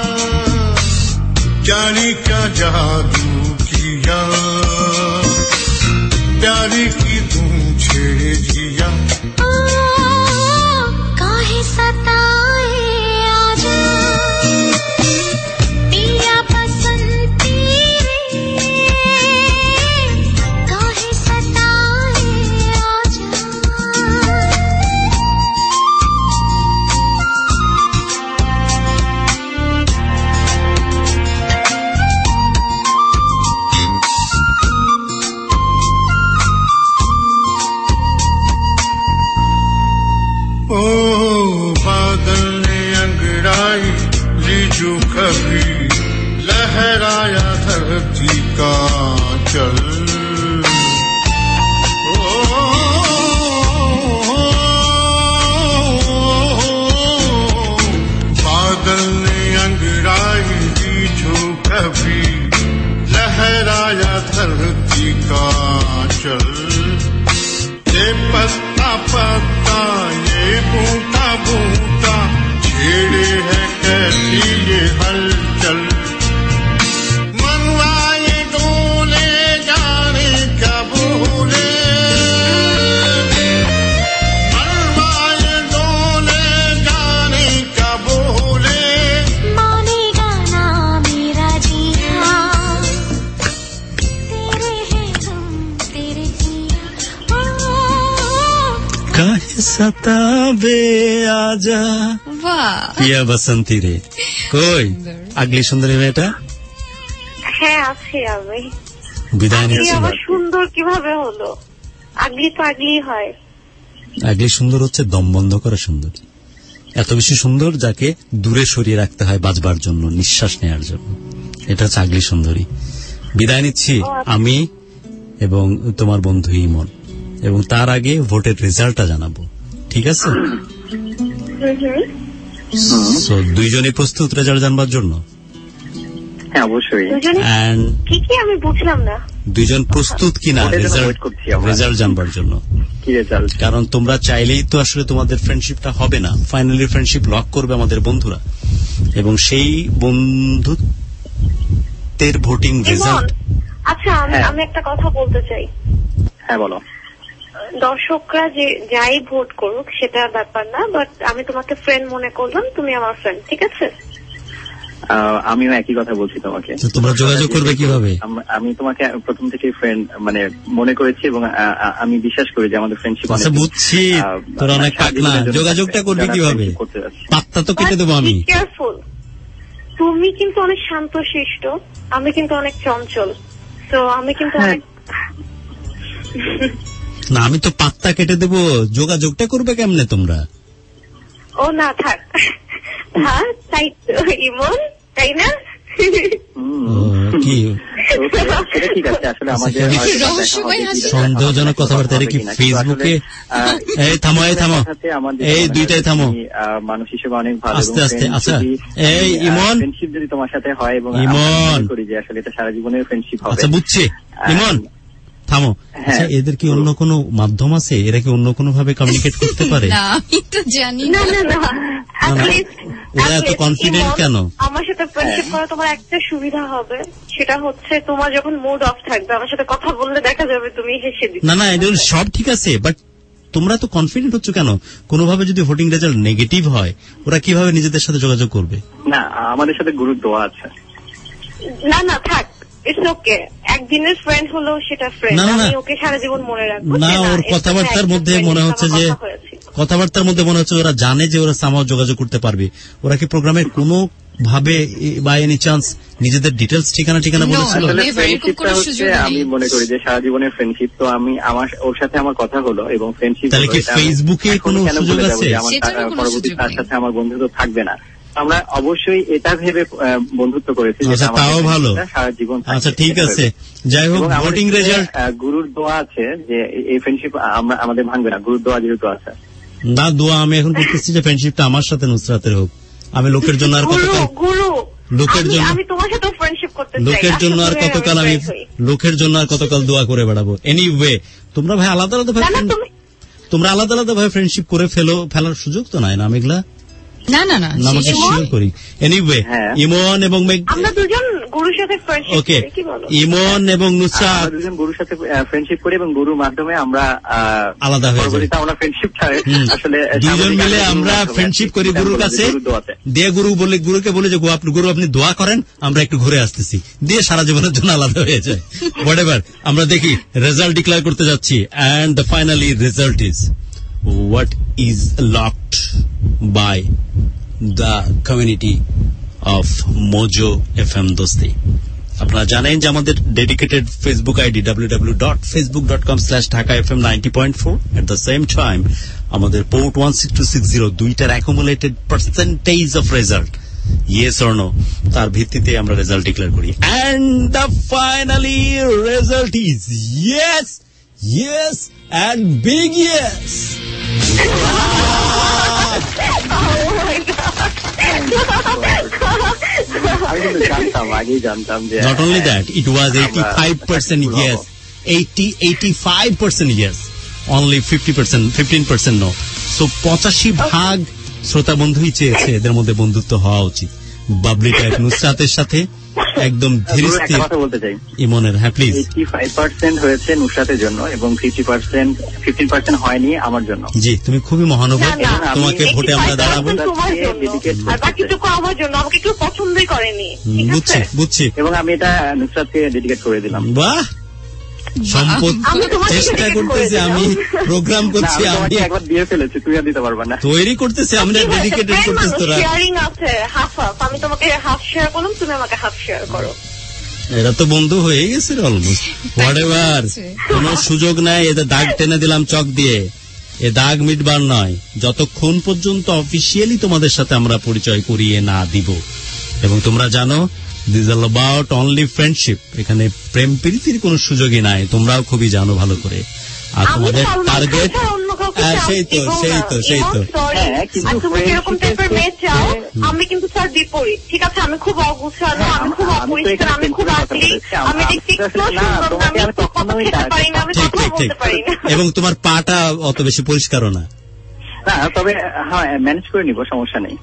जानी क्या जादू किया प्यारी की तुम छेड़े जिया, काहे सताए आजा, पिया बसंती रे काहे सताए आजा। ओ बादल ने अंगड़ाई लीजू कभी लहराया धरती का चल, बादल ने अंगड़ाई लीजू कभी लहराया धरती का चल, ये पत्ता पत्ता ये बूटा बूटा छेड़े है कैसी ये हलचल, मनवा ये डोले जाने क्या बोले, मनवा ये डोले जाने क्या बोले, मानेगा ना मेरा जिया, तेरे है हम तेरे जिया, काहे सतावे आजा। পিয়া বাসন্তী রে কই আগলি সুন্দরী মেয়েটা? হ্যাঁ আছি আমি। বিদায় নিচ্ছি। আবার সুন্দর কিভাবে হলো? আগলি তো আগলি হয়। আগলি সুন্দর হচ্ছে দম বন্ধ করা সুন্দর, এত বেশি সুন্দর যাকে দূরে সরিয়ে রাখতে হয় বাঁচবার জন্য, নিঃশ্বাস নেওয়ার জন্য। এটা হচ্ছে আগলি সুন্দরী। বিদায় নিচ্ছি আমি এবং তোমার বন্ধু ইমন, এবং তার আগে ভোটের রেজাল্টটা জানাবো, ঠিক আছে? দুইজনই প্রস্তুত রেজাল্ট জানবার জন্য? হ্যাঁ অবশ্যই। কি কি আমি বুঝলাম না। দুইজন প্রস্তুত কিনা রেজাল্ট জানবার জন্য? কি রেজাল্ট? কারণ তোমরা চাইলেই তো আসলে তোমাদের ফ্রেন্ডশিপটা হবে না, ফাইনালি ফ্রেন্ডশিপ লক করবে আমাদের বন্ধুরা, এবং সেই বন্ধুত্বের ভোটিং রেজাল্ট। আচ্ছা আমি একটা কথা বলতে চাই। হ্যাঁ বলো। দর্শকরা যে যাই ভোট করুক সেটা ব্যাপার না, বাট আমি তোমাকে ফ্রেন্ড মনে করলাম, তুমি আমার ফ্রেন্ড, ঠিক আছে? আমিও একই কথা বলছি তোমাকে। তোমরা যোগাযোগ করবে কিভাবে? আমি তোমাকে প্রথম থেকে ফ্রেন্ড মানে মনে করেছি, এবং আমি বিশ্বাস করি যে আমাদের ফ্রেন্ডশিপ অনেক। আচ্ছা বুঝছি, তোরা অনেক পাকনা। যোগাযোগটা করবে কিভাবে? পাত্তা তো কেটে দেবো আমি। কেয়ারফুল, তুমি কিন্তু অনেক শান্তশিষ্ট, আমি কিন্তু অনেক চঞ্চল, তো আমি কিন্তু অনেক না, আমি তো পাত্তা কেটে দেবো। যোগাযোগটা করবে কেমনে তোমরা? ও না থাক, হ্যাঁ তাই তো ইমন, তাই না? কি সেটা ঠিক আছে। আসলে আমাদের সন্দেহজনক কথাবার্তা কি ফেসবুকে? এই থামো, এই থামো, এই দুইটাই থামো, মানুষ হিসেবে অনেক ভালো, আস্তে আস্তে। আচ্ছা এই ইমন, ফ্রেন্ডশিপ যদি তোমার সাথে হয় এবং ইমন করি যে আসলে এটা সারা জীবনের ফ্রেন্ডশিপ হবে। আচ্ছা বুঝছি ইমন, থামো। আচ্ছা এদের কি অন্য কোনো মাধ্যম আছে? এরা কি অন্য কোনো ভাবে কমিউনিকেট করতে পারে? না আমি তো জানি না। ওরা এত কনফিডেন্ট কেন? আমার সাথে ফ্রেন্ডশিপ করা তোমার একটা সুবিধা হবে, সেটা হচ্ছে তোমার যখন মুড অফ থাকবে আমার সাথে কথা বললে দেখা যাবে তুমি হেসে দিচ্ছ। না এটা সব ঠিক আছে, বাট তোমরা তো কনফিডেন্ট হচ্ছ কেন? কোনোভাবে যদি ভোটিং রেজাল্ট নেগেটিভ হয় ওরা কিভাবে নিজেদের সাথে যোগাযোগ করবে? না আমাদের সাথে গুরুর দোয়া আছে। না থাক, ইটস ওকে। একদিনের ফ্রেন্ড হলো সেটা ফ্রেন্ড, আমি ওকে সারা জীবন মনে রাখবো। না ওর কথাবার্তার মধ্যে মনে হচ্ছে যে ওরা জানে যে ওরা সামাও যোগাযোগ করতে পারবে। ওরা কি প্রোগ্রামের কোনো ভাবে বাই এনি চান্স নিজেদের ডিটেলস ঠিকানা বলেছিল? আমি মনে করি যে সারা জীবনের ফ্রেন্ডশিপ, তো আমি ওর সাথে আমার কথা হলো এবং ফ্রেন্ডশিপ। তাহলে কি ফেসবুকে কোনো সুযোগ আছে? পরবর্তী তার সাথে আমার বন্ধুত্ব থাকবে না। আমরা অবশ্যই এটা ভেবে বন্ধুত্ব করেছি যে তাও ভালো সারা জীবন। আচ্ছা ঠিক আছে, যাই হোক ভোটিং রেজাল্ট গুরুর দোয়া আছে যে এই ফ্রেন্ডশিপ আমাদের ভাঙবে না। গুরুর দোয়া যেহেতু আছে। না দোয়া আমি এখন করতেছি যে ফ্রেন্ডশিপটা আমার সাথে নুসরাতের হোক। আমি লোকের জন্য আর কতকাল দোয়া করে বেড়াবো? এনিওয়ে তোমরা ভাই আলাদা আলাদা ভাবে ফ্রেন্ডশিপ করে ফেলার সুযোগ তো নাই না মেঘলা? না আমাকে শেয়ার করি। এনিওয়ে ইমন এবং আমরা দুজন গুরুর সাথে ফ্রেন্ডশিপ ওকে, ইমন এবং নুসরাত দুজন গুরুর সাথে ফ্রেন্ডশিপ করি এবং গুরুর মাধ্যমে আমরা আলাদা হয়ে যাই। আমরা ফ্রেন্ডশিপ আসলে দুজন মিলে আমরা ফ্রেন্ডশিপ করি গুরুর কাছে দিয়ে গুরুকে বলে যে গুরু আপনি দোয়া করেন, আমরা একটু ঘুরে আসতেছি, দিয়ে সারা জীবনের জন্য আলাদা হয়ে যায়। হোয়াটএভার, আমরা দেখি রেজাল্ট ডিক্লেয়ার করতে যাচ্ছি and the finally result is what is locked by the community of Mojo FM Dosti. আপনারা জানেন যে আমাদের dedicated Facebook ID www.facebook.com/dhakafm90.4 at the same time আমাদের পোর্ট 16260 দুইটার accumulated percentage of result yes or no তার ভিত্তিতে আমরা রেজাল্ট ডিক্লেয়ার করি and the finally result is yes and big yes. Not only that, it was 85% yes, 85% yes, only 15% no. So 85% শ্রোতা বন্ধুই চেয়েছে এদের মধ্যে বন্ধুত্ব হওয়া উচিত। বাবলি টাইপ নুসরাতের সাথে একদম ধীরে স্থির। কথা বলতে চাই ইমনের, হ্যাঁ প্লিজ। 85% হয়েছে নুসরাতের জন্য এবং 15% হয়নি আমার জন্য। জি তুমি খুবই মহানুভব, তোমাকে ভোটে আমরা দাঁড়াবো। আর বাকিটুকু আমার জন্য, আমাকে কেউ পছন্দই করেনি। বুঝছি এবং আমি এটা নুসরাতকে ডেডিকেট করে দিলাম। বাহ, সম্পদ চেষ্টা করতেছি, আমি প্রোগ্রাম করছি, আমি একবার দিয়ে ফেলেছি, তুই আর দিতে পারবা না, তৈরি করতেছি, আমরা ডেডিকেটেড করতেছি। তোরা শেয়ারিং আছে হাফ হাফ, আমি তোমাকে হাফ শেয়ার করলাম, তুমি আমাকে হাফ শেয়ার করো। এরা তো বন্ধু হয়ে গেছে অলমোস্ট। হোয়াটএভার, কোন সুযোগ নাই, এদের দাগ টেনে দিলাম চক দিয়ে, এ দাগ মিটবার নয় যতক্ষণ পর্যন্ত অফিসিয়ালি তোমাদের সাথে আমরা পরিচয় করিয়ে না দিব। এবং তোমরা জানো this all about only friendship, এখানে প্রেম প্রীতির কোন সুযোগই নাই, তোমরাও খুবই জানো ভালো করে। আর তোমাদের টার্গেট সেই তো তুমি যেরকম টাইপের মেয়ে চাও আমি কিন্তু স্যার বিপরীত। ঠিক আছে, আমি খুব অগুছানো, আমি খুব অপরিষ্কার, আমি খুব আকলি, আমি দেখতে একটু সুন্দর, আমি কথা খেতে পারি না, আমি কথা বলতে পারি না, এবং তোমার পাটা অত বেশি পরিষ্কারও না। তবে হ্যাঁ ম্যানেজ করে নিব, সমস্যা নেই।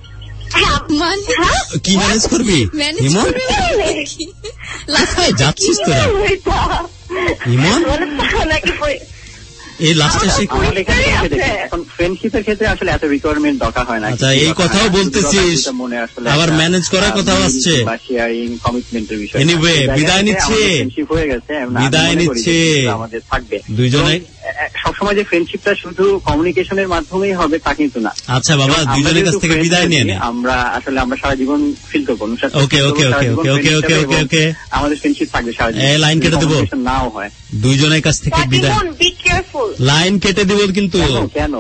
কি ম্যানেজ করবি ইমন? যাচ্ছিস তোরা ইমন? এই লাস্টে এখন ফ্রেন্ডশিপের ক্ষেত্রে আসলে এত রিকোয়ারমেন্ট দরকার হয় না। আচ্ছা, এই কথাও বলতেছিস, আবার ম্যানেজ করার কথাও আসছে। এনিওয়ে, বিদায় নিচ্ছে আমাদের থাকবে দুইজনে। সবসময় যে ফ্রেন্ডশিপটা শুধু কমিউনিকেশনের মাধ্যমেই হবে তা কিন্তু না। আচ্ছা বাবা, দুইজনের কাছ থেকে বিদায় নিয়ে নে। আমরা সারা জীবন ফিল করবো। ওকে, আমাদের ফ্রেন্ডশিপ থাকবে সারা জীবন। লাইন কেটে দেবো, নাও হয়। দুইজনের কাছ থেকে বিদায়, লাইন কেটে দিব কিন্তু। কেন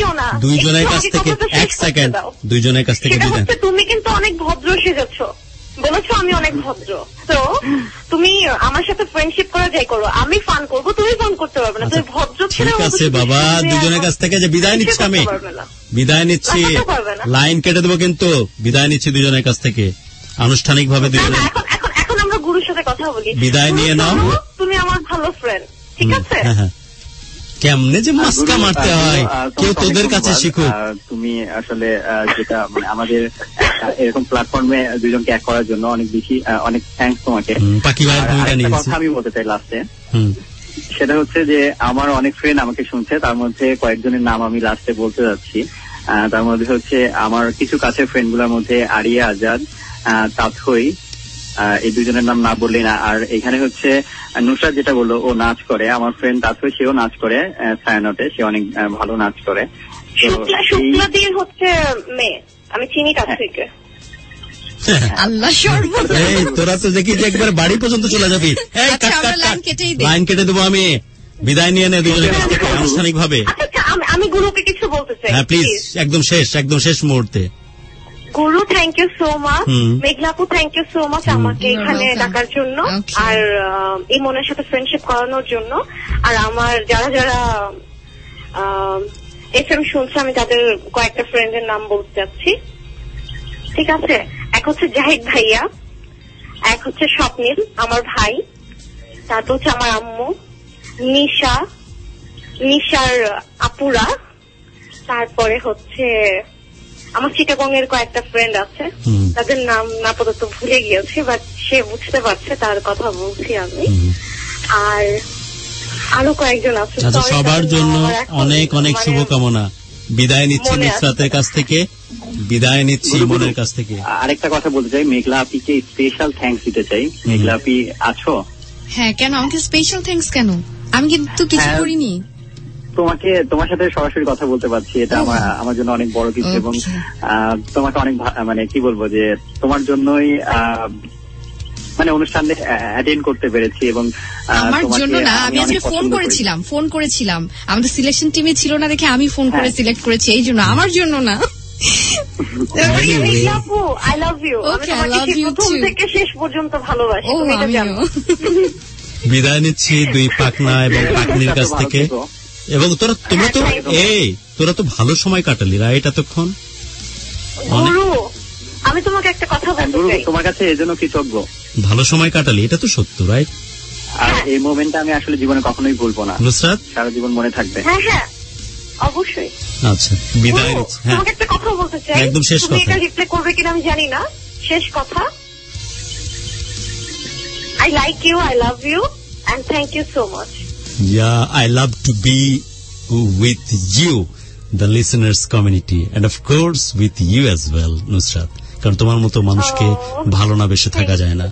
দুইজনের কাছ থেকে 1 সেকেন্ড, দুইজনের কাছ থেকে বিদায়। তুমি কিন্তু অনেক ভদ্র সেজেছ, বলেছো আমি অনেক ভদ্র, তো তুমি আমার সাথে ফ্রেন্ডশিপ করা যাই করো, আমি ফান করবো, তুমি ফান করতে পারবে না। তুমি ভদ্র ছেলে ঠিক আছে বাবা, দুজনের কাছ থেকে যে বিদায় নিচ্ছি আমি, বিদায় নিচ্ছি, লাইন কেটে দেবো কিন্তু, বিদায় নিচ্ছি দুজনের কাছ থেকে আনুষ্ঠানিক ভাবে। এখন আমরা গুরুর সাথে কথা বলি, বিদায় নিয়ে নাও। তুমি আমার ভালো ফ্রেন্ড, ঠিক আছে? কেমনে যে মাস্কা মারতে হয়, কেউ তোদের কাছে শিখুক। তুমি আসলে যেটা মানে আমাদের এরকম প্ল্যাটফর্মে দুজনকে এক করার জন্য অনেক বেশি অনেক থ্যাঙ্কস তোমাকে। কথা আমি বলতে চাই লাস্টে, সেটা হচ্ছে যে আমার অনেক ফ্রেন্ড আমাকে শুনছে, তার মধ্যে কয়েকজনের নাম আমি লাস্টে বলতে যাচ্ছি। তার মধ্যে হচ্ছে আমার কিছু কাছের ফ্রেন্ড গুলোর মধ্যে আরিয়া আজাদ, তাথই, এই দুজনের নাম না বললেই না। আর এখানে হচ্ছে নুসরাত যেটা বললো, ও নাচ করে, আমার ফ্রেন্ড তাথই, সেও নাচ করে ছায়ানটে, সে অনেক ভালো নাচ করে। শুক্লাদির হচ্ছে মেয়ে, আমি চিনি তাথইকে। আল্লাহ তোরা তো দেখি যে একবার বাড়ি পর্যন্ত চলে যাবি। লাইন কেটে দেবো আমি, বিদায় নিয়ে নে দুজনের কাছ থেকে আনুষ্ঠানিক ভাবে। আমি গুরুকে কিছু বলতে চাই। হ্যাঁ প্লিজ, একদম শেষ মুহূর্তে। Guru thank you so much, মেঘলাপু থ্যাংক ইউ সো মাচ আমাকে এখানে ডাকার জন্য, আর ইমনের সাথে ফ্রেন্ডশিপ করানোর জন্য। আর আমার যারা যারা এফএম শুনছে, আমি তাদের কয়েকটা ফ্রেন্ডের নাম বলতে চাচ্ছি, ঠিক আছে? এক হচ্ছে জাহিদ ভাইয়া, এক হচ্ছে স্বপ্নিল আমার ভাই, তারপর হচ্ছে আমার আম্মু, নিশার আপুরা, তারপরে হচ্ছে আমার চিটাগং এর কয়েকটা ফ্রেন্ড আছে, তাদের নাম আপাতত ভুলে গিয়েছে, বাট সে বুঝতে পারছে তার কথা বলছি আমি। আর আরো কয়েকজন আছে। সবার জন্য অনেক অনেক শুভকামনা। বিদায় নিচ্ছি নুসরাতের কাছ থেকে, বিদায় নিচ্ছি মনের কাছ থেকে। আরেকটা কথা বলতে চাই, মেঘলা আপিকে স্পেশাল থ্যাঙ্কস দিতে চাই। মেঘলা আপি আছো? হ্যাঁ, কেন আমাকে স্পেশাল থ্যাঙ্কস কেন? আমি কিন্তু কিছু করিনি। তোমার সাথে সরাসরি কথা বলতে পারছি, এটা আমার জন্য অনেক বড় কিছু। এবং তোমাকে অনেক মানে কি বলবো, যে তোমার জন্যই মানে অনুষ্ঠানে অ্যাটেন্ড করতে পেরেছি। এবং আমার জন্য না, আমি আজকে ফোন করেছিলাম, আমাদের সিলেকশন টিমে ছিল না দেখে আমি ফোন করে সিলেক্ট করেছি, এই জন্য, আমার জন্য না। আই লাভ ইউ, প্রথম থেকে শেষ পর্যন্ত ভালোবাসি। বিদায় নিচ্ছি দুই পাকনা এবং পাকনির কাছ থেকে। এবং তোরা তো ভালো সময় কাটালি, রাইট? এতক্ষণ আমি তোমাকে একটা কথা বলতে চাই, তোমার কাছে এজন্য কৃতজ্ঞ। ভালো সময় কাটালি, এটা তো সত্য, রাইট? আর এই মোমেন্টটা আমি আসলে জীবনে কখনোই ভুলবো না, নুসরাত, সারা জীবন মনে থাকবে। হ্যাঁ অবশ্যই। আচ্ছা, বিদায় নিচ্ছি। হ্যাঁ, তোমাকে একটা কথা বলতে চাই, একদম শেষ কথা। তুমি এটা রিপ্লাই করবে কিনা আমি জানি না, শেষ কথা। I like you, I love you, and thank you so much. Yeah, I love to be with you, the listeners community, and of course with you as well, Nusrat. কারণ তোমার মতো মানুষকে ভালো না বেশে থাকা যায় না।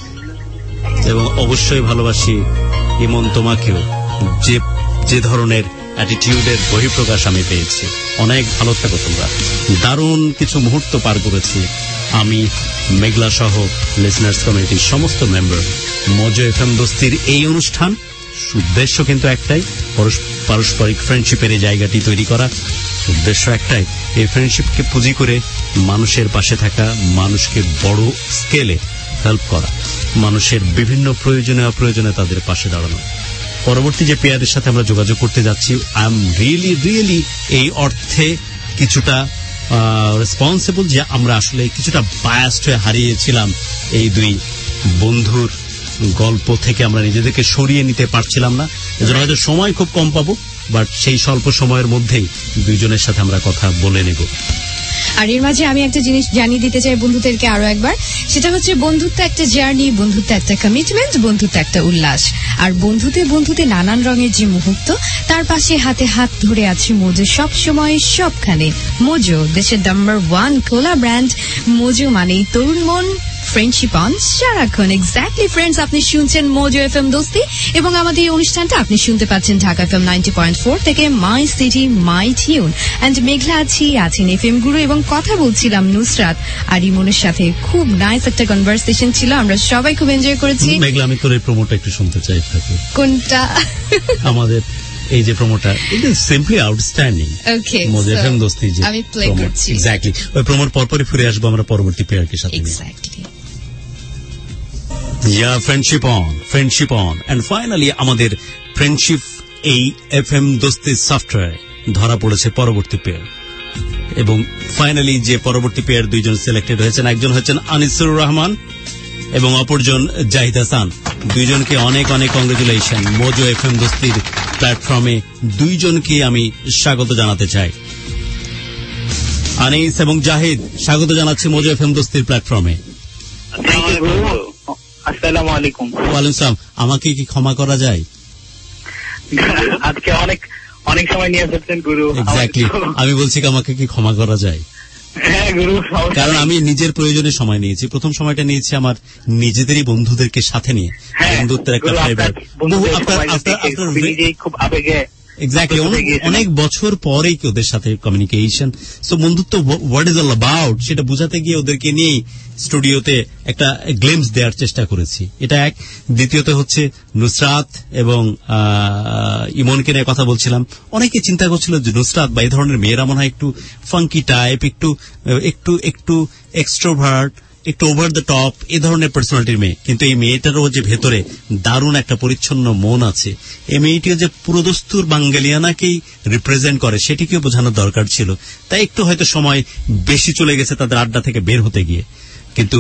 এবং অবশ্যই ভালোবাসি ইমন তোমাকেও, যে ধরনের অ্যাটিটিউডের বহিঃপ্রকাশ আমি পেয়েছি। অনেক ভালো থাকো তোমরা। দারুণ কিছু মুহূর্ত পার করেছি আমি, মেঘলা সহ লিসনার্স কমিউনিটির সমস্ত মেম্বার। মজো এফএম দোস্তির এই অনুষ্ঠান উদ্দেশ্য কিন্তু একটাই, পারস্পরিক ফ্রেন্ডশিপের এই জায়গাটি তৈরি করা। উদ্দেশ্য একটাই, এই ফ্রেন্ডশিপকে পুঁজি করে মানুষের পাশে থাকা, মানুষকে বড় স্কেলে হেল্প করা, মানুষের বিভিন্ন প্রয়োজনে অপ্রয়োজনে তাদের পাশে দাঁড়ানো। পরবর্তী যে পেয়ারের সাথে আমরা যোগাযোগ করতে যাচ্ছি, আই এম রিয়েলি এই অর্থে কিছুটা রেসপন্সিবল যে আমরা আসলে কিছুটা বায়াসড হয়ে হারিয়েছিলাম এই দুই বন্ধুর গল্প থেকে। আমরা নিজেদেরকে সরিয়ে নিতে পারছিলাম না, এজন্য হয়তো সময় খুব কম পাবো, বাট সেই স্বল্প সময়ের মধ্যেই দুইজনের সাথে আমরা কথা বলে নেব। আর এর মাঝে আমি একটা জিনিস জানিয়ে দিতে চাই বন্ধুদেরকে আরো একবার, সেটা হচ্ছে বন্ধুত্ব একটা জার্নি, বন্ধুত্ব একটা কমিটমেন্ট, বন্ধুত্ব একটা উল্লাস। আর বন্ধুতে নানান রঙের যে মুহূর্ত, তার পাশে হাতে হাত ধরে আছে মোজো, সব সময় সবখানে। মোজো, দেশের নাম্বার 1 কোলা ব্র্যান্ড। মোজো মানেই তরুণ মন, ফ্রেন্ডশিপ অন সারাক্ষণ। এক্স্যাক্টলি ফ্রেন্ডস, আপনি শুনছেন মোজো এফএম দোস্তি, এবং আমাদের এই অনুষ্ঠানটা আপনি শুনতে পাচ্ছেন ঢাকা এফএম 90.4 থেকে, my city my tune. And Meghla আছেন এফএম গুরু, এবং কথা বলছিলাম নুসরাত আর ইমনের সাথে। খুব নাইস একটা কনভারসেশন ছিল, আমরা সবাই খুব এনজয় করেছি। মেঘলা, আমি তোর এই প্রোমোটা একটু শুনতে চাই। কোনটা? আমাদের এই যে প্রোমোটা, it is simply outstanding. Okay, Mojo FM দোস্তি যে আমি প্লে করছি। এক্স্যাক্টলি ওই প্রোমোর পরপরই ফিরে আসবো আমরা পরবর্তী পেয়ারকে সাথে। Exactly. Friendship on and finally আমাদের ফ্রেন্ডশিপ এই এফএম দোস্তি সফটওয়্যার ধরা পড়েছে পরবর্তী পেয়ার, এবং ফাইনালি যে পরবর্তী পেয়ার দুইজন সিলেক্টেড হয়েছেন, একজন হচ্ছেন আনিসুর রহমান এবং অপরজন জাহিদ হাসান। দুইজনকে অনেক অনেক কংগ্রেচুলেশন। মোজো এফএম দোস্তির প্ল্যাটফর্মে দুইজনকে আমি স্বাগত জানাতে চাই। আনিস এবং জাহিদ, স্বাগত জানাচ্ছি মোজো এফএম দোস্তির প্ল্যাটফর্মে। আসসালামু আলাইকুম। ওয়ালাইকুম আসসালাম। আমাকে কি ক্ষমা করা যায়? আজকে অনেক সময় নিয়ে এসেছেন গুরু। এক্স্যাক্টলি, আমি বলছি আমাকে কি ক্ষমা করা যায়? হ্যাঁ গুরু, কারণ আমি নিজের প্রয়োজনে সময় নিয়েছি। প্রথম সময়টা নিয়েছি আমার নিজেদেরই বন্ধুদেরকে সাথে নিয়ে, বন্ধুত্বের একটা ফ্লেভার। খুব আবেগে এক্স্যাক্টলি, অনেক বছর পরেই ওদের সাথে কমিউনিকেশন। সো বন্ধুত্ব হোয়াট ইজ অল অ্যাবাউট সেটা বোঝাতে গিয়ে ওদেরকে নিয়ে স্টুডিওতে একটা গ্লিমস দেওয়ার চেষ্টা করেছি। এটা এক। দ্বিতীয়ত হচ্ছে নুসরাত এবং ইমনকে নিয়ে কথা বলছিলাম। অনেকে চিন্তা করছিল যে নুসরাত বা এই ধরনের মেয়েরা মনে হয় একটু ফাঙ্কি টাইপ, একটু এক্সট্রোভার্ট, একটু ওভার দ্য টপ, এ ধরনের পার্সোনালিটির মেয়ে। কিন্তু এই মেয়েটারও যে ভেতরে দারুণ একটা পরিচ্ছন্ন মন আছে, এই মেয়েটিও যে পুরোদস্তুর বাঙ্গালিয়ানাকেই রিপ্রেজেন্ট করে সেটিকেও বোঝানোর দরকার ছিল। তাই একটু হয়তো সময় বেশি চলে গেছে তাদের আড্ডা থেকে বের হতে গিয়ে। কিন্তু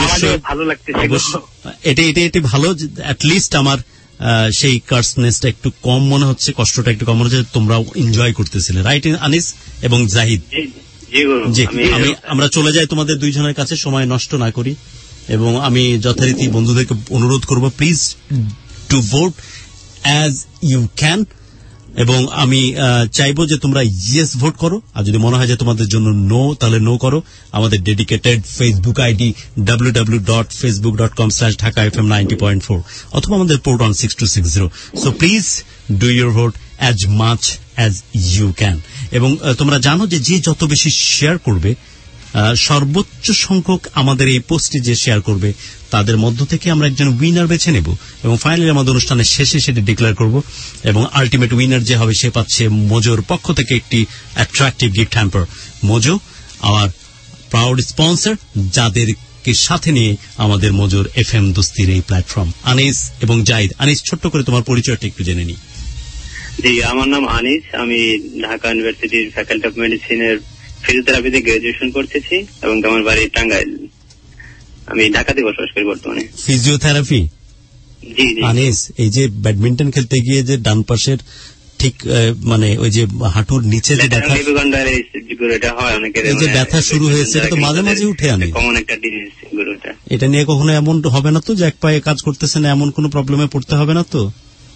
এটি ভালো, অ্যাটলিস্ট আমার সেই কার্সনেসটা একটু কম মনে হচ্ছে, কষ্টটা একটু কম মনে হচ্ছে। তোমরাও এনজয় করতেছিলে, রাইট আনিস এবং জাহিদ? জি, আমরা চলে যাই তোমাদের দুইজনের কাছে, সময় নষ্ট না করি। এবং আমি যথারীতি বন্ধুদেরকে অনুরোধ করব, please to vote as you can. এবং আমি চাইবো যে তোমরা ইয়েস ভোট করো, আর যদি মনে হয় যে তোমাদের জন্য নো, তাহলে নো করো। আমাদের ডেডিকেটেড ফেসবুক আইডি www.facebook.com/dhakafm90.4 অথবা আমাদের port on 6260। So please do your vote as much as you can. এবং তোমরা জানো যে যত বেশি শেয়ার করবে, সর্বোচ্চ সংখ্যক আমাদের এই পোস্টে যে শেয়ার করবে তাদের মধ্য থেকে আমরা একজন উইনার বেছে নেব এবং ফাইনালি আমাদের অনুষ্ঠানের শেষে সেটি ডিক্লেয়ার করব। এবং আলটিমেট উইনার যে হবে সে পাচ্ছে মোজোর পক্ষ থেকে একটি অ্যাট্রাকটিভ গিফট হ্যাম্পার। মোজো আমার প্রাউড স্পন্সর, যাদেরকে সাথে নিয়ে আমাদের মোজোর এফএম দোস্তির এই প্ল্যাটফর্ম। আনিস এবং জাহিদ, আনিস ছোট্ট করে তোমার পরিচয়টা একটু জেনে নিই। জি, আমার নাম আনিস। আমি ঢাকা ইউনিভার্সিটির ফ্যাকাল্টি অফ মেডিসিনের ফিজিওথেরাপিতে গ্রাজুয়েশন করতেছি এবং আমার বাড়ি টাঙ্গাইল। আমি ঢাকাতে বসবাস করি বর্তমানে। ফিজিওথেরাপি? জি জি। আনিস, এই যে ব্যাডমিন্টন খেলতে গিয়ে যে ডান পাশের ঠিক মানে ওই যে হাঁটুর নিচে যে ব্যথা শুরু হয়েছে, এটা তো মাঝে মাঝে উঠে আনে, কমন একটা ডিজিজ। এটা নিয়ে কখনো এমন হবে না তো যে এক পায়ে কাজ করতেছেন, এমন কোন প্রবলেমে পড়তে হবে না তো?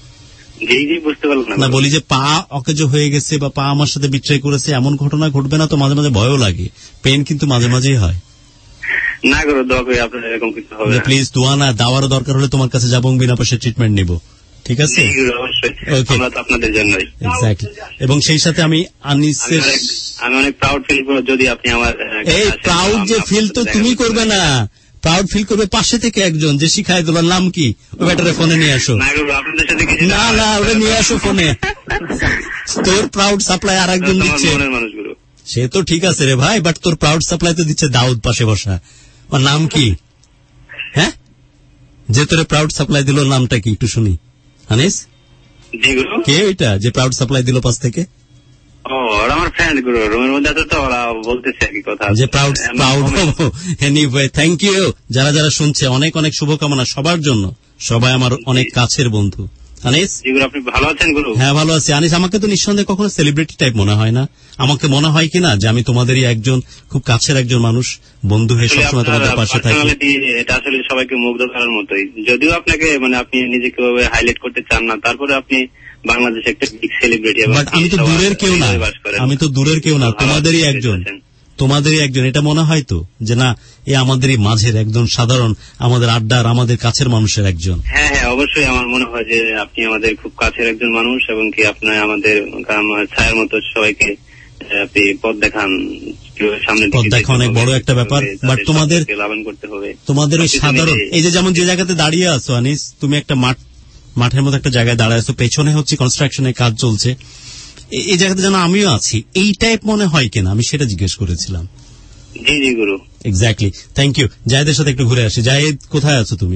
না, বলি যে পা অকেজ হয়ে গেছে বা পা আমার সাথে বিট্রে করেছে, এমন ঘটনা ঘটবে না তো? মাঝে মাঝে ভয়ও লাগে, পেন কিন্তু মাঝে মাঝেই হয়। না করো, দোয়া করি আপনার এরকম কিছু হবে না। প্লিজ দোয়া না, দাওয়ারও দরকার হলে তোমার কাছে যাবো, বিনা পয়সা ট্রিটমেন্ট নেব, ঠিক আছে? আপনাদের জন্যই। এক্স্যাক্টলি। এবং সেই সাথে আমি আনিসের, আমি অনেক প্রাউড ফিল করব যদি আপনি আমার এই প্রাউড যে ফিল তো তুমি করবে না, প্রাউড ফিল করবে পাশে থেকে একজন যে শিখায়। তোমার নাম কি? ওই ব্যাটারে ফোনে নিয়ে আসো। না না, ওটা নিয়ে আসো ফোনে। তোর প্রাউড সাপ্লাই আর একজন দিচ্ছে, সে তো ঠিক আছে রে ভাই, বাট তোর প্রাউড সাপ্লাই তো দিচ্ছে দাউদ পাশে বসা। ওর নাম কি? হ্যাঁ, যে তোরে প্রাউড সাপ্লাই দিল নামটা কি একটু শুনি। আনিস, কে ওইটা যে প্রাউড সাপ্লাই দিল পাশ থেকে? আমার ফ্রেন্ড গুরু, রুমের মধ্যে আছে তো, ওরা বলতেছে একই কথা যে প্রাউড। এনিওয়ে, থ্যাংক ইউ যারা যারা শুনছে, অনেক অনেক শুভকামনা সবার জন্য। সবাই আমার অনেক কাছের বন্ধু। আনিস, আপনি ভালো আছেন গুরু? হ্যাঁ ভালো আছি। আনিস, আমাকে তো নিঃসন্দেহে কখনো সেলিব্রিটি টাইপ মনে হয় না। আমাকে মনে হয় কিনা যে আমি তোমাদেরই একজন খুব কাছের একজন মানুষ, বন্ধু হয়ে সবসময় তোমাদের পাশে থাকি। এটা আসলে সবাইকে মুগ্ধ করার মতোই, যদিও আপনাকে মানে আপনি নিজেকে হাইলাইট করতে চান না, তারপরে আপনি বাংলাদেশে একটা বিগ সেলিব্রিটি। বাট আমি তো দূরের কেউ না, আমি তো দূরের কেউ না, তোমাদেরই একজন, তোমাদেরই একজন। এটা মনে হয় তো যে না, এ আমাদেরই মাঝের একজন সাধারণ, আমাদের আড্ডার, আমাদের কাছের মানুষের একজন। হ্যাঁ হ্যাঁ, অবশ্যই আমার মনে হয় যে আপনি আমাদের খুব কাছের একজন মানুষ এবং কি আপনার আমাদের ছায়ার মতো সবাইকে আপনি পথ দেখান, সামনে পথ দেখা অনেক বড় একটা ব্যাপার। বাট তোমাদের লাভবান করতে হবে। তোমাদের ওই সাধারণ, এই যে যেমন যে জায়গাতে দাঁড়িয়ে আছো আনিস, তুমি একটা মাঠের মতো একটা জায়গায় দাঁড়ায় আছো, পেছনে হচ্ছে কনস্ট্রাকশনের কাজ চলছে, এই জায়গাতে যেন আমিও আছি, এই টাইপ মনে হয় কিনা, আমি সেটা জিজ্ঞেস করেছিলাম। জি জি গুরু, এক্স্যাক্টলি। Thank you. জাহিদের সাথে একটু ঘুরে আসি। জাহিদ, কোথায় আছো তুমি?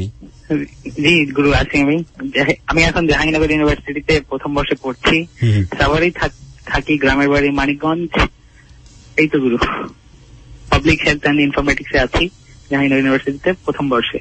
জি গুরু আছি আমি এখন জাহাঙ্গীরনগর ইউনিভার্সিটিতে প্রথম বর্ষে পড়ছি। সাভারেই থাকি, গ্রামের বাড়ি মানিকগঞ্জ। এই তো গুরু, পাবলিক হেলথ অ্যান্ড ইনফরমেটিক্সে আছি জাহাঙ্গীরনগর ইউনিভার্সিটিতে প্রথম বর্ষে।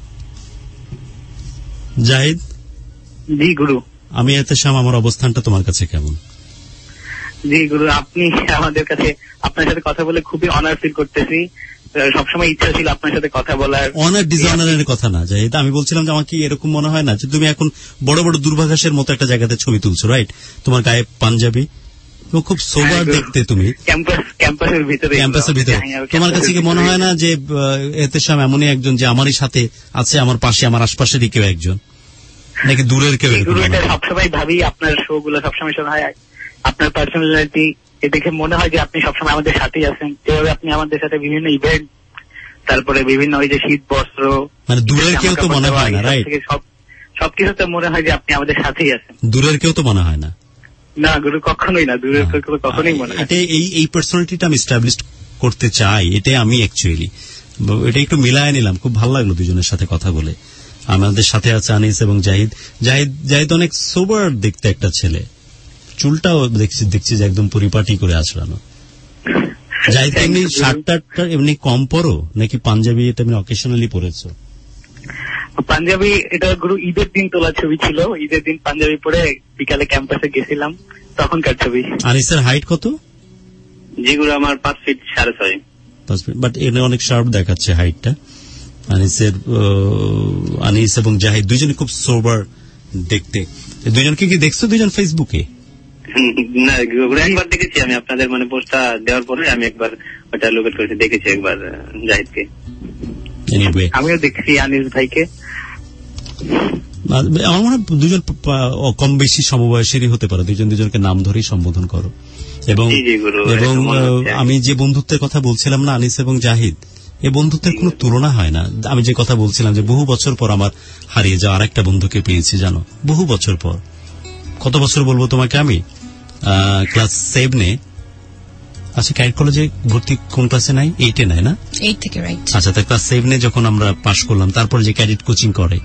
জাহিদ, জি গুরু। আমি এতেশাম, আমার অবস্থানটা তোমার কাছে কেমন? জি গুরু, আপনি আমাদের কাছে আপনার সাথে কথা বলে খুবই অনার ফিল করতেছি। সবসময় ইচ্ছা ছিল আপনার সাথে কথা বলার। অনার ডিসঅনারের কথা না জাহিদ, আমি বলছিলাম যে আমাকে এরকম মনে হয় না যে তুমি এখন বড় বড় দূরভাষের মতো একটা জায়গাতে ছবি তুলছো, রাইট? তোমার গায়ে পাঞ্জাবি, খুব সোবার দেখতে তুমি ক্যাম্পাসের ভিতরে। তোমার কাছে কি মনে হয় না যে এতেশাম এমনই একজন যে আমারই সাথে আছে, আমার পাশে, আমার আশপাশেরই কেউ একজন, নাকি দূরের কেউ? সবসময় ভাবি আপনার শো গুলো সবসময় শোনা হয়, আপনার পার্সোনালিটি দেখে মনে হয় যে আপনি সবসময় আমাদের সাথেই আছেন। যেভাবে আপনি আমাদের সাথে বিভিন্ন ইভেন্ট, তারপরে বিভিন্ন ওই যে শীত বস্ত্র, মানে দূরের কেউ তো মনে হয় না, রাইট? সবকিছুতে মনে হয় যে আপনি আমাদের সাথেই আছেন। দূরের কেউ তো মনে হয় না। না গুরু, কখনোই না, দূরের কেউ কখনোই মনে হয়। এই পার্সোনালিটিটা আমি এস্টাবলিশ করতে চাই, এটাই আমি অ্যাকচুয়ালি এটা একটু মিলায় নিলাম। খুব ভালো লাগলো দুজনের সাথে কথা বলে। আমাদের সাথে আছে আনিস এবং জাহিদ। জাহিদ অনেক সোবার দেখতে একটা ছেলে, চুলটাও দেখছি যে একদম পরিপাটি করে আছড়ানো। জাহিদ, এমনি শার্ট এমনি কম পরো নাকি পাঞ্জাবি এটা এমনি অকেশনালি পরেছো? পাঞ্জাবি এটা গুরু ঈদের দিন তোলা ছবি ছিল, ঈদের দিন পাঞ্জাবি পরে বিকালে ক্যাম্পাসে গেছিলাম, তখনকার ছবি। আনিসের হাইট কত? জি গুরু, আমার 5 ফিট 6.5। বাট এনে অনেক শার্প দেখাচ্ছে হাইটটা আনিস এবং জাহিদ দুইজনে খুব সোবার দেখতে। দুইজনকে কি দেখছো দুইজন ফেসবুকে? না একবার দেখেছি আমি, আপনাদের মানে পোস্টটা দেওয়ার পরে আমি একবার ওটা লোকেট করেছি, দেখেছি একবার জাহিদকে। আমিও দেখছি আনিস ভাইকে। আমার মনে হয় দুজন কম বেশি সমবয়সেরই হতে পারে, দুজনকে নাম ধরেই সম্বোধন করো। এবং আমি যে বন্ধুত্বের কথা বলছিলাম না আনিস এবং জাহিদ, এই বন্ধুত্বের কোনো তুলনা হয় না। আমি যে কথা বলছিলাম যে বহু বছর পর আমার হারিয়ে যাওয়া আরেকটা বন্ধুকে পেয়েছি, জানো, বহু বছর পর। কত বছর বলবো তোমাকে আমি? ক্লাস 7-এ। আচ্ছা, ক্যাডেট কলেজে ভর্তি কোন ক্লাসে নাই? 8-এ নাই না? 8 থেকে, রাইট। আচ্ছা, তাই ক্লাস 7-এ যখন আমরা পাশ করলাম, তারপরে যে ক্যাডেট কোচিং করে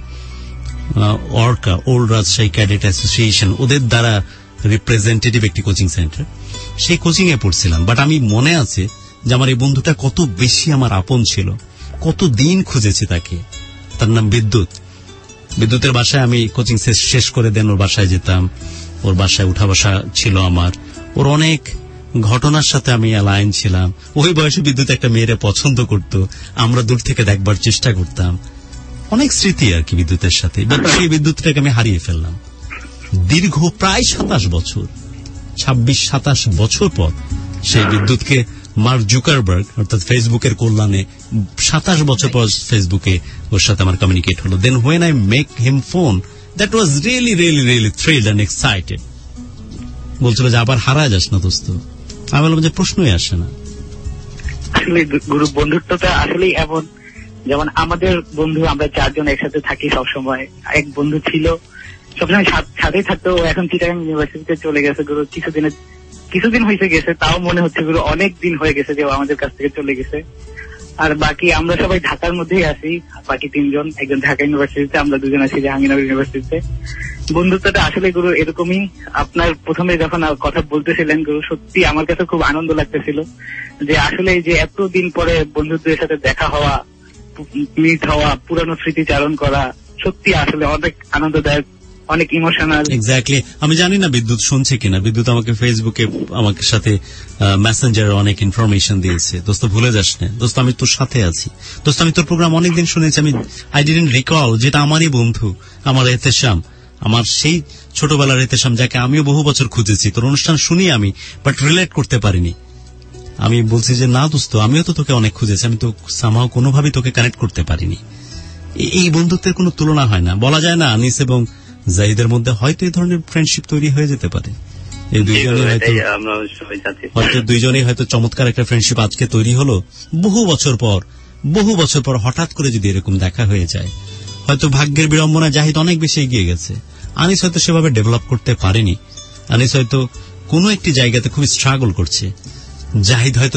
ORCA, old Rajshahi cadet association, ওদের দ্বারা রিপ্রেজেন্টেটিভ একটি কোচিং সেন্টার, সেই কোচিং এ পড়ছিলাম। বাট আমি মনে আছে যে আমার এই বন্ধুটা কত বেশি আমার আপন ছিল, কত দিন খুঁজেছি তাকে। তার নাম বিদ্যুতের বাসায় আমি কোচিং শেষ করে দেন ওর বাসায় যেতাম, ওর বাসায় উঠা বসা ছিল আমার। ওর অনেক ঘটনার সাথে আমি অ্যালাইন ছিলাম। ওই বয়সে বিদ্যুৎ একটা মেয়েরে পছন্দ করত, আমরা দূর থেকে দেখবার চেষ্টা করতাম। অনেক স্মৃতি আর কি বিদ্যুতের সাথে। সেই বিদ্যুৎটাকে আমি হারিয়ে ফেললাম দীর্ঘ প্রায় 27 বছর, 26-27 বছর পর। সেই বিদ্যুৎকে মার্ক জুকারবার্গ অর্থাৎ ফেসবুকের কল্যাণে 27 বছর পর ফেসবুকে ওর সাথে আমার কমিউনিকেট হলো। Then when I make him phone, that was really really really thrilled and excited. বলছিল যে আবার হারায় যাস না দোস্ত। আমি বললাম যে প্রশ্নই আসে না। আসলে গুরু, বন্ধুত্বটা আসলেই এমন, যেমন আমাদের বন্ধু আমরা 4 জন একসাথে থাকি সবসময়। এক বন্ধু ছিল সবসময় সাথেই থাকতো, এখন চিটাগাং ইউনিভার্সিটিতে চলে গেছে গুরু। কিছুদিন হয়েছে গেছে, তাও মনে হচ্ছে গুরু অনেক দিন হয়ে গেছে যে আমাদের কাছ থেকে চলে গেছে। আর বাকি আমরা সবাই ঢাকার মধ্যেই আছি, বাকি 3 জন, একজন ঢাকা ইউনিভার্সিটিতে, আমরা 2 জন আছি জাহাঙ্গীরনগর ইউনিভার্সিটিতে। বন্ধুত্বটা আসলে গুরু এরকমই। আপনার প্রথমে যখন কথা বলতেছিলেন গুরু, সত্যি আমার কাছে খুব আনন্দ লাগতেছিল যে আসলে যে এতদিন পরে বন্ধুদের সাথে দেখা হওয়া, মিট হওয়া, পুরানো স্মৃতিচারণ করা, সত্যি আসলে অনেক আনন্দদায়ক, অনেক ইমোশনাল। এক্স্যাক্টলি। আমি জানি না বিদ্যুৎ শুনছে কিনা। বিদ্যুৎ আমাকে ফেসবুকে আমাকে সাথে মেসেঞ্জারে অনেক ইনফরমেশন দিয়েছে। দোস্ত ভুলে যাস না দোস্ত, আমি তোর সাথে আছি। দোস্ত আমি তোর প্রোগ্রাম অনেকদিন শুনেছি, আমি আই ডিডন্ট রিকল যেটা আমারই বন্ধু, আমার এতেশাম, আমার সেই ছোটবেলার এতেশাম যাকে আমিও বহু বছর খুঁজেছি। তোর অনুষ্ঠান শুনি আমি, বাট রিলেট করতে পারিনি। আমি বলছি যে না দোস্ত, আমিও তো তোকে অনেক খুঁজেছি, আমি তো সামহাও কোনোভাবেই তোকে কানেক্ট করতে পারিনি। এই বন্ধুত্বের কোনো তুলনা হয় না। বলা যায় না আনিস এবং জাহিদের মধ্যে হয়তো এই ধরনের ফ্রেন্ডশিপ তৈরি হয়ে যেতে পারে। এই দুইজনেই হয়তো চমৎকার একটা ফ্রেন্ডশিপ আজকে তৈরি হলো। বহু বছর পর হঠাৎ করে যদি এরকম দেখা হয়ে যায়, হয়তো ভাগ্যের বিড়ম্বনা জাহিদ অনেক বেশি এগিয়ে গেছে, আনিস হয়তো সেভাবে ডেভেলপ করতে পারেনি। আনিস হয়তো কোনো একটি জায়গাতে খুবই স্ট্রাগল করছে, জাহিদ হয়তো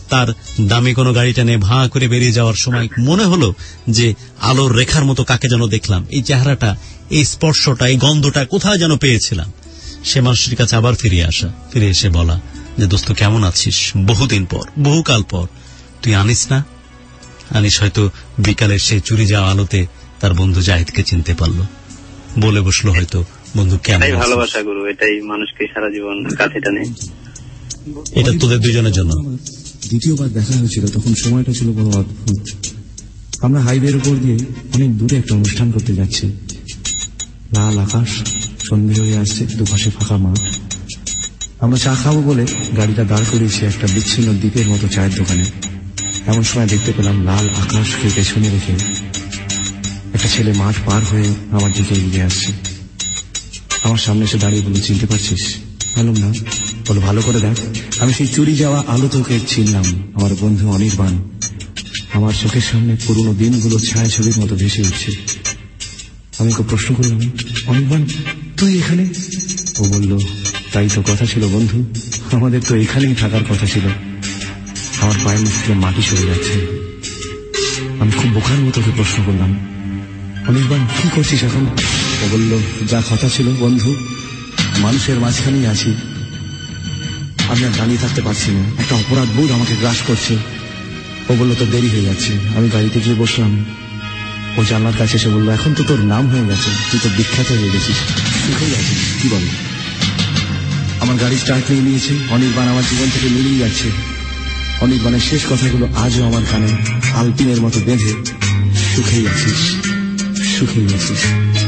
তার দামি কোনো গাড়িটা নিয়ে ভাঁ করে বেরিয়ে যাওয়ার সময় মনে হলো যে আলোর রেখার মতো কাকে যেন দেখলাম, এই চেহারাটা, এই স্পর্শটা, এই গন্ধটা কোথায় যেন পেয়েছিলাম। সে মানুষটির কাছে আবার ফিরে এসে বলা যে দোস্ত কেমন আছিস, বহুদিন পর, বহুকাল পর, তুই আনিস না? আনিস হয়তো বিকালের সেই চুরি যাওয়া আলোতে তার বন্ধু জাহিদকে চিনতে পারলো, বলে বসলো হয়তো বন্ধু কেমন আছিস। ভালোবাসা গুরু, এটাই মানুষকে সারা জীবন কাছে টানে। এটা তোদের দুজনের জন্য। দ্বিতীয়বার দেখা হয়েছিল, তখন সময়টা ছিল বড় অদ্ভুত। আমরা হাইওয়ের উপর দিয়ে অনেক দূরে একটা অনুষ্ঠান করতে যাচ্ছি। লাল আকাশ, সন্ধে হয়ে আসছে, দুপাশে ফাঁকা মাঠ। আমরা চা খাবো বলে গাড়িটা দাঁড় করিয়েছি একটা বিচ্ছিন্ন দ্বীপের মতো চায়ের দোকানে। এমন সময় দেখতে পেলাম লাল আকাশকে পেছনে রেখে একটা ছেলে মাঠ পার হয়ে আমার দিকে এগিয়ে আসছে। আমার সামনে এসে দাঁড়িয়ে বলল, চিনতে পারছিস? বললাম না। বলো, ভালো করে দেখ। আমি সেই চুরি যাওয়া আলো তোকে চিনলাম, আমার বন্ধু অনির্বাণ। আমার চোখের সামনে পুরনো দিনগুলো ছায়াছবির মতো ভেসে উঠছে। আমি ওকে প্রশ্ন করলাম, অনির্বাণ তুই এখানে? ও বলল, তাই তো কথা ছিল বন্ধু, আমাদের তো এখানেই থাকার কথা ছিল। আমার পায়ের নিচ থেকে মাটি সরে যাচ্ছে। আমি খুব বোকার মতো ওকে প্রশ্ন করলাম, অনির্বাণ কি করছিস এখন? ও বলল, যা কথা ছিল বন্ধু, মানুষের মাঝখানেই আছি। আমি আর দাঁড়িয়ে থাকতে পারছি না, একটা অপরাধ বোধ আমাকে গ্রাস করছে। ও বলল, তো দেরি হয়ে যাচ্ছে। আমি গাড়িতে গিয়ে বসলাম। ও জানলার কাছে এসে বলল, এখন তো তোর নাম হয়ে গেছে, তুই তো বিখ্যাত হয়ে গেছিস, সুখেই আছিস, কি বল? আমার গাড়ি স্টার্ট নিয়ে নিয়েছে। অনির্বাণ আমার জীবন থেকে মিলিয়ে যাচ্ছে। অনির্বাণের শেষ কথাগুলো আজও আমার কানে আলপিনের মতো বেঁধে, সুখেই আছিস, সুখেই আছিস।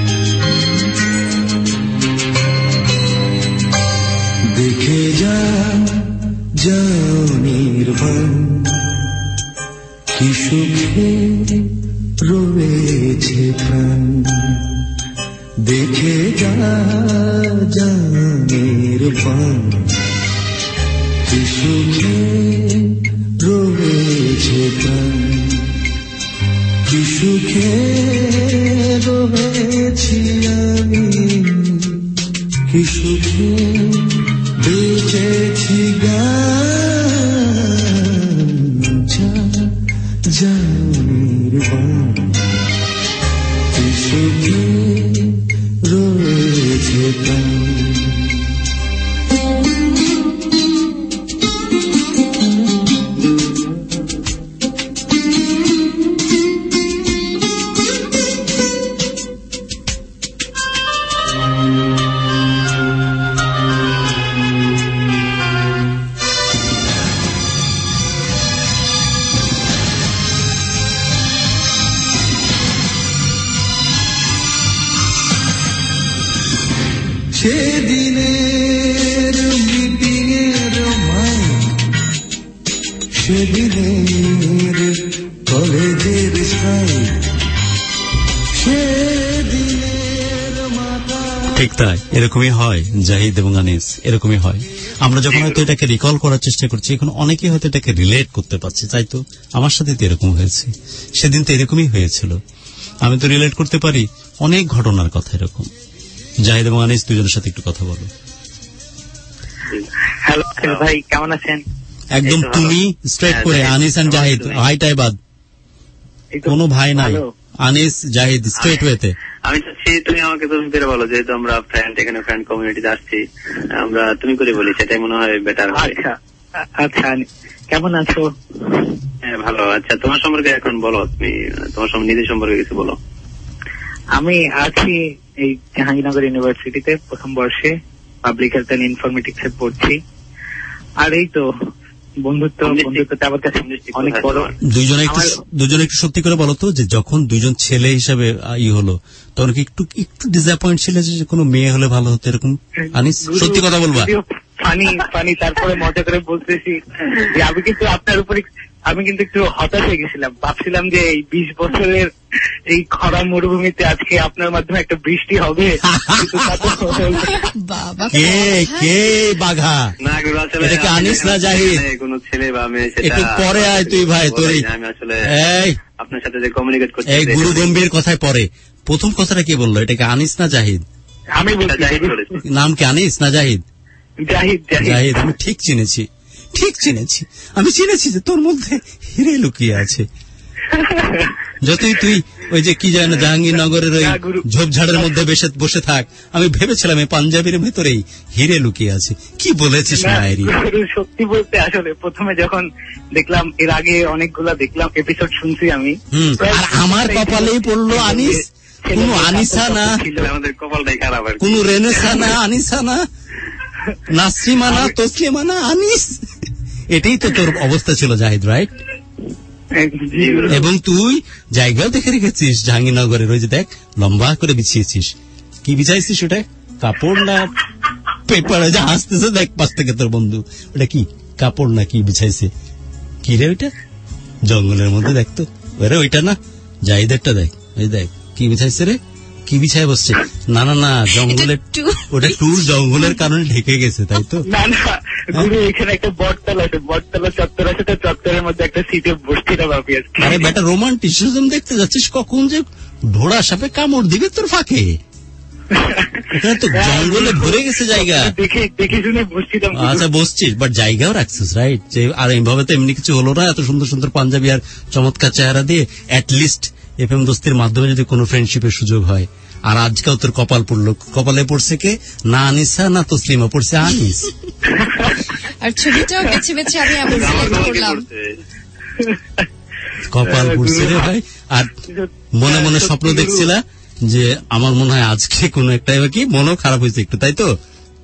দেখে যা নির্বাণ, কি সুখে রয়েছে প্রাণ। দেখে যা নির্বাণ, কি সুখে রয়েছে প্রাণ। কি সুখে রয়েছি আমি, কি সুখে বেঁচেছি গান। নির্বাণ, কি সুখে রয়েছে প্রাণ। সেদিনের মিটিংয়ের মাইক, সেদিনের কলেজের সাইড, সেদিনের মাথা। ঠিক তাই, এরকমই হয় জাহিদ এবং আনিস, এরকমই হয়। আমরা যখন হয়তো এটাকে রিকল করার চেষ্টা করছি, এখন অনেকেই হয়তো এটাকে রিলেট করতে পারছে। তাই তো আমার সাথে তো এরকম হয়েছে, সেদিন তো এরকমই হয়েছিল। আমি তো রিলেট করতে পারি অনেক ঘটনার কথা এরকম। জাহিদ এবং আনিস দুজনের সাথে একটু কথা বলো। হ্যালো ভাই, কেমন আছেন? একদম তুমি স্ট্রেট করে আনিস এন্ড জাহিদ, ভাইটাই বাদ, কোনো ভাই নাই। আনিস জাহিদ স্ট্রেট ওয়েতে। আমি চাচ্ছি তুমি আমাকে তুমি করে বলো, যেহেতু আমরা ফ্রেন্ড, এখানে ফ্রেন্ড কমিউনিটিতে আসছি, আমরা তুমি করে বলি, সেটাই মনে হয় বেটার হয়। আচ্ছা, কেমন আছো? হ্যাঁ ভালো। আচ্ছা, তোমার সম্পর্কে এখন বলো, তুমি তোমার নিজের সম্পর্কে কিছু বলো। আমি আছি এই জাহাঙ্গীরনগর ইউনিভার্সিটিতে প্রথম বর্ষে, পাবলিক হেলথ এন্ড ইনফরমেটিক্স এ পড়ছি। আর এই তো বন্ধুত্ব আমার কাছে অনেক বড়। দুজনে একটু সত্যি করে বলো তো, যে যখন দুজন ছেলে হিসাবে হলো, তখন কি একটু ডিসঅ্যাপয়েন্ট ছিল যে কোনো মেয়ে হলে ভালো হতো এরকম? আনিস সত্যি কথা বলবা? ফানি তারপরে মজা করে বলতেছি যে আমি কিন্তু আপনার উপরে আমি কিন্তু একটু হতাশ হয়ে গেছিলাম। ভাবছিলাম যে এই 20 বছরের এই খরা মরুভূমিতে আজকে আপনার মাধ্যমে একটা বৃষ্টি হবে। কে বাঘা? এটাকে আনিস না জাহিদ? কোন ছেলে বা মেয়ে একটু পরে আয় তুই ভাই, তোর আমি আসলে আপনার সাথে যে কমিউনিকেট করছি, এই গুরু গম্ভীর কথায় পরে প্রথম কথাটা কি বললো? এটাকে আনিস না জাহিদ? আমি বলছি নাম কি আনিস না জাহিদ? জাহিদ। জাহিদ, আমি ঠিক চিনেছি। ঠিক চিনেছি, আমি চিনেছি যে তোর মধ্যে হিরে লুকিয়ে আছে। যতই তুই ওই যে কি জানো জাহাঙ্গীরনগরের ওই ঝোপঝাড়ের মধ্যে বসে থাক, আমি ভেবেছিলাম এই পাঞ্জাবির ভেতরেই হিরে লুকিয়ে আছে। কি বলেছিস মায়েরি? সত্যি বলতে আসলে প্রথমে যখন দেখলাম, এর আগে অনেকগুলা দেখলাম এপিসোড শুনছি আমি, আর আমার কপালেই পড়লো আনিস। কোন আনিসা না, আমাদের কপালটাই খারাপ আর কোন রেনেসা না, আনিসা না, নাসরিমা না, তসলিমা না, আনিস। এটাই তো তোর অবস্থা ছিল জাহিদ, রাইট? এবং তুই জায়গাও দেখে রেখেছিস জাহাঙ্গীরনগরের, ওই যে দেখ লম্বা করে বিছিয়েছিস। কি বিছাইছিস ওটা? কাপড় না পেপার? যে হাসতেছে দেখ পাশ থেকে তোর বন্ধু, ওটা কি কাপড় না কি বিছাইছে? কি রে ওইটা? জঙ্গলের মধ্যে দেখতো ওরে, ওইটা না, জাহিদেরটা দেখ, ওই দেখ কি বিছাইছে রে, কি বিছায় বসছে। না না না, জঙ্গলের ওটা টুর জঙ্গলের কারণে ঢেকে গেছে, তাই তো? না না গুরু, এখানে একটা বটতলা আছে, বটতলা চত্বর আছে, তো চত্বরের মধ্যে একটা সিটে বসছিল ভাবি। আরে বেটা, রোমান্টিসিজম দেখতে যাচ্ছিস, কখন যে ঢোড়া সাপে কামড় দিবে তোর ফাঁকে। এখানে তো জঙ্গলে ভরে গেছে জায়গা, দেখে শুনে বসছিলাম। আচ্ছা বসছিস, বাট জায়গাও রাখছিস, রাইট? যে আর এইভাবে তো এমনি কিছু হলো না, এত সুন্দর সুন্দর পাঞ্জাবি আর চমৎকার চেহারা দিয়ে অ্যাটলিস্ট এফএম দোস্তির মাধ্যমে যদি কোনো ফ্রেন্ডশিপের সুযোগ হয়। আর আজকাল তোর কপাল পড়লো, কপালে পড়ছে কে? না আনিসা না তসলিমা, পড়ছে আনিস। আর ছবিটাও বেছে বেছে আমি এমন সিলেক্ট করলাম, কপাল পড়ছে রে ভাই। আর মনে মনে স্বপ্ন দেখছিলা যে আমার মনে হয় আজকে কোনো একটা কি মনও খারাপ হয়েছে একটু, তাই তো?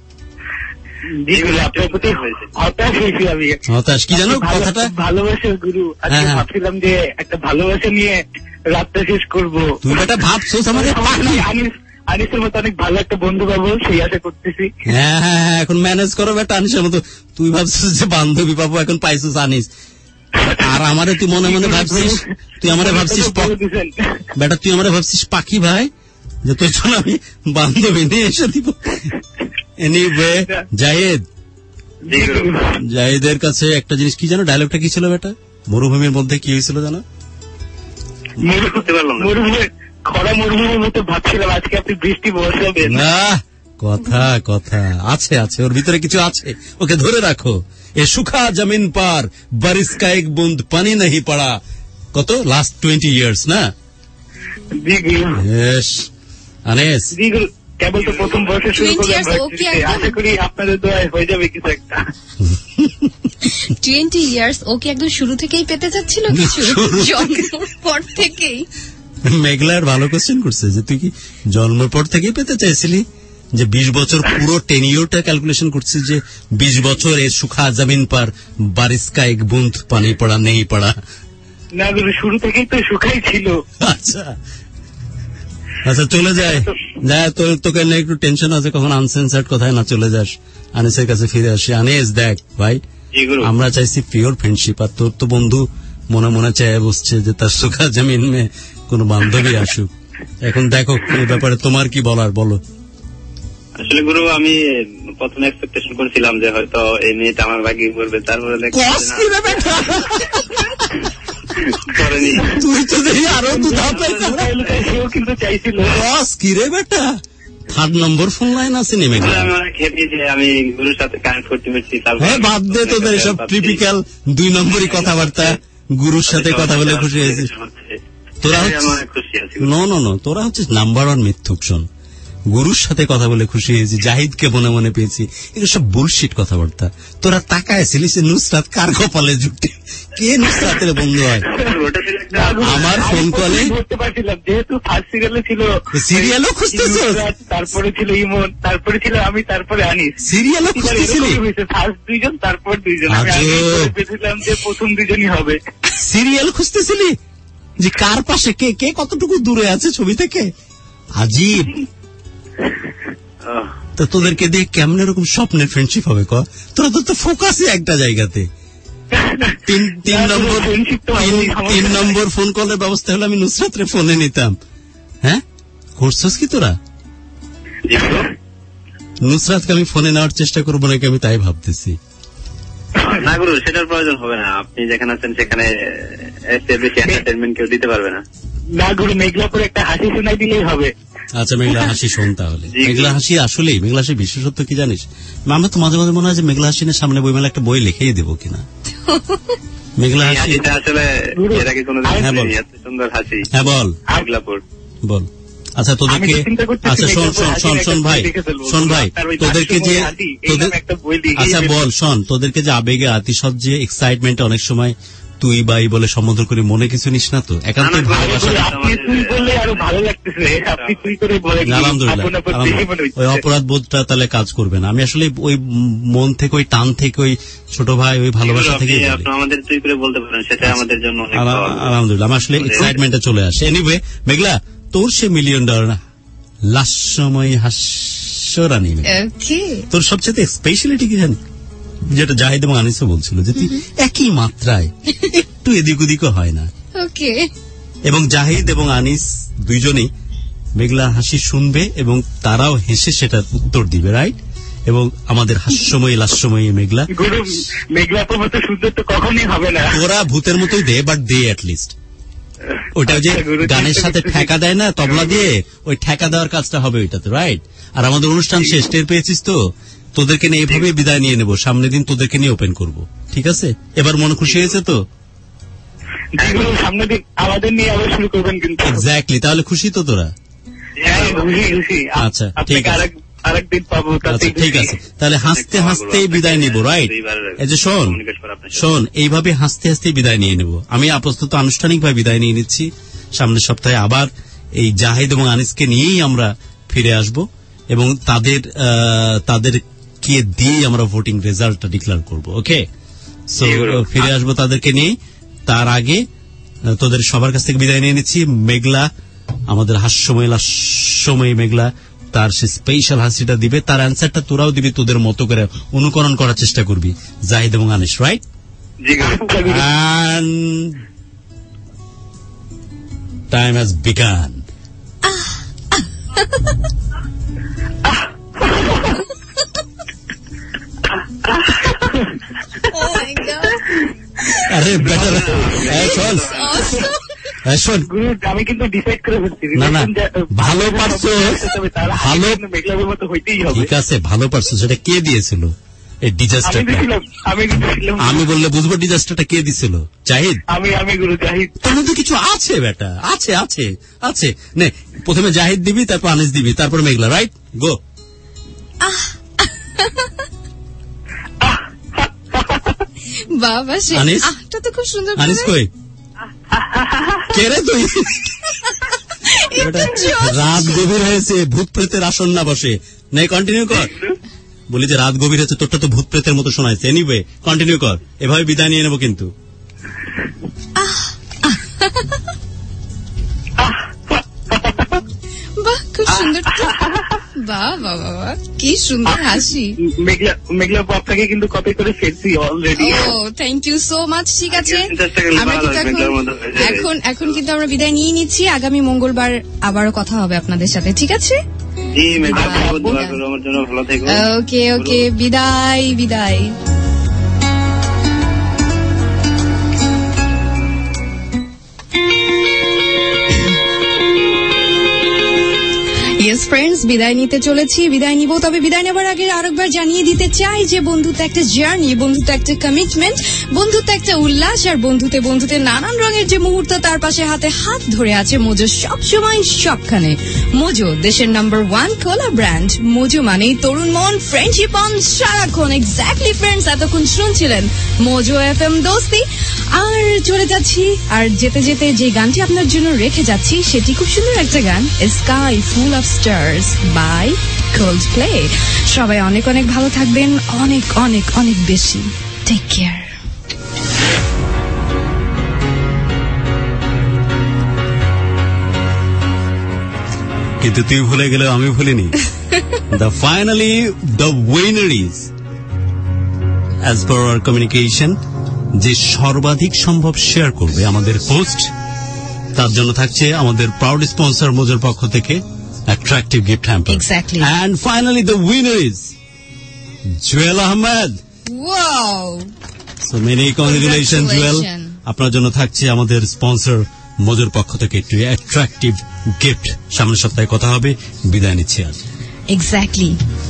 হতাশ কি জানো কথাটা? ভালোবাসা গুরু, ভাবছিলাম যে একটা ভালোবাসা নিয়ে রাতটা শেষ করবো। তুই এটা ভাবছোস আমাদের আনিসের মতো অনেক ভালো একটা বন্ধু পাবো, সেই আশা করতেছি। হ্যাঁ হ্যাঁ হ্যাঁ, এখন ম্যানেজ করো বেটা আনিসের মতো। তুই ভাবছিস যে বান্ধবী পাবো, এখন পাইছিস আনিস। আর আমারে তুই মনে মনে ভাবছিস, তুই আমারে ভাবছিস বেটা, তুই আমারে ভাবছিস পাখি ভাই, যে তোর জন্য আমি বান্ধবী নিয়ে এসে দিব। এনিওয়ে জাহিদের কাছে একটা জিনিস কি জানো, ডায়লগটা কি ছিল বেটা? মরুভূমির মধ্যে কি হয়েছিল জানো? খরা মরুভূমির মতো ভাবছিলাম আজকে আপনি বৃষ্টি বসাবেন না। কথা কথা আছে, আছে ওর ভিতরে কিছু আছে, ওকে ধরে রাখো। এ সুখা জমিন পার বারিশ কা এক বুন্দ পানি নাহি পড়া। কত? লাস্ট 20 years না? আনিস কেবল তো প্রথম বর্ষে শুরু করলাম, আশা করি আপনাদের দোয়ায় হয়ে যাবে কিছু একটা। 20 years ও কি একদম শুরু থেকেই পেতে যাচ্ছিল কিছু? জন্মের পর থেকেই? মেঘলার ভালো কোশ্চেন করছে যে তুই কি জন্মের পর থেকেই পেতে চাইছিলি? যে 20 বছর পুরো টেনিওরটা ক্যালকুলেশন করছিস যে 20 বছর এ সুখা জমিন পার বারিশ কা এক বুন্দ পানি পড়া নেই পড়া। না গুরু, শুরু থেকেই তো সুখাই ছিল। আচ্ছা আচ্ছা, চলে যায় তোকে নিয়ে একটু টেনশন আছে, কখন আনসেন্সার্ড কোথায় না চলে যাস। আনিসের কাছে ফিরে আসি। আনিস দেখ ভাই, আমরা চাইছি পিওর ফ্রেন্ডশিপ, আর তোর তো বন্ধু মনে মনে চায় বসছে যে তার সুখা জমিন মে কোন বান্ধবী আসুক। এখন দেখো এই ব্যাপারে তোমার কি বলার, বলো। আসলে গুরু, আমি প্রথমে এক্সপেকটেশন করেছিলাম যে হয়তো এই মেয়েটা আমার ভাগ্যে করবে, তারপরে তুই তো দেখি আরো সেও কিন্তু চাইছিল। কি রে বেটা, 3rd নম্বর ফোন লাইন আছে নেমে গেল। আমি গুরুর সাথে কানেক্ট করতে পারছি। হ্যাঁ, বাদ দে তোদের সব টিপিক্যাল 2 নম্বরই কথাবার্তা। গুরুর সাথে কথা বলে খুশি হয়েছিস তোরা? তোরা হচ্ছিস নাম্বার 1 মিথ্যুক। শোন, গুরুর সাথে কথা বলে খুশি হয়েছি, জাহিদকে মনে মনে পেয়েছি, এগুলো সব বুলশিট কথাবার্তা। তোরা তাকায়ছিলিস নুসরাত কার কপালে জুটে, কে নুসরাতের বন্ধু হয়? আমার ফোন কলে বুঝতে পারছিলাম, যেহেতু ফার্স্ট সিরিয়ালে ছিল, সিরিয়ালও খুঁজতেছ, তারপরে ছিল ইমন, তারপরে ছিল আমি, তারপরে আনিস। সিরিয়ালও খুঁজতেছিলি? ফার্স্ট 2 জন, তারপর 2 জন। আমি ভেবেছিলাম যে প্রথম 2 জনই হবে। সিরিয়াল খুঁজতেছিলি যে কার পাশে কে কে কতটুকু দূরে আছে ছবি থেকে? আজীব। তো তোদেরকে দিয়ে কেমন এরকম স্বপ্নের ফ্রেন্ডশিপ হবে? তোরা তো ফোকাসই একটা জায়গাতে। 3 নম্বর ফোন কলের ব্যবস্থা হলে আমি নুসরাতের ফোনে নিতাম। হ্যাঁ, করছস কি তোরা? নুসরাতকে আমি ফোনে নেওয়ার চেষ্টা করবো নাকি আমি তাই ভাবতেছি। না গুরু, সেটার প্রয়োজন হবে না। আপনি যেখানে আছেন সেখানে এন্টারটেইনমেন্ট কেউ দিতে পারবে না। না গুরু, মেঘলা করে একটা হাসি শোনাই দিলেই হবে। আচ্ছা মেঘলা হাসি শোন তাহলে। মেঘলা হাসি আসলেই মেঘলা হাসির বিশেষত্ব কি জানিস? আমার তো মাঝে মাঝে মনে হয় যে মেঘলা হাসিনের সামনে বইমেলা একটা বই লিখেই দেবো কিনা। মেঘলা হাসি আসলে এর আগে কোনো এত সুন্দর হাসি। হ্যাঁ বল বল। আচ্ছা তোদেরকে আচ্ছা শোন ভাই তোদেরকে যে আচ্ছা বল শোন তোদেরকে যে আবেগে আতিশয্যে যে এক্সাইটমেন্ট অনেক সময় তুই বাই বলে সম্বোধন করে মনে কিছু নিস না তো? একান্তই ভালোবাসা। আলহামদুলিল্লাহ ওই অপরাধ বোধটা তাহলে কাজ করবে না। আমি আসলে ওই মন থেকে ওই টান থেকে ওই ছোট ভাই ওই ভালোবাসা থেকে আমাদের তুই করে বলতে পারেন, সেটা আমাদের জন্য আলহামদুলিল্লাহ। আমার আসলে এক্সাইটমেন্টটা চলে আসে। এনিওয়ে মেঘলা তোর সে $1 মিলিয়ন লাস্যময় হাস্যরানী তোর সবচেয়ে স্পেশালিটি কি জানি? যেটা জাহিদ এবং আনিসও বলছিল যে তুই একই মাত্রায় একটু এদিক ওদিকও হয় না। এবং জাহিদ এবং আনিস দুইজনেই মেঘলা হাসি শুনবে এবং তারাও হেসে সেটা উত্তর দিবে, রাইট? এবং আমাদের হাস্যময়ী লাস্যময়ী মেঘলা তো মতো সুন্দর তো কখনই হবে না। ওরা ভূতের মতোই দে, বাট দে অ্যাটলিস্ট ওইটা যে গানের সাথে ঠেকা দেয় না তবলা দিয়ে, ওই ঠেকা দেওয়ার কাজটা হবে ওইটাতে, রাইট? আর আমাদের অনুষ্ঠান শেষ, টের পেয়েছিস তো? তোদেরকে নিয়ে এইভাবে বিদায় নিয়ে নেবো, সামনের দিন তোদেরকে নিয়ে ওপেন করব, ঠিক আছে? এবার মনে খুশি হয়েছে তো? সামনের দিন আমাদের নিয়ে আবার শুরু করবেন কিন্তু। এক্স্যাক্টলি, তাহলে খুশি তো তোরা? আচ্ছা ঠিক আছে, আরেকদিন পাবো। ঠিক আছে, তাহলে হাসতে হাসতেই বিদায় নিব, রাইট? এই যে শোন এইভাবে হাসতে হাসতেই বিদায় নিয়ে নেব। আমি আপাতত আনুষ্ঠানিকভাবে বিদায় নিয়ে নিচ্ছি। সামনের সপ্তাহে আবার এই জাহিদ এবং আনিসকে নিয়েই আমরা ফিরে আসব এবং তাদেরকে দিয়ে আমরা ভোটিং রেজাল্টটা ডিক্লেয়ার করব। ওকে, সো ফিরে আসবো তাদেরকে নিয়ে। তার আগে তোদের সবার কাছ থেকে বিদায় নিয়ে নিচ্ছি। মেঘলা আমাদের হাস্যময়ী মেঘলা তার সে স্পেশাল হাসিটা দিবে, তার অ্যান্সারটা তোরাও দিবি, তোদের মতো করে অনুকরণ করার চেষ্টা করবি, জাহিদ এবং Anis, right? Time has begun. আরে বেটার শোন, আমি কিন্তু ডিসাইড করে ফেলছি। না ভালো পারছো, ভালো ঠিক আছে, ভালো পারছো। সেটা কে দিয়েছিল এই ডিজাস্টারটা? আমি বললে বুঝবো ডিজাস্টারটা কে দিছিল? জাহিদ? আমি গুরু জাহিদ। তার মধ্যে কিছু আছে বেটা, আছে নে, প্রথমে জাহিদ দিবি, তারপর আনিস দিবি, তারপর মেঘলা, রাইট? গো। বাবা সে আহটা তো খুব সুন্দর। আনিস কই? কে রে তুই? রাত গভীর হয়েছে, ভূত প্রেতের আসন না বসে। নে কন্টিনিউ কর। বলি যে রাত গভীর হয়েছে, তোরটা তো ভূত প্রেতের মতো শোনাইছে। এনিওয়ে কন্টিনিউ কর, এভাবে বিদায় নিয়ে নেবো কিন্তু। বাহ খুব সুন্দর, বাবা কি সুন্দর হাসি। মেঘলা আপনাকে কিন্তু কপি করে ফেলছি already. Oh thank you so much. ঠিক আছে, আমরা কিন্তু এখন কিন্তু আমরা বিদায় নিয়ে নিচ্ছি। আগামী মঙ্গলবার আবারও কথা হবে আপনাদের সাথে, ঠিক আছে? ওকে বিদায়। ফ্রেন্ডস, বিদায় নিতে চলেছি, বিদায় নিব। তবে বিদায় নেবার আগে আরেকবার জানিয়ে দিতে চাই যে বন্ধুত্ব একটা জার্নি, বন্ধুত্ব একটা কমিটমেন্ট, বন্ধুত্ব একটা উল্লাস। আর বন্ধুতে নানান রঙের যে মুহূর্ত, তার পাশে হাতে হাত ধরে আছে মোজো সবসময় সবখানে। মোজো দেশের নাম্বার 1 কোলা ব্র্যান্ড। মোজো মানেই তরুণ মন, ফ্রেন্ডশিপ অন সারাক্ষণ। এক্স্যাক্টলি ফ্রেন্ডস, এতক্ষণ শুনছিলেন মোজো FM দোস্তি। আর চলে যাচ্ছি, আর যেতে যেতে যে গানটি আপনার জন্য রেখে যাচ্ছি সেটি খুব সুন্দর একটা গান, sky full of stars by Coldplay. সবাই অনেক অনেক ভালো থাকবেন, অনেক অনেক অনেক বেশি। Take care. কিন্তু তুই ভুলে গেলেও আমি ভুলিনি। The winner is as per our communication, যে সর্বাধিক সম্ভব শেয়ার করবে আমাদের পোস্ট, তার জন্য থাকছে আমাদের প্রাউড স্পন্সর মোজোর পক্ষ থেকে attractive gift hamper. Exactly. And finally the winner is Jewel Ahmed. Wow, so many congratulation Jewel. আপনার জন্য থাকছে আমাদের স্পন্সর মধুর পক্ষ থেকে একটু অ্যাট্রাকটিভ গিফট। সামনের সপ্তাহে কথা হবে। বিদায় নিচ্ছি আজ। এক্স্যাক্টলি।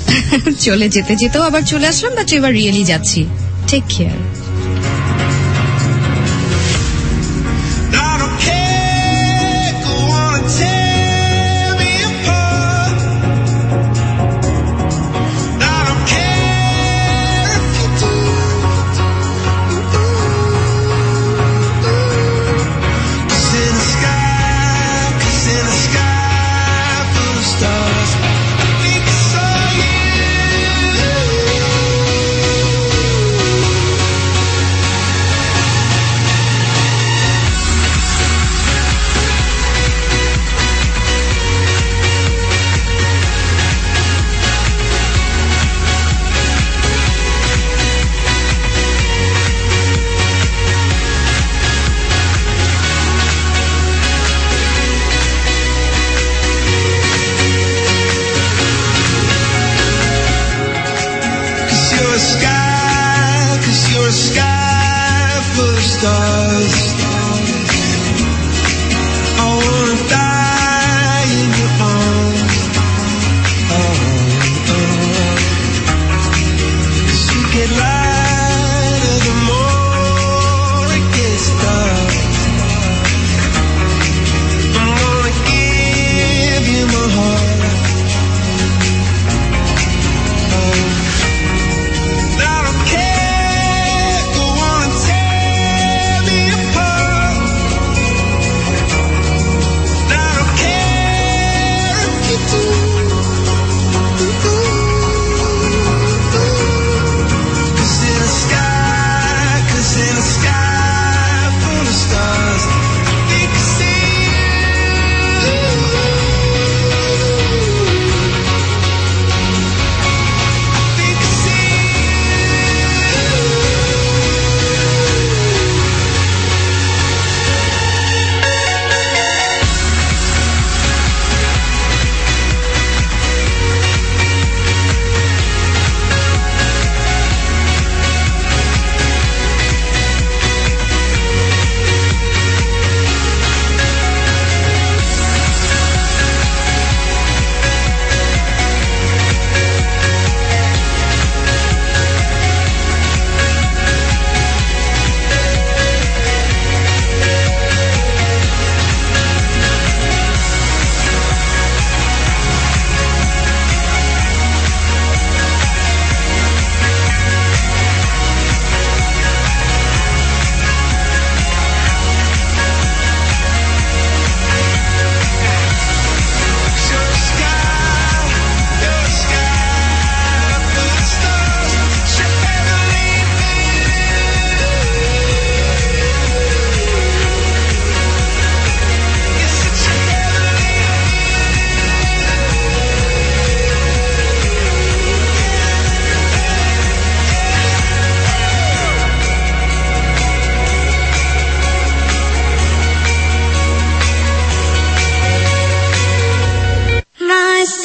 চলে যেতে যেতেও আবার চলে আসলাম, বাট এবার রিয়েলি যাচ্ছি। Take care.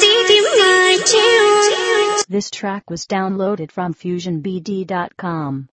This track was downloaded from FusionBD.com.